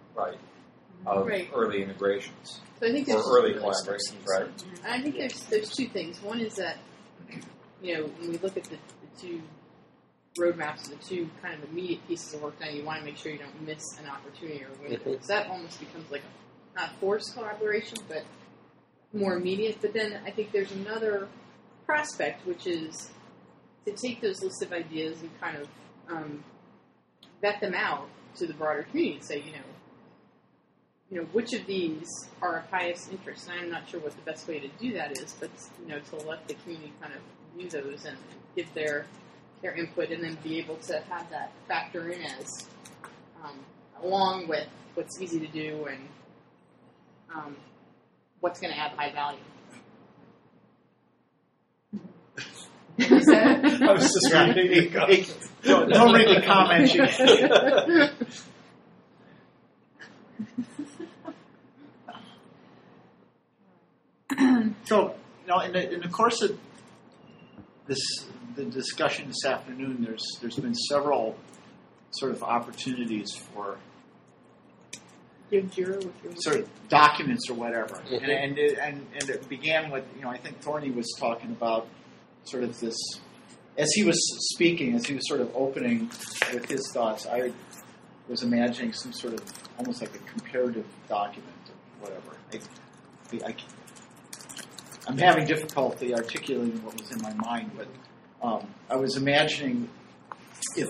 G: early integrations
A: So I think
G: or
A: there's
G: early collaborations, right?
A: And I think there's two things. One is that when we look at the two roadmaps, the two kind of immediate pieces of work done, you want to make sure you don't miss an opportunity or a window. So that almost becomes like not forced collaboration, but more immediate. But then I think there's another prospect, which is to take those lists of ideas and kind of vet them out to the broader community and say, which of these are of highest interest? And I'm not sure what the best way to do that is, but to let the community kind of view those and give their input, and then be able to have that factor in as along with what's easy to do and what's going to add high value.
F: I was just reading.
L: Don't read the comments. So, in the course of the discussion this afternoon, there's been several sort of opportunities for sort of documents or whatever, and it began with I think Thorny was talking about sort of this as he was speaking, as he was sort of opening with his thoughts. I was imagining some sort of almost like a comparative document or whatever. I'm having difficulty articulating what was in my mind, but I was imagining if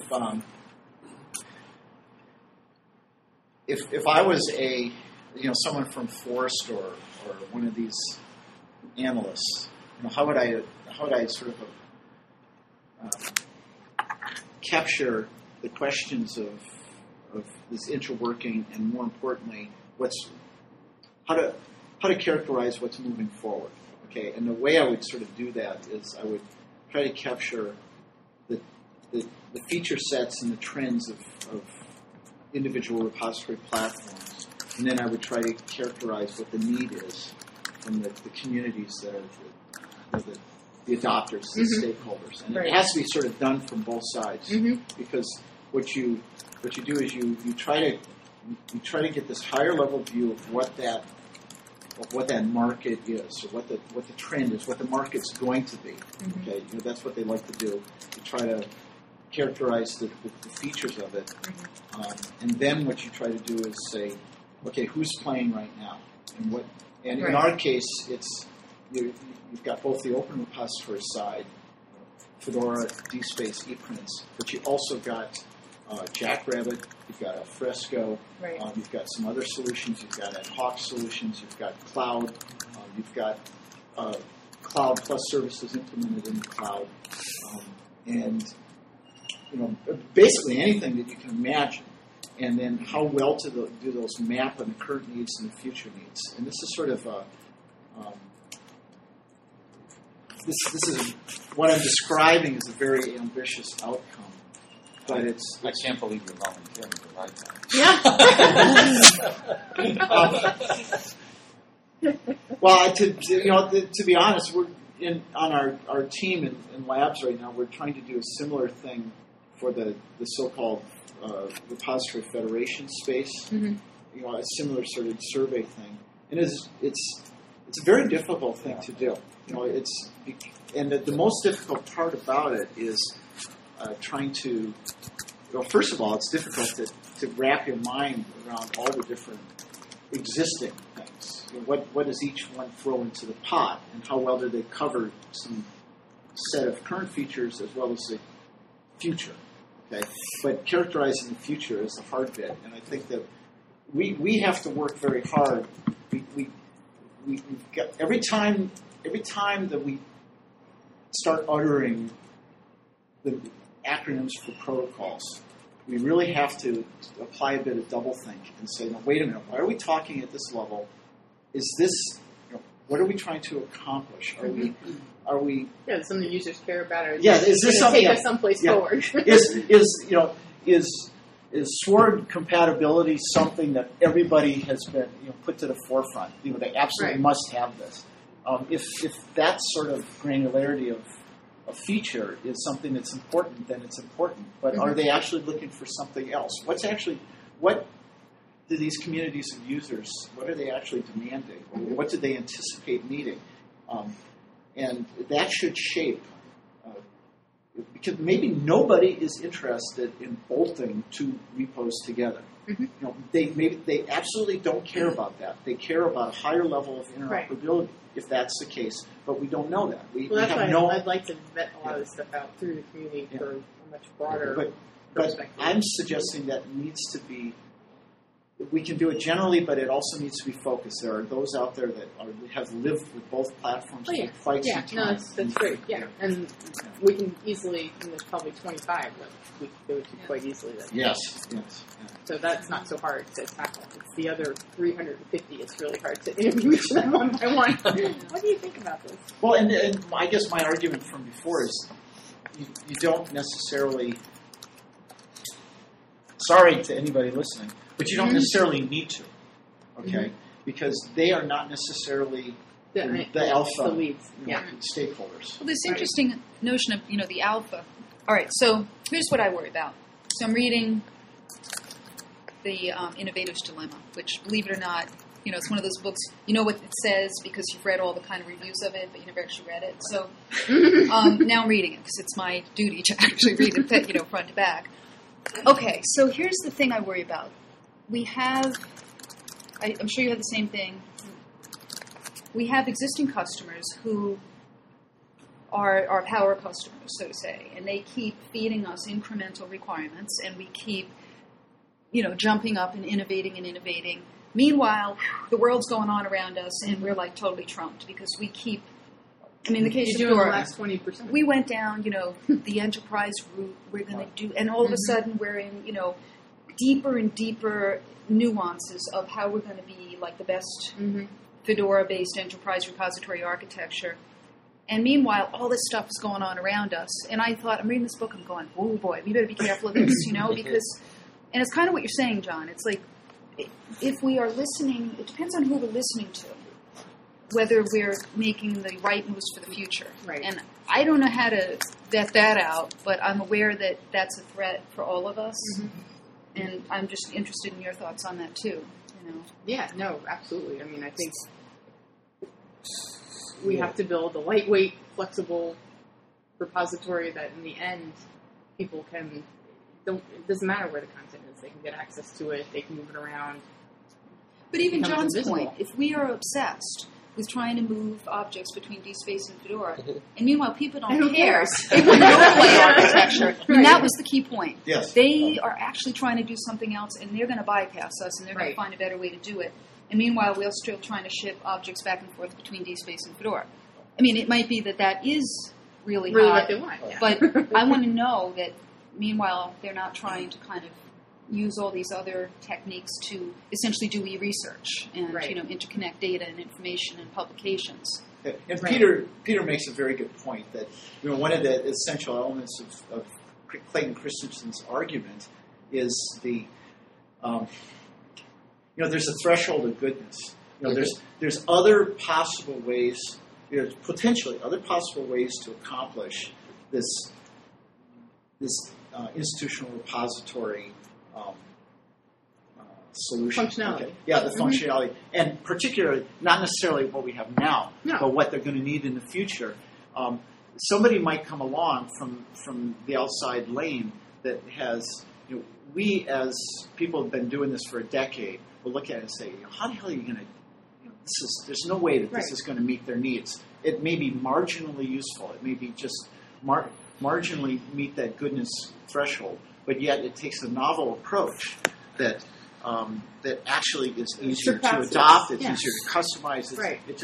L: I was someone from Forrester or one of these analysts, how would I sort of capture the questions of this interworking, and more importantly, how to characterize what's moving forward. Okay, and the way I would sort of do that is I would try to capture the feature sets and the trends of individual repository platforms, and then I would try to characterize what the need is from the communities that are the adopters, the stakeholders, and it has to be sort of done from both sides, because what you do is you try to get this higher level view of what that market is, or what the trend is, what the market's going to be. Okay, that's what they like to do. To try to characterize the features of it, and then what you try to do is say, okay, who's playing right now, and what. And in our case, it's you've got both the open repository side, Fedora, DSpace, ePrints, but you also got Jackrabbit, you've got Alfresco, you've got some other solutions, you've got ad hoc solutions, you've got cloud, you've got cloud plus services implemented in the cloud, and basically anything that you can imagine. And then how well do those map on the current needs and the future needs? And this is sort of this is what I'm describing as a very ambitious outcome. But
G: I can't believe you're volunteering to write that.
L: Well, to be honest, we're on our team in labs right now. We're trying to do a similar thing for the so-called repository federation space. A similar sort of survey thing, and it's a very difficult thing to do. The most difficult part about it is trying to. First of all, it's difficult to wrap your mind around all the different existing things. What does each one throw into the pot, and how well do they cover some set of current features as well as the future? Okay, but characterizing the future is the hard bit, and I think that we have to work very hard. We've got, every time that we start uttering the acronyms for protocols, we really have to apply a bit of doublethink and say, no, wait a minute, why are we talking at this level? Is this, what are we trying to accomplish? Are we
A: Yeah, something users care about. Or
L: is this something
A: take us someplace forward?
L: Is SWORD compatibility something that everybody has been put to the forefront? They absolutely must have this. If that sort of granularity of a feature is something that's important, then it's important. But are they actually looking for something else? What do these communities of users, what are they actually demanding? What do they anticipate needing? And that should shape, because maybe nobody is interested in bolting two repos together. They absolutely don't care about that. They care about a higher level of interoperability, if that's the case. But we don't know that.
A: That's why I'd like to vet a lot of this stuff out through the community for a much broader perspective.
L: But I'm suggesting that needs to be. We can do it generally, but it also needs to be focused. There are those out there that have lived with both platforms for quite some time.
A: That's great. Yeah, and we can easily. There's probably 25 that we can go to quite easily.
L: Yes.
A: So that's not so hard to tackle. It's the other 350. It's really hard to interview each of them one by one. What do you think about this?
L: Well, and I guess my argument from before is you don't necessarily. Sorry to anybody listening. But you don't necessarily need to, okay? Because they are not necessarily the alpha
A: leads.
L: Stakeholders.
C: Well, this interesting notion of the alpha. All right, so here's what I worry about. So I'm reading the Innovative's Dilemma, which, believe it or not, it's one of those books. You know what it says because you've read all the kind of reviews of it, but you never actually read it. So now I'm reading it because it's my duty to actually read it, front to back. Okay, so here's the thing I worry about. We have, I'm sure you have the same thing. we have existing customers who are our power customers, so to say, and they keep feeding us incremental requirements, and we keep, jumping up and innovating. Meanwhile, the world's going on around us, and we're like totally trumped because we keep. I mean, in the case of
A: You're doing the
C: Dora,
A: last 20%.
C: we went down, the enterprise route. We're going to do, and all of a sudden we're in, deeper and deeper nuances of how we're going to be like the best Fedora-based enterprise repository architecture. And meanwhile, all this stuff is going on around us. And I thought, I'm reading this book, I'm going, oh boy, we better be careful of this, because, and it's kind of what you're saying, John. It's like, if we are listening, it depends on who we're listening to, whether we're making the right moves for the future.
A: Right.
C: And I don't know how to vet that out, but I'm aware that that's a threat for all of us. And I'm just interested in your thoughts on that, too.
A: Yeah, no, absolutely. I mean, I think we have to build a lightweight, flexible repository that in the end people it doesn't matter where the content is. They can get access to it. They can move it around.
C: But even John's
A: invisible.
C: point, if we are obsessed with trying to move objects between DSpace and Fedora, and meanwhile people don't
A: Who
C: care.
A: cares?
C: They want no play architecture. I mean, that was the key point.
L: Yes.
C: They are actually trying to do something else, and they're going to bypass us, and they're going to find a better way to do it. And meanwhile, we're still trying to ship objects back and forth between DSpace and Fedora. I mean, it might be that is really hot,
A: what they want. Yeah.
C: but I want to know that, meanwhile, they're not trying to kind of use all these other techniques to essentially do e-research and interconnect data and information and publications.
K: And Peter makes a very good point that one of the essential elements of Clayton Christensen's argument is the there's a threshold of goodness. There's other possible ways. There's potentially other possible ways to accomplish this institutional repository solution.
A: Functionality.
K: Okay. Yeah, the functionality. And particularly, not necessarily what we have now, but what they're going to need in the future. Somebody might come along from the outside lane that has, we as people have been doing this for a decade, will look at it and say, how the hell are you going to, there's no way that this is going to meet their needs. It may be marginally useful. It may be just marginally meet that goodness threshold, but yet it takes a novel approach that actually is easier to adopt. It's easier to customize.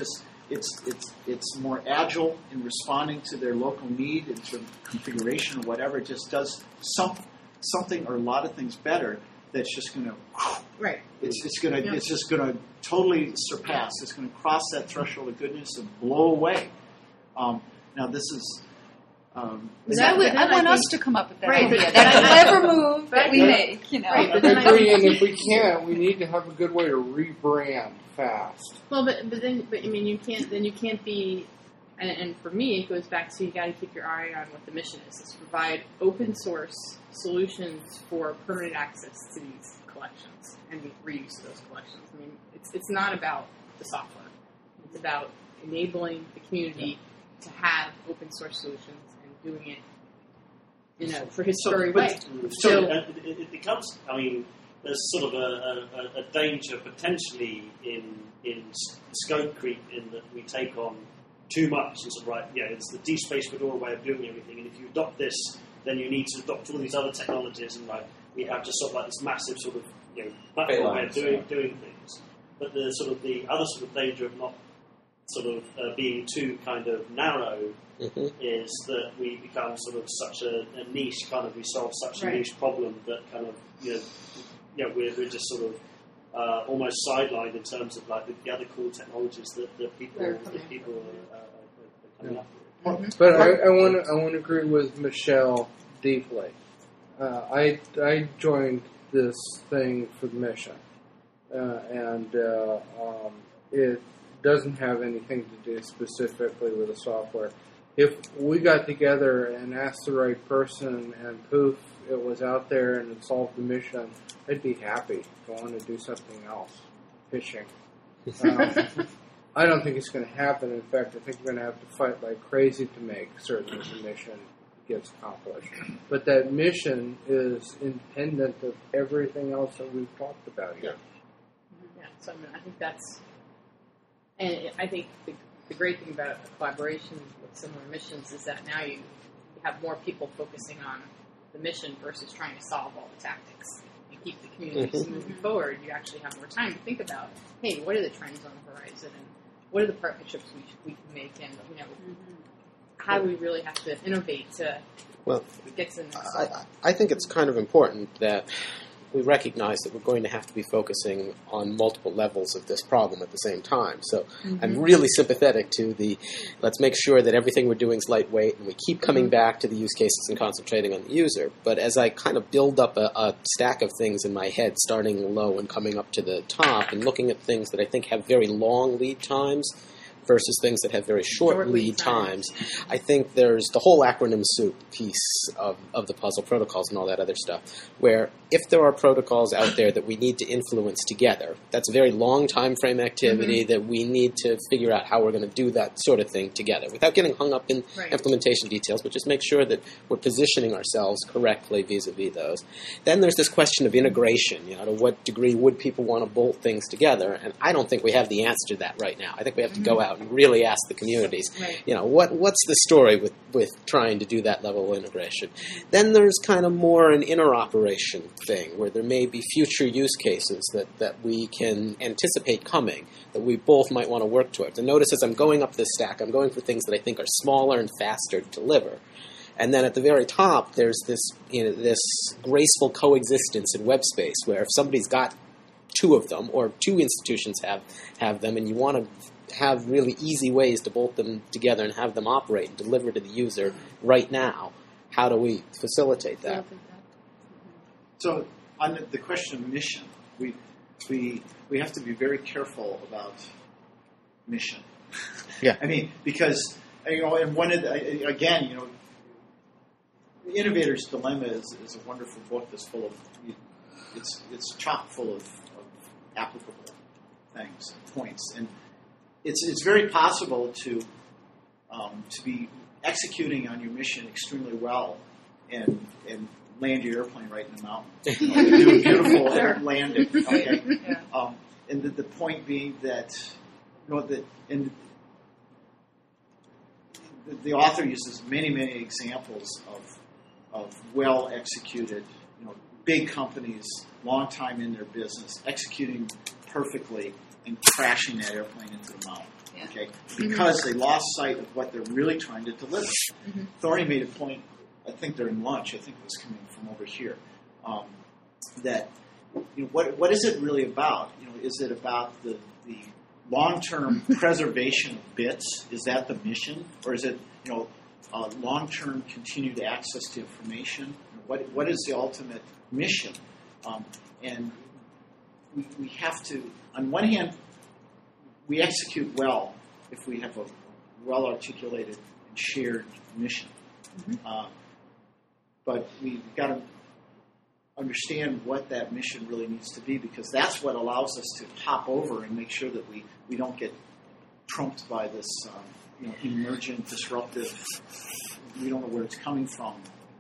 K: It's more agile in responding to their local need in terms of configuration or whatever. It just does something or a lot of things better. That's just going to It's just going to totally surpass. It's going to cross that threshold of goodness and blow away. Now this is.
C: I want us to come up with that idea. That clever move that we make,
E: I agree, and if we can't, we need to have a good way to rebrand fast.
A: Well, but I mean, you can't be, and for me, it goes back to you got to keep your eye on what the mission is. It's to provide open source solutions for permanent access to these collections and the reuse of those collections. I mean, it's not about the software. It's about enabling the community to have open source solutions and doing it in a prehistoric way.
I: So it becomes, I mean, there's sort of a danger potentially in scope creep in that we take on too much and sort of it's the DSpace Fedora way of doing everything, and if you adopt this, then you need to adopt all these other technologies, and we have just sort of this massive sort of platform way of doing things. But the sort of the other sort of danger of not sort of being too kind of narrow is that we become sort of such a niche we solve such a niche problem that kind of we're just sort of almost sidelined in terms of the other cool technologies that people are coming up with.
E: But I want to agree with Michelle deeply. I joined this thing for the mission, and it doesn't have anything to do specifically with the software. If we got together and asked the right person and poof, it was out there and it solved the mission, I'd be happy. Go on to do something else. Fishing. I don't think it's going to happen. In fact, I think we're going to have to fight like crazy to make certain that the mission gets accomplished. But that mission is independent of everything else that we've talked about here.
A: Yeah, so I think that's And I think the great thing about a collaboration with similar missions is that now you have more people focusing on the mission versus trying to solve all the tactics. You keep the communities moving forward. You actually have more time to think about, hey, what are the trends on the horizon, and what are the partnerships we can make, and how do we really have to innovate to get to the next level?
B: I think it's kind of important that we recognize that we're going to have to be focusing on multiple levels of this problem at the same time. So I'm really sympathetic to let's make sure that everything we're doing is lightweight, and we keep coming back to the use cases and concentrating on the user. But as I kind of build up a stack of things in my head, starting low and coming up to the top, and looking at things that I think have very long lead times versus things that have very short lead times. I think there's the whole acronym soup piece of the puzzle, protocols and all that other stuff, where if there are protocols out there that we need to influence together, that's a very long time frame activity that we need to figure out how we're going to do that sort of thing together without getting hung up in implementation details, but just make sure that we're positioning ourselves correctly vis-a-vis those. Then there's this question of integration. To what degree would people want to bolt things together? And I don't think we have the answer to that right now. I think we have to go out and really ask the communities, what's the story with trying to do that level of integration? Then there's kind of more an interoperation thing where there may be future use cases that we can anticipate coming that we both might want to work towards. And notice as I'm going up this stack, I'm going for things that I think are smaller and faster to deliver. And then at the very top, there's this graceful coexistence in web space where if somebody's got two of them or two institutions have them and you want to have really easy ways to bolt them together and have them operate and deliver to the user right now, how do we facilitate that?
L: So on the question of mission, we have to be very careful about mission.
B: Yeah.
L: I mean, because and one of the, again, The Innovator's Dilemma is a wonderful book that's full of it's chock full of applicable things, points, and it's very possible to be executing on your mission extremely well and land your airplane right in the mountain. Do a beautiful landing. Okay.
C: Yeah.
L: And the point being that the author uses many examples of well executed, big companies, long time in their business, executing perfectly and crashing that airplane into the mountain.
C: Yeah.
L: Okay, because they lost sight of what they're really trying to deliver. Thorny made a point, I think during lunch, I think it was coming from over here, that what is it really about? Is it about the long-term preservation of bits? Is that the mission, or is it long-term continued access to information? What is the ultimate mission? And we have to, on one hand, we execute well if we have a well-articulated and shared mission. But we've got to understand what that mission really needs to be, because that's what allows us to hop over and make sure that we don't get trumped by this emergent, disruptive, we don't know where it's coming from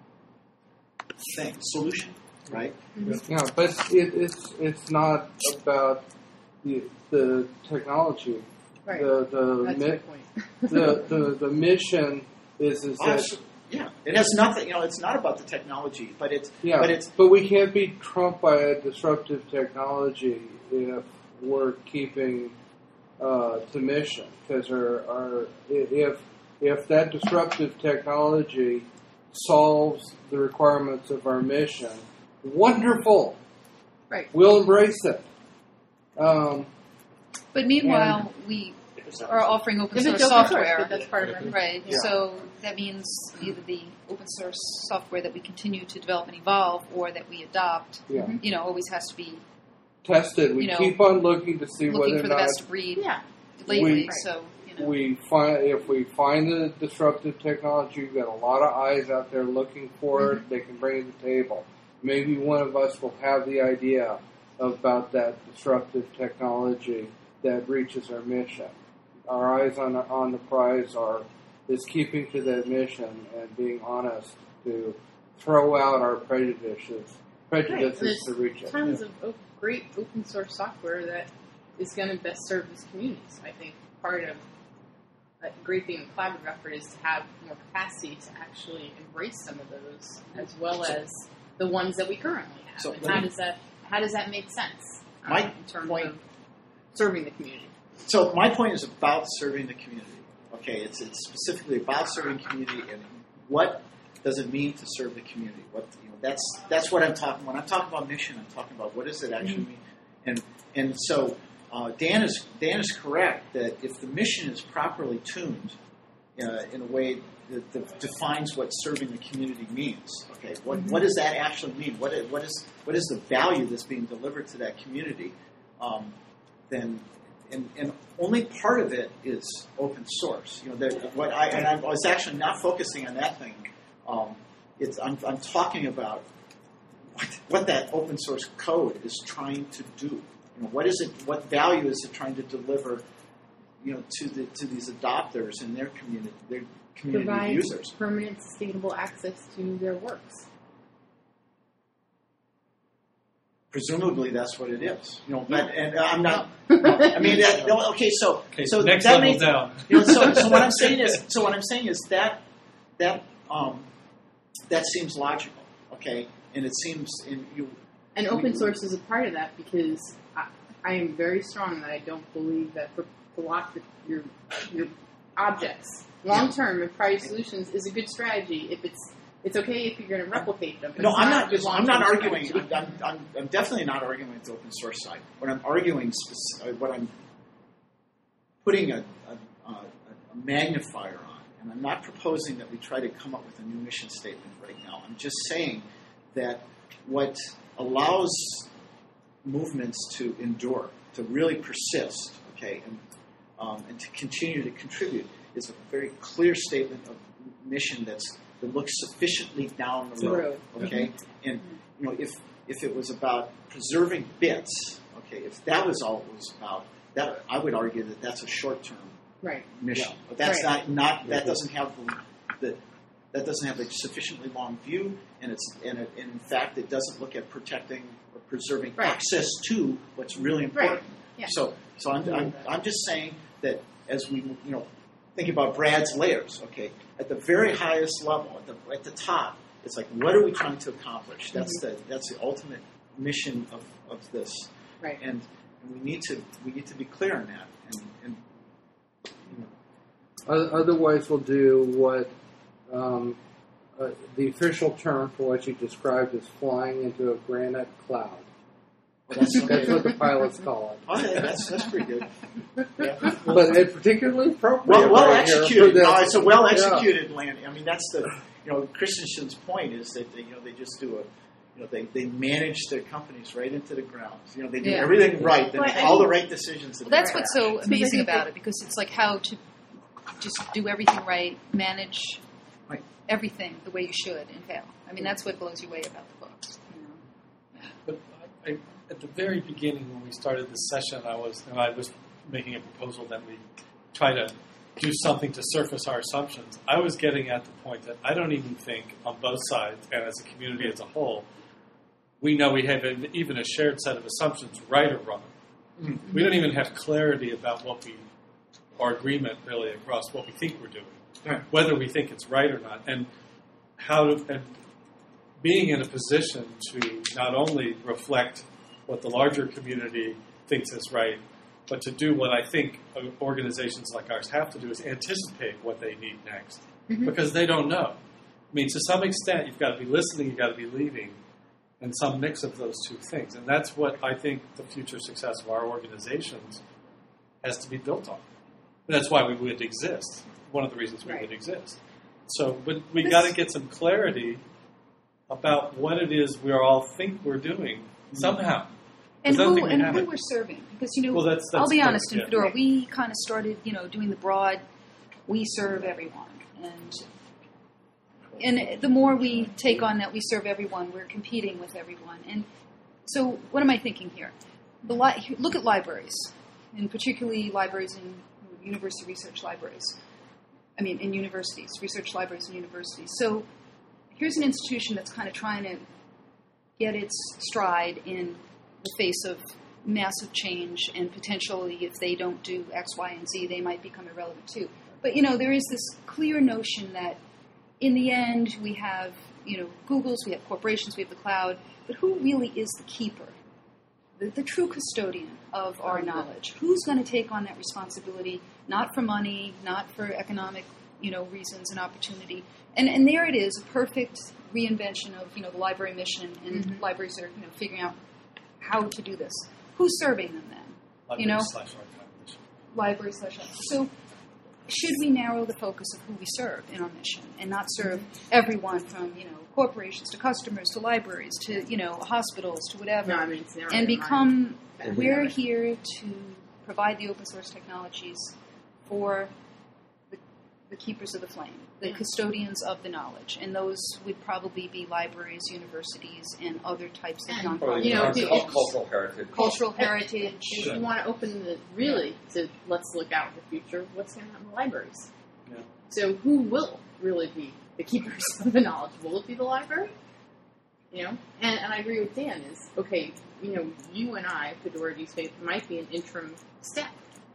L: solution, right?
E: Yeah, but it's not about the technology.
A: Right.
E: The
A: That's my point.
E: the mission is that.
L: Yeah, it has nothing. It's not about the technology, but it's.
E: But we can't be trumped by a disruptive technology if we're keeping to mission, because if that disruptive technology solves the requirements of our mission, wonderful.
C: Right.
E: We'll embrace it.
C: But meanwhile, we are offering open source software.
A: But that's part of our
C: right.
E: Yeah.
C: So that means either the open source software that we continue to develop and evolve, or that we adopt, always has to be
E: tested. We keep on looking to see
C: looking
E: whether
C: for
E: or
C: the
E: not
C: best breed lately. So
E: if we find the disruptive technology, we've got a lot of eyes out there looking for it. They can bring it to the table. Maybe one of us will have the idea about that disruptive technology that reaches our mission. Our eyes on the prize is keeping to that mission and being honest to throw out our prejudices to reach it.
A: There's tons of great open source software that is going to best serve these communities. I think part of a great thing in the collaborative effort is to have more capacity to actually embrace some of those, as well as the ones that we currently have.
L: So
A: and how does that make sense
L: My
A: in terms
L: point-
A: of serving the community?
L: So my point is about serving the community. Okay, it's specifically about serving community, and what does it mean to serve the community? That's what I'm talking. When I'm talking about mission, I'm talking about what does it actually mean. And so Dan is correct that if the mission is properly tuned in a way that defines what serving the community means, okay, what does that actually mean? What is the value that's being delivered to that community? Then and only part of it is open source. I was actually not focusing on that thing. I'm talking about what that open source code is trying to do. What is it? What value is it trying to deliver? To these adopters and their community
A: Provide
L: users.
A: permanent, sustainable access to their works.
L: Presumably, that's what it is. And I'm not. I mean, okay. So
F: next
L: that
F: level
L: means,
F: down.
L: So what I'm saying is that seems logical. Okay, and it seems
A: And open source is a part of that because I am very strong that I don't believe that to lock your objects long term in proprietary solutions is a good strategy if it's okay if you're going to replicate them.
L: No, I'm not.
A: a good
L: I'm not
A: long-term
L: arguing.
A: strategy.
L: I'm definitely not arguing with the open source side. What I'm arguing, what I'm putting a magnifier on, and I'm not proposing that we try to come up with a new mission statement right now. I'm just saying that what allows movements to endure, to really persist, okay, and to continue to contribute is a very clear statement of mission that looks sufficiently down the road, okay? And if it was about preserving bits, okay, if that was all it was about, that I would argue that that's a short-term mission.
A: Yeah.
L: But that's not that doesn't have that doesn't have a sufficiently long view, and in fact it doesn't look at protecting or preserving access to what's really important.
A: Yeah.
L: So I'm just saying that as we think about Brad's layers, okay, at the very highest level, at the top, it's like, what are we trying to accomplish? That's the ultimate mission of this,
A: right?
L: And we need to be clear on that.
E: Otherwise, we'll do what the official term for what you described as flying into a granite cloud. That's what the pilots call it.
L: Oh, yeah, that's pretty good. Yeah.
E: But it's particularly appropriate.
L: Well
E: right here
L: executed.
E: for
L: No,
E: this.
L: it's a well executed landing. I mean, that's the Christensen's point is that they just do they manage their companies right into the ground. They do everything right. They make all the right decisions.
C: Well, that's what's so amazing about it, because it's like how to just do everything right, manage everything the way you should, and fail. I mean, that's what blows you away about the books.
F: But at the very beginning, when we started this session, I was making a proposal that we try to do something to surface our assumptions. I was getting at the point that I don't even think on both sides, and as a community as a whole, we know we have even a shared set of assumptions, right or wrong. Mm-hmm. We don't even have clarity about or agreement really across what we think we're doing, whether we think it's right or not, and being in a position to not only reflect what the larger community thinks is right, but to do what I think organizations like ours have to do is anticipate what they need next, because they don't know. I mean, to some extent, you've got to be listening, you've got to be leading, and some mix of those two things. And that's what I think the future success of our organizations has to be built on. And that's why we would exist. One of the reasons we would exist. So, but we got to get some clarity about what it is we all think we're doing somehow.
C: And who we're serving. Because, that's
F: I'll
C: be honest, in Fedora, we kind of started, doing the broad, we serve everyone. And the more we take on that we serve everyone, we're competing with everyone. And so what am I thinking here? Look at libraries, and particularly libraries in university research libraries. I mean, in universities, research libraries in universities. So here's an institution that's kind of trying to get its stride in the face of massive change, and potentially if they don't do X, Y, and Z, they might become irrelevant too. But, there is this clear notion that in the end we have, Googles, we have corporations, we have the cloud, but who really is the keeper? The true custodian of our knowledge. Who's going to take on that responsibility, not for money, not for economic, reasons and opportunity. And there it is, a perfect reinvention of, the library mission, and libraries are, figuring out how to do this. Who's serving them then? Library/archive. So should we narrow the focus of who we serve in our mission and not serve everyone from, corporations to customers to libraries to, hospitals to whatever, and become, we're here to provide the open source technologies for the keepers of the flame, the custodians of the knowledge, and those would probably be libraries, universities, and other types of nonprofit.
G: Cultural heritage.
C: Cultural heritage.
A: If you want to open to let's look out in the future, what's going to happen to libraries?
F: Yeah.
A: So who will really be the keepers of the knowledge? Will it be the library? And I agree with Dan, is, okay, you and I, Fedority's Faith, might be an interim step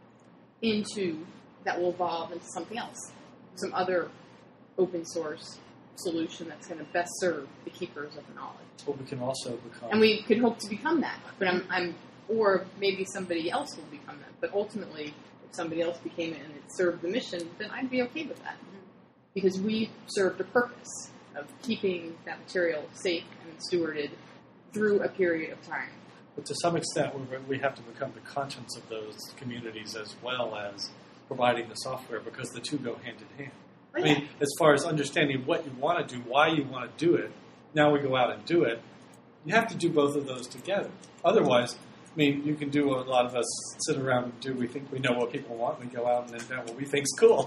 A: into that will evolve into something else. Some other open source solution that's going to best serve the keepers of the knowledge.
F: But we can also become...
A: And we could hope to become that. But or maybe somebody else will become that. But ultimately, if somebody else became it and it served the mission, then I'd be okay with that. Because we served a purpose of keeping that material safe and stewarded through a period of time.
F: But to some extent, we have to become the conscience of those communities as well as providing the software, because the two go hand in hand. I mean, as far as understanding what you want to do, why you want to do it, now we go out and do it, you have to do both of those together. Otherwise, you can do what a lot of us sit around and do. We think we know what people want, and we go out and invent what we think's cool.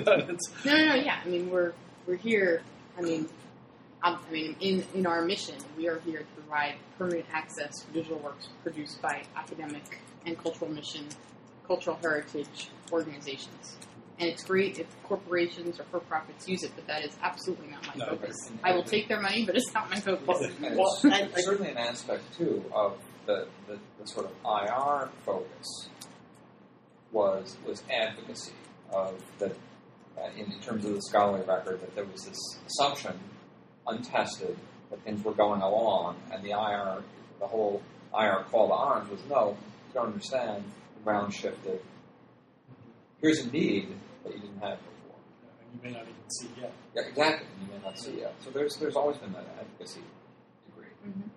A: Yeah. We're here. In our mission, we are here to provide permanent access to digital works produced by academic and cultural heritage organizations. And it's great if corporations or for-profits use it, but that is absolutely not my focus. I will take their money, but it's not my focus.
G: And certainly an aspect, too, of the sort of IR focus was advocacy of that in terms of the scholarly record, that there was this assumption, untested, that things were going along, and the whole IR call to arms was, no, you don't understand, the ground shifted. Here's a need that you didn't have before.
F: And you may not even see yet.
G: Yeah, exactly. You may not see yet. So there's always been that advocacy degree.
A: Mm-hmm.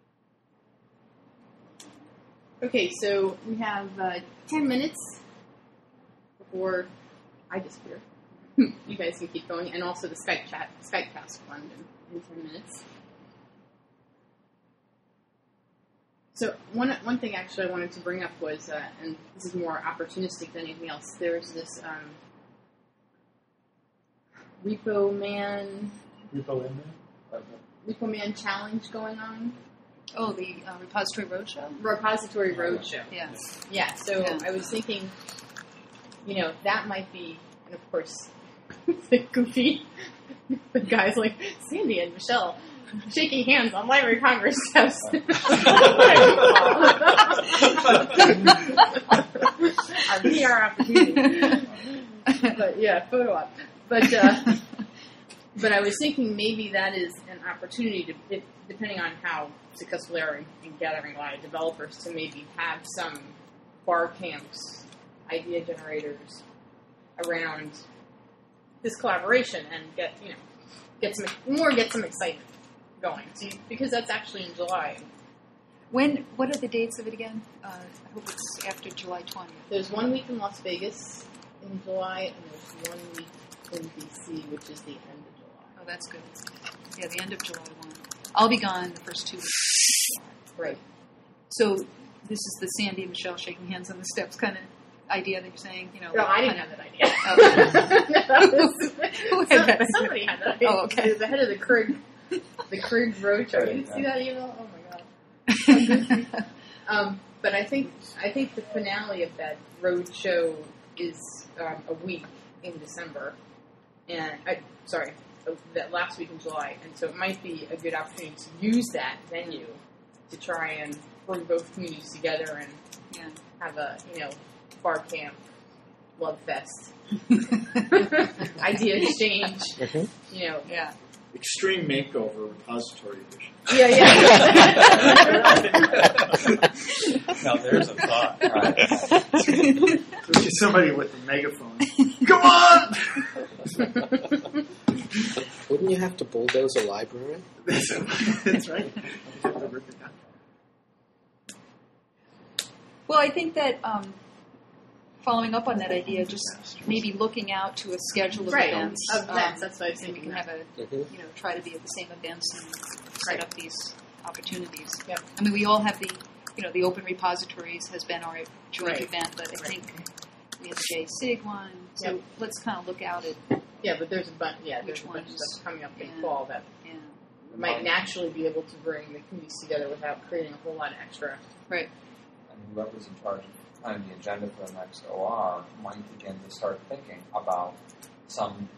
A: Okay, so we have 10 minutes before I disappear. You guys can keep going, and also the Skypecast will end in 10 minutes. So one thing actually I wanted to bring up was, and this is more opportunistic than anything else, there's this Repo Man challenge going on.
C: Oh, the Repository Roadshow?
A: Repository Roadshow.
C: Yeah.
A: Yeah, so I was thinking, that might be, and of course, the goofy, the guys like Sandy and Michelle shaking hands on Library of Congress steps. Our VR opportunity. But yeah, photo op. But I was thinking maybe that is an opportunity to, depending on how successful they are in gathering a lot of developers, to maybe have some bar camps, idea generators around this collaboration and get some excitement going. Because that's actually in July.
C: What are the dates of it again? I hope it's after July 20th.
A: There's 1 week in Las Vegas in July, and there's 1 week in DC, which is the end of July.
C: Oh, that's good. Yeah, the end of July 1. I'll be gone the first 2 weeks.
A: Right.
C: So this is the Sandy and Michelle shaking hands on the steps kind of idea that you're saying,
A: No, I didn't have that idea.
C: Oh.
A: Somebody had that idea.
C: Oh, okay.
A: The head of the Krug Roadshow. You didn't see that email? Oh my god. But I think the finale of that roadshow is a week in December, and that last week in July, and so it might be a good opportunity to use that venue to try and bring both communities together and have a bar camp, love fest, idea exchange.
L: Yeah. Extreme makeover repository edition.
A: Yeah.
M: Now there's a thought.
L: Which is somebody with a megaphone. Come on!
B: Wouldn't you have to bulldoze a library?
L: That's right. You have to rip it down.
C: Well, I think that following up on that idea, just maybe looking out to a schedule of events.
A: That's what I was
C: and we
A: thinking.
C: can have try to be at the same events and set up these opportunities.
A: Yep.
C: I mean, we all have the open repositories has been our joint
A: Right.
C: event, but I think we have the JSIG one. So
A: Yep.
C: let's kind of look out at
A: But there's a bunch. There's
C: Which
A: a bunch of
C: ones?
A: stuff coming up in
C: Yeah.
A: fall that
C: yeah.
A: might naturally be able to bring the communities together without creating a whole lot of extra.
C: Right.
G: And whoever's in charge of planning the agenda for the next OR might begin to start thinking about some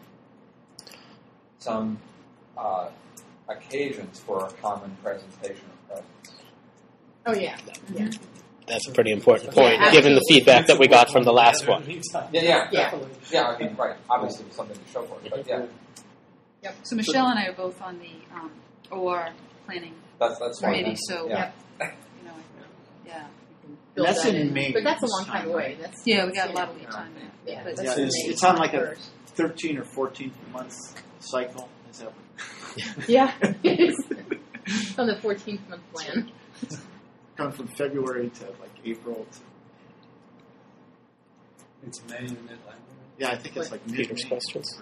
G: occasions for a common presentation of presence.
A: Oh yeah.
B: That's a pretty important point,
A: Yeah,
B: given the feedback that we got from the last one.
G: Yeah.
A: Yeah.
G: Yeah, I mean, right. Obviously, it's something to show for it, but yeah,
A: Yep.
C: So Michelle and I are both on the OR planning
G: that's fine.
C: committee. So
G: Yeah.
C: yeah.
A: Build
L: That's
A: that
L: in May.
A: But that's a long time away. That's
C: Yeah, we got a
A: you
C: lot
A: know,
C: of lead time there.
A: Yeah,
C: But
A: that's
L: It's on like a 13 or 14 month cycle. Is that what?
A: Yeah. It's on the 14th month plan.
L: Going from February to like April.
F: It's May in Atlanta.
L: Yeah, I think it's like
B: Peter's
L: mid-May.
B: questions?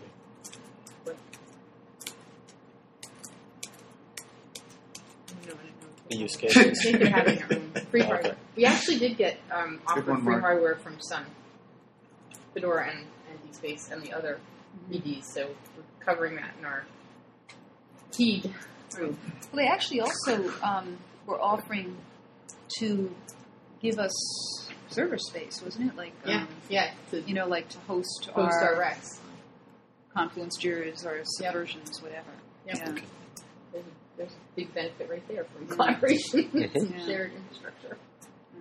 B: The use
A: I
B: cases.
A: think they're having their own free
B: Okay.
A: hardware. We actually did get offered
L: one,
A: free
L: Mark.
A: hardware from Sun, Fedora and DSpace and the other EDs, so we're covering that in our feed group.
C: Well, they actually also were offering to give us server space, wasn't it? Like
A: To
C: like to host
A: host our
C: our
A: Rex.
C: Confluence Jira's or Subversions, whatever.
A: Yep.
C: Yeah.
A: There's a big benefit right there from collaboration. It's
C: Yeah.
A: shared infrastructure.
C: Yeah.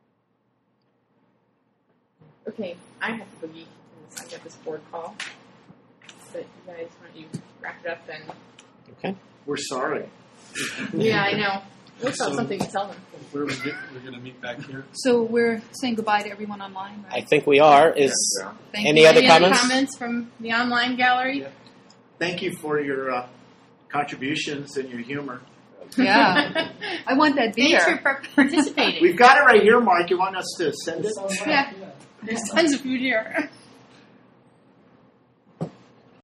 A: Okay, I have to boogie. I got this board call. But you guys, why don't you wrap it up and...
B: Okay.
L: We're sorry.
A: Yeah, I know. We'll have
F: So-
A: something to tell them.
F: We're going to meet back here.
C: So we're saying goodbye to everyone online,
B: I
C: right?
B: think we are.
C: Thank
B: Any
C: you.
B: other
A: Any
B: comments?
A: other comments from the online gallery?
F: Yeah.
L: Thank you for your contributions and your humor.
C: Yeah. I want that beer.
A: Thanks for participating.
L: We've got it right here, Mark. You want us to send it?
A: Yeah. There's tons of food here.